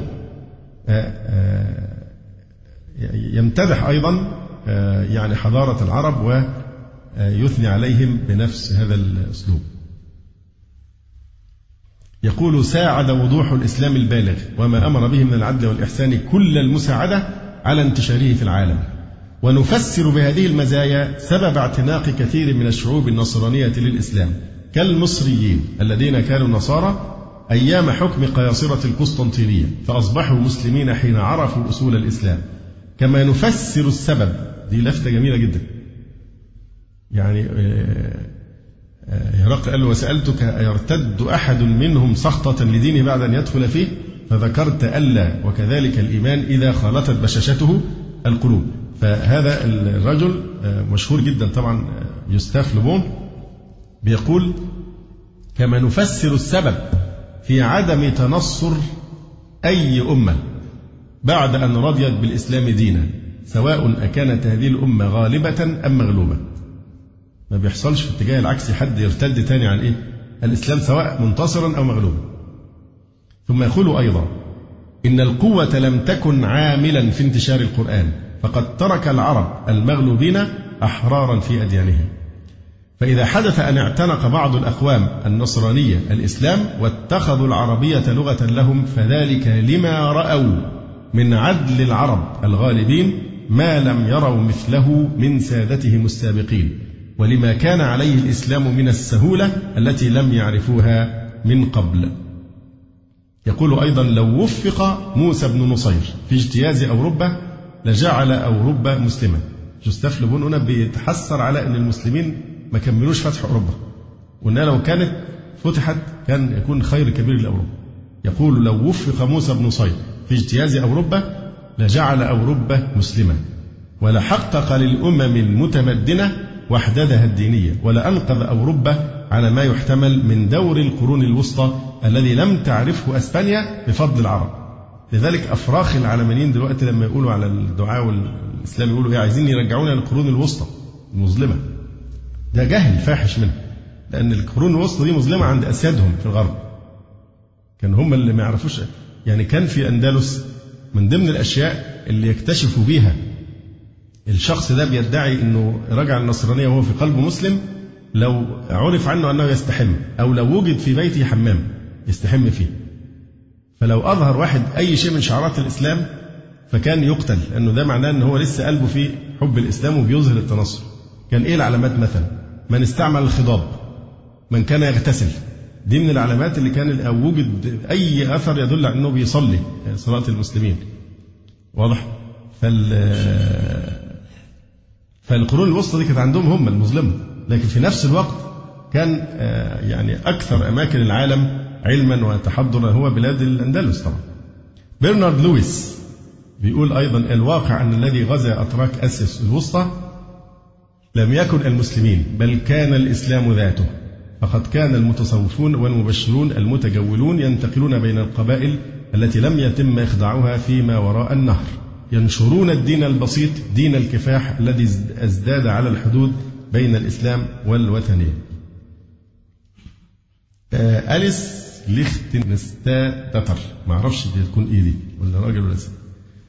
يمتدح أيضا يعني حضارة العرب ويثني عليهم بنفس هذا الأسلوب. يقول: ساعد وضوح الإسلام البالغ وما أمر به من العدل والإحسان كل المساعدة على انتشاره في العالم، ونفسر بهذه المزايا سبب اعتناق كثير من الشعوب النصرانية للإسلام كالمصريين الذين كانوا نصارى أيام حكم قياصرة القسطنطينية فأصبحوا مسلمين حين عرفوا أصول الإسلام، كما نفسر السبب. دي لفتة جميلة جدا. يعني هرقل قال: وسألتك أيرتد أحد منهم سخطة لدينه بعد أن يدخل فيه؟ فذكرت ألا، وكذلك الإيمان إذا خالطت بشاشته القلوب. فهذا الرجل مشهور جدا طبعا، جوستاف لوبون، بيقول: كما نفسر السبب في عدم تنصر أي أمة بعد أن رضيت بالإسلام دينا، سواء أكانت هذه الأمة غالبة أم مغلوبة. ما بيحصلش في الاتجاه العكسي حد يرتد تاني عن إيه؟ الإسلام، سواء منتصرا أو مغلوبا. ثم يقول أيضا: إن القوة لم تكن عاملا في انتشار القرآن، فقد ترك العرب المغلوبين أحرارا في أديانهم. فإذا حدث أن اعتنق بعض الأقوام النصرانية الإسلام واتخذوا العربية لغة لهم، فذلك لما رأوا من عدل العرب الغالبين ما لم يروا مثله من سادتهم السابقين، ولما كان عليه الإسلام من السهولة التي لم يعرفوها من قبل. يقول أيضا: لو وفق موسى بن نصير في اجتياز أوروبا لجعل أوروبا مسلمة. جوستاف لوبون هنا بيتحسر على أن المسلمين ما كملوش فتح أوروبا، وأنها لو كانت فتحت كان يكون خير كبير لأوروبا. يقول: لو وفق موسى بن نصير في اجتياز أوروبا لجعل أوروبا مسلمة، ولحقق للأمم المتمدنة وحدتها الدينية، ولأنقذ أوروبا على ما يحتمل من دور القرون الوسطى الذي لم تعرفه أسبانيا بفضل العرب. لذلك أفراخ العلمانيين دلوقتي لما يقولوا على الدعاء والإسلام يقولوا إيه؟ عايزين يرجعونا للقرون الوسطى المظلمة. ده جهل فاحش منه، لأن القرون الوسطى دي مظلمة عند أسيادهم في الغرب، كان هم اللي ما يعرفوش. يعني كان في أندلس من ضمن الأشياء اللي يكتشفوا بيها الشخص ده بيدعي أنه رجع النصرانية وهو في قلبه مسلم، لو عرف عنه أنه يستحم، أو لو وجد في بيته حمام يستحم فيه، فلو أظهر واحد أي شيء من شعارات الإسلام فكان يقتل، لأنه ده معناه أنه هو لسه قلبه في حب الإسلام وبيظهر التنصر. كان إيه العلامات؟ مثلا من استعمل الخضاب، من كان يغتسل، دي من العلامات اللي كان أو وجد أي أثر يدل على أنه بيصلي صلاة المسلمين. واضح؟ فال فالقرون الوسطى دي كانت عندهم هم المظلمة، لكن في نفس الوقت كان يعني أكثر أماكن العالم علما وتحضرا هو بلاد الأندلس طبعا. برنارد لويس بيقول أيضا: الواقع أن الذي غزا أتراك آسيا الوسطى لم يكن المسلمين، بل كان الإسلام ذاته، فقد كان المتصوفون والمبشرون المتجولون ينتقلون بين القبائل التي لم يتم إخضاعها فيما وراء النهر، ينشرون الدين البسيط، دين الكفاح الذي ازداد على الحدود بين الإسلام والوثنية. آه أليس ليختنستاتر، ما أعرفش دي تكون إيه دي، ولا راجل ولا ست.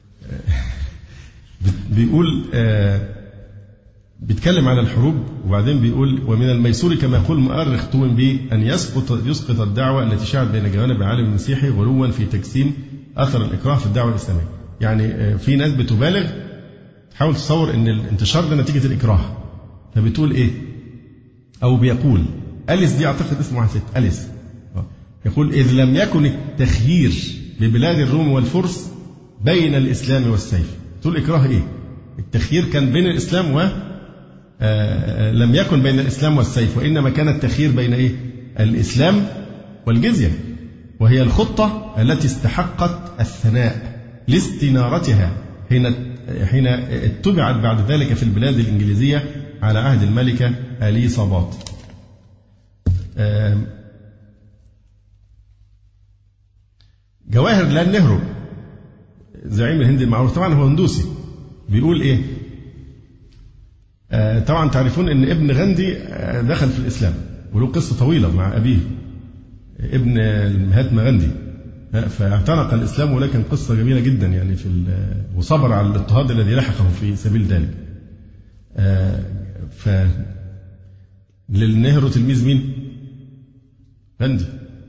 آه بيقول آه بيتكلم على الحروب، وبعدين بيقول: ومن الميسور كما يقول مؤرخ توين بي أن يسقط يسقط الدعوة التي شاعت بين جوانب العالم المسيحي غلوا في تجسيم أثر الإكراه في الدعوة الإسلامية. يعني في ناس بتبالغ تحاول تصور أن الانتشار ده نتيجة الإكراه، فبتقول إيه؟ أو بيقول أليس، دي أعتقد اسمها ست أليس، يقول: إذ لم يكن التخيير ببلاد الروم والفرس بين الإسلام والسيف. تقول إكراه إيه؟ التخيير كان بين الإسلام و آه لم يكن بين الإسلام والسيف، وإنما كان التخيير بين إيه؟ الإسلام والجزية، وهي الخطة التي استحقت الثناء لاستنارتها حين حين اتبعت بعد ذلك في البلاد الإنجليزية على عهد الملكة أليصابات. جواهر لال نهرو زعيم الهند المعروف، طبعا هو هندوسي، بيقول إيه؟ آه طبعا تعرفون أن ابن غاندي آه دخل في الإسلام، وله قصة طويلة مع أبيه ابن مهاتما غاندي، فاعتنق الإسلام، ولكن قصة جميلة جدا يعني في وصبر على الاضطهاد الذي لحقه في سبيل ذلك. آه ف للنهرو تلميذ مين؟ غاندي.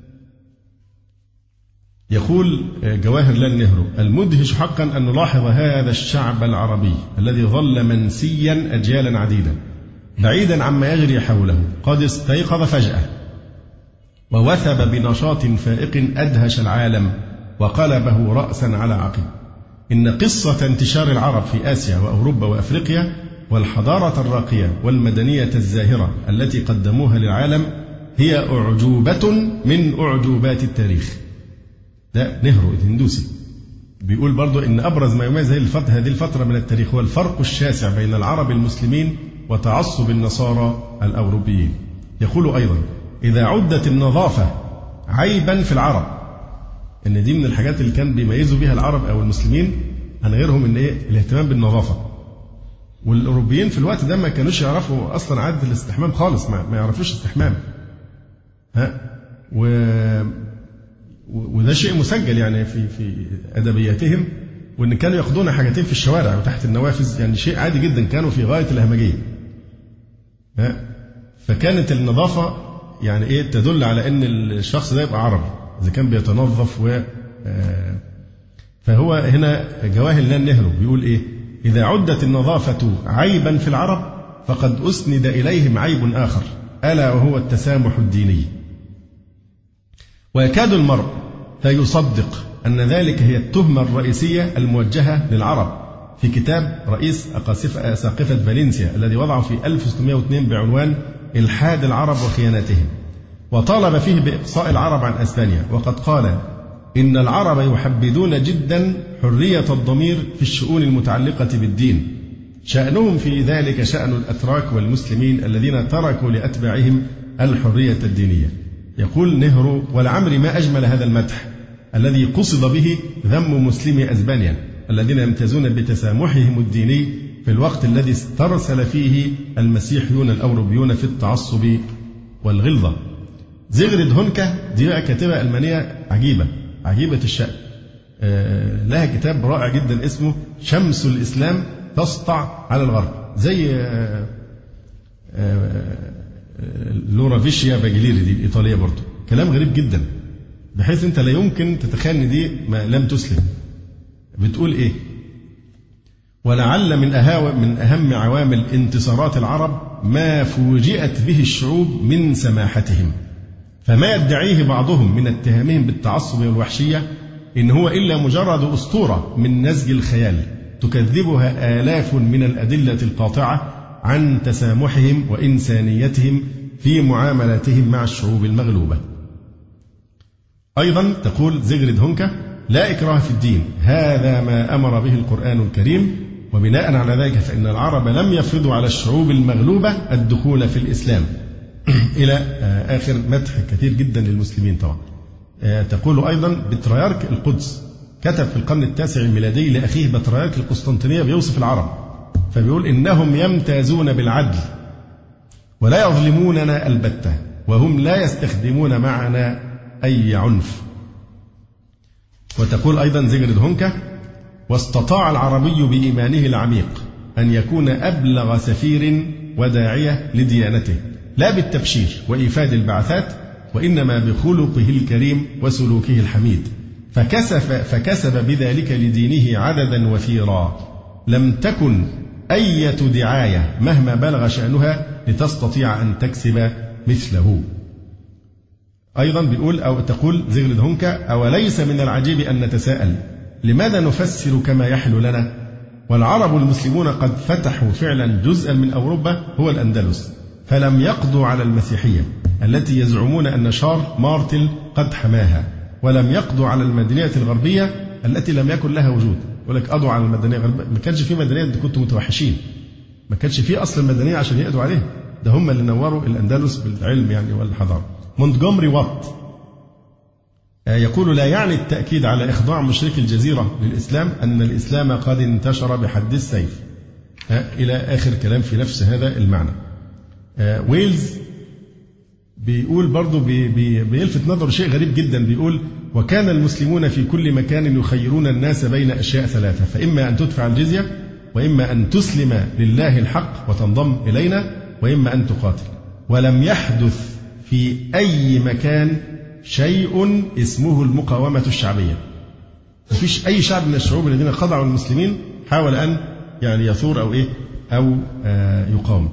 يقول جواهر لال نهرو: المدهش حقا أن نلاحظ هذا الشعب العربي الذي ظل منسيا أجيالا عديدة بعيدا عما يجري حوله، قد استيقظ فجأة ووثب بنشاط فائق أدهش العالم وقلبه رأسا على عقب. إن قصة انتشار العرب في آسيا وأوروبا وأفريقيا والحضارة الراقية والمدنية الزاهرة التي قدموها للعالم هي أعجوبة من أعجوبات التاريخ. ده نهرو الهندوسي بيقول برضو إن أبرز ما يميز هذه الفترة من التاريخ هو الفرق الشاسع بين العرب المسلمين وتعصب النصارى الأوروبيين. يقول أيضا: إذا عدت النظافة عيبا في العرب، إن دي من الحاجات اللي كان بيميزوا بها العرب أو المسلمين عن غيرهم، إن إيه؟ الاهتمام بالنظافة. والأوروبيين في الوقت ده ما كانوش يعرفوا أصلا عادة الاستحمام خالص، ما, ما يعرفوش استحمام. ها و وده شيء مسجل يعني في في أدبياتهم، وإن كانوا ياخدون حاجتين في الشوارع وتحت النوافذ، يعني شيء عادي جدا، كانوا في غاية الهمجية. ها فكانت النظافة يعني إيه؟ تدل على إن الشخص ده يبقى عربي إذا كان بيتنظف و فهو هنا جواهر لال نهرو بيقول إيه؟ إذا عدت النظافة عيبا في العرب فقد أسند إليهم عيب آخر ألا وهو التسامح الديني. ويكاد المرء فيصدق أن ذلك هي التهمة الرئيسية الموجهة للعرب في كتاب رئيس أساقفة فالنسيا الذي وضعه في ألف وستمائة واثنين بعنوان إلحاد العرب وخيانتهم، وطالب فيه بإقصاء العرب عن أسبانيا، وقد قال إن العرب يحبذون جدا حرية الضمير في الشؤون المتعلقة بالدين، شأنهم في ذلك شأن الأتراك والمسلمين الذين تركوا لأتباعهم الحرية الدينية. يقول نهرو: ولعمري ما أجمل هذا المدح الذي قصد به ذم مسلمي أسبانيا الذين يمتازون بتسامحهم الديني في الوقت الذي استرسل فيه المسيحيون الأوروبيون في التعصب والغلظة. زيغريد هونكا دي كاتبة ألمانية عجيبة عجيبة الشأن، آه لها كتاب رائع جدا اسمه شمس الإسلام تسطع على الغرب، زي آه آه لورا فيشيا باجليري دي الإيطالية برضو، كلام غريب جدا بحيث أنت لا يمكن تتخيل إن دي ما لم تسلم. بتقول إيه؟ ولعل من أهاو من أهم عوامل انتصارات العرب ما فوجئت به الشعوب من سماحتهم، فما يدعيه بعضهم من اتهامهم بالتعصب والوحشية إن هو إلا مجرد أسطورة من نسج الخيال تكذبها آلاف من الأدلة القاطعة عن تسامحهم وإنسانيتهم في معاملاتهم مع الشعوب المغلوبة. أيضا تقول زيغريد هونكا: لا إكراه في الدين، هذا ما أمر به القرآن الكريم، وبناء على ذلك فإن العرب لم يفرضوا على الشعوب المغلوبة الدخول في الإسلام. إلى آخر مدح كثير جدا للمسلمين طبعا. تقول أيضا بطريرك القدس كتب في القرن التاسع الميلادي لأخيه بطريرك القسطنطينية بيوصف العرب، فبيقول: إنهم يمتازون بالعدل ولا يظلموننا البتة، وهم لا يستخدمون معنا أي عنف. وتقول أيضا زيغريد هونكا: واستطاع العربي بإيمانه العميق أن يكون أبلغ سفير وداعية لديانته، لا بالتبشير وإيفاد البعثات، وإنما بخلقه الكريم وسلوكه الحميد، فكسب, فكسب بذلك لدينه عددا وفيرا لم تكن أية دعاية مهما بلغ شأنها لتستطيع أن تكسب مثله. أيضا بيقول أو تقول زيغريد هونكا: أوليس من العجيب أن نتساءل لماذا نفسر كما يحلو لنا، والعرب المسلمون قد فتحوا فعلا جزءا من أوروبا هو الأندلس، فلم يقضوا على المسيحية التي يزعمون أن شارل مارتل قد حماها، ولم يقضوا على المدنية الغربية التي لم يكن لها وجود. يقول لك قضوا على المدنية الغربية، ما كانش في مدنية، دي كنتوا متوحشين، ما كانش في أصل المدنية عشان يقضوا عليها، ده هم اللي نوروا الأندلس بالعلم يعني والحضارة. مونتجومري وات يقول: لا يعني التأكيد على إخضاع مشركي الجزيرة للإسلام أن الإسلام قد انتشر بحد السيف، إلى آخر كلام في نفس هذا المعنى. ويلز بيقول برضو بي بي بيلفت نظر شيء غريب جدا، بيقول: وكان المسلمون في كل مكان يخيرون الناس بين أشياء ثلاثة، فإما أن تدفع الجزية، وإما أن تسلم لله الحق وتنضم إلينا، وإما أن تقاتل. ولم يحدث في أي مكان شيء اسمه المقاومة الشعبية. مفيش أي شعب من الشعوب الذين خضعوا المسلمين حاول أن يعني يثور أو إيه أو آه يقاوم.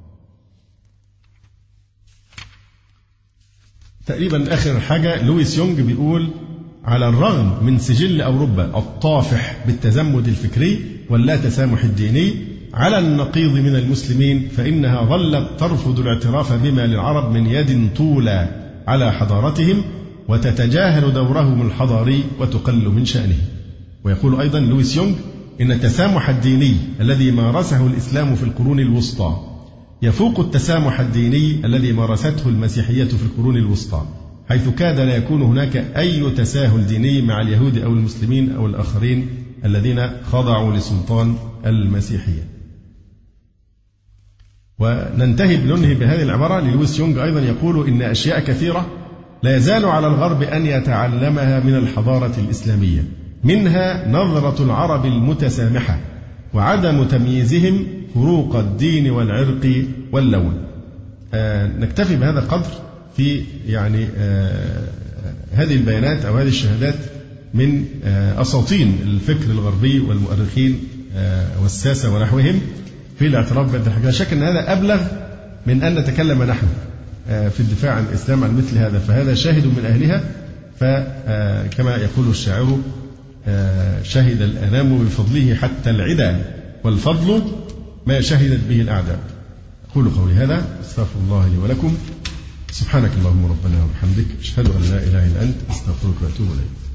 تقريبا آخر حاجة لويس يونغ بيقول: على الرغم من سجل أوروبا الطافح بالتزمت الفكري واللا تسامح الديني على النقيض من المسلمين، فإنها ظلت ترفض الاعتراف بما للعرب من يد طولى على حضارتهم، وتتجاهل دورهم الحضاري وتقل من شأنه. ويقول أيضا لويس يونغ: إن التسامح الديني الذي مارسه الإسلام في القرون الوسطى يفوق التسامح الديني الذي مارسته المسيحية في القرون الوسطى، حيث كاد لا يكون هناك أي تساهل ديني مع اليهود أو المسلمين أو الآخرين الذين خضعوا لسلطان المسيحية. وننتهي بننهي بهذه العبارة للويس يونغ أيضا يقول: إن أشياء كثيرة لا يزال على الغرب أن يتعلمها من الحضارة الإسلامية، منها نظرة العرب المتسامحة وعدم تمييزهم فروق الدين والعرق واللون. آه نكتفي بهذا القدر في يعني آه هذه البيانات أو هذه الشهادات من أساطين الفكر الغربي والمؤرخين والساسة ونحوهم في الاعتراف بأن الحاجة. لا شك أن هذا أبلغ من أن نتكلم نحن في الدفاع عن الإسلام عن مثل هذا، فهذا شاهد من أهلها. فكما يقول الشاعر شهد الأنام بفضله حتى العدا والفضل ما شهدت به الأعداء. أقول قولي هذا أستغفر الله لي ولكم. سبحانك اللهم ربنا وبحمدك أشهد أن لا إله إلا أنت أستغفرك وأتوب إليك.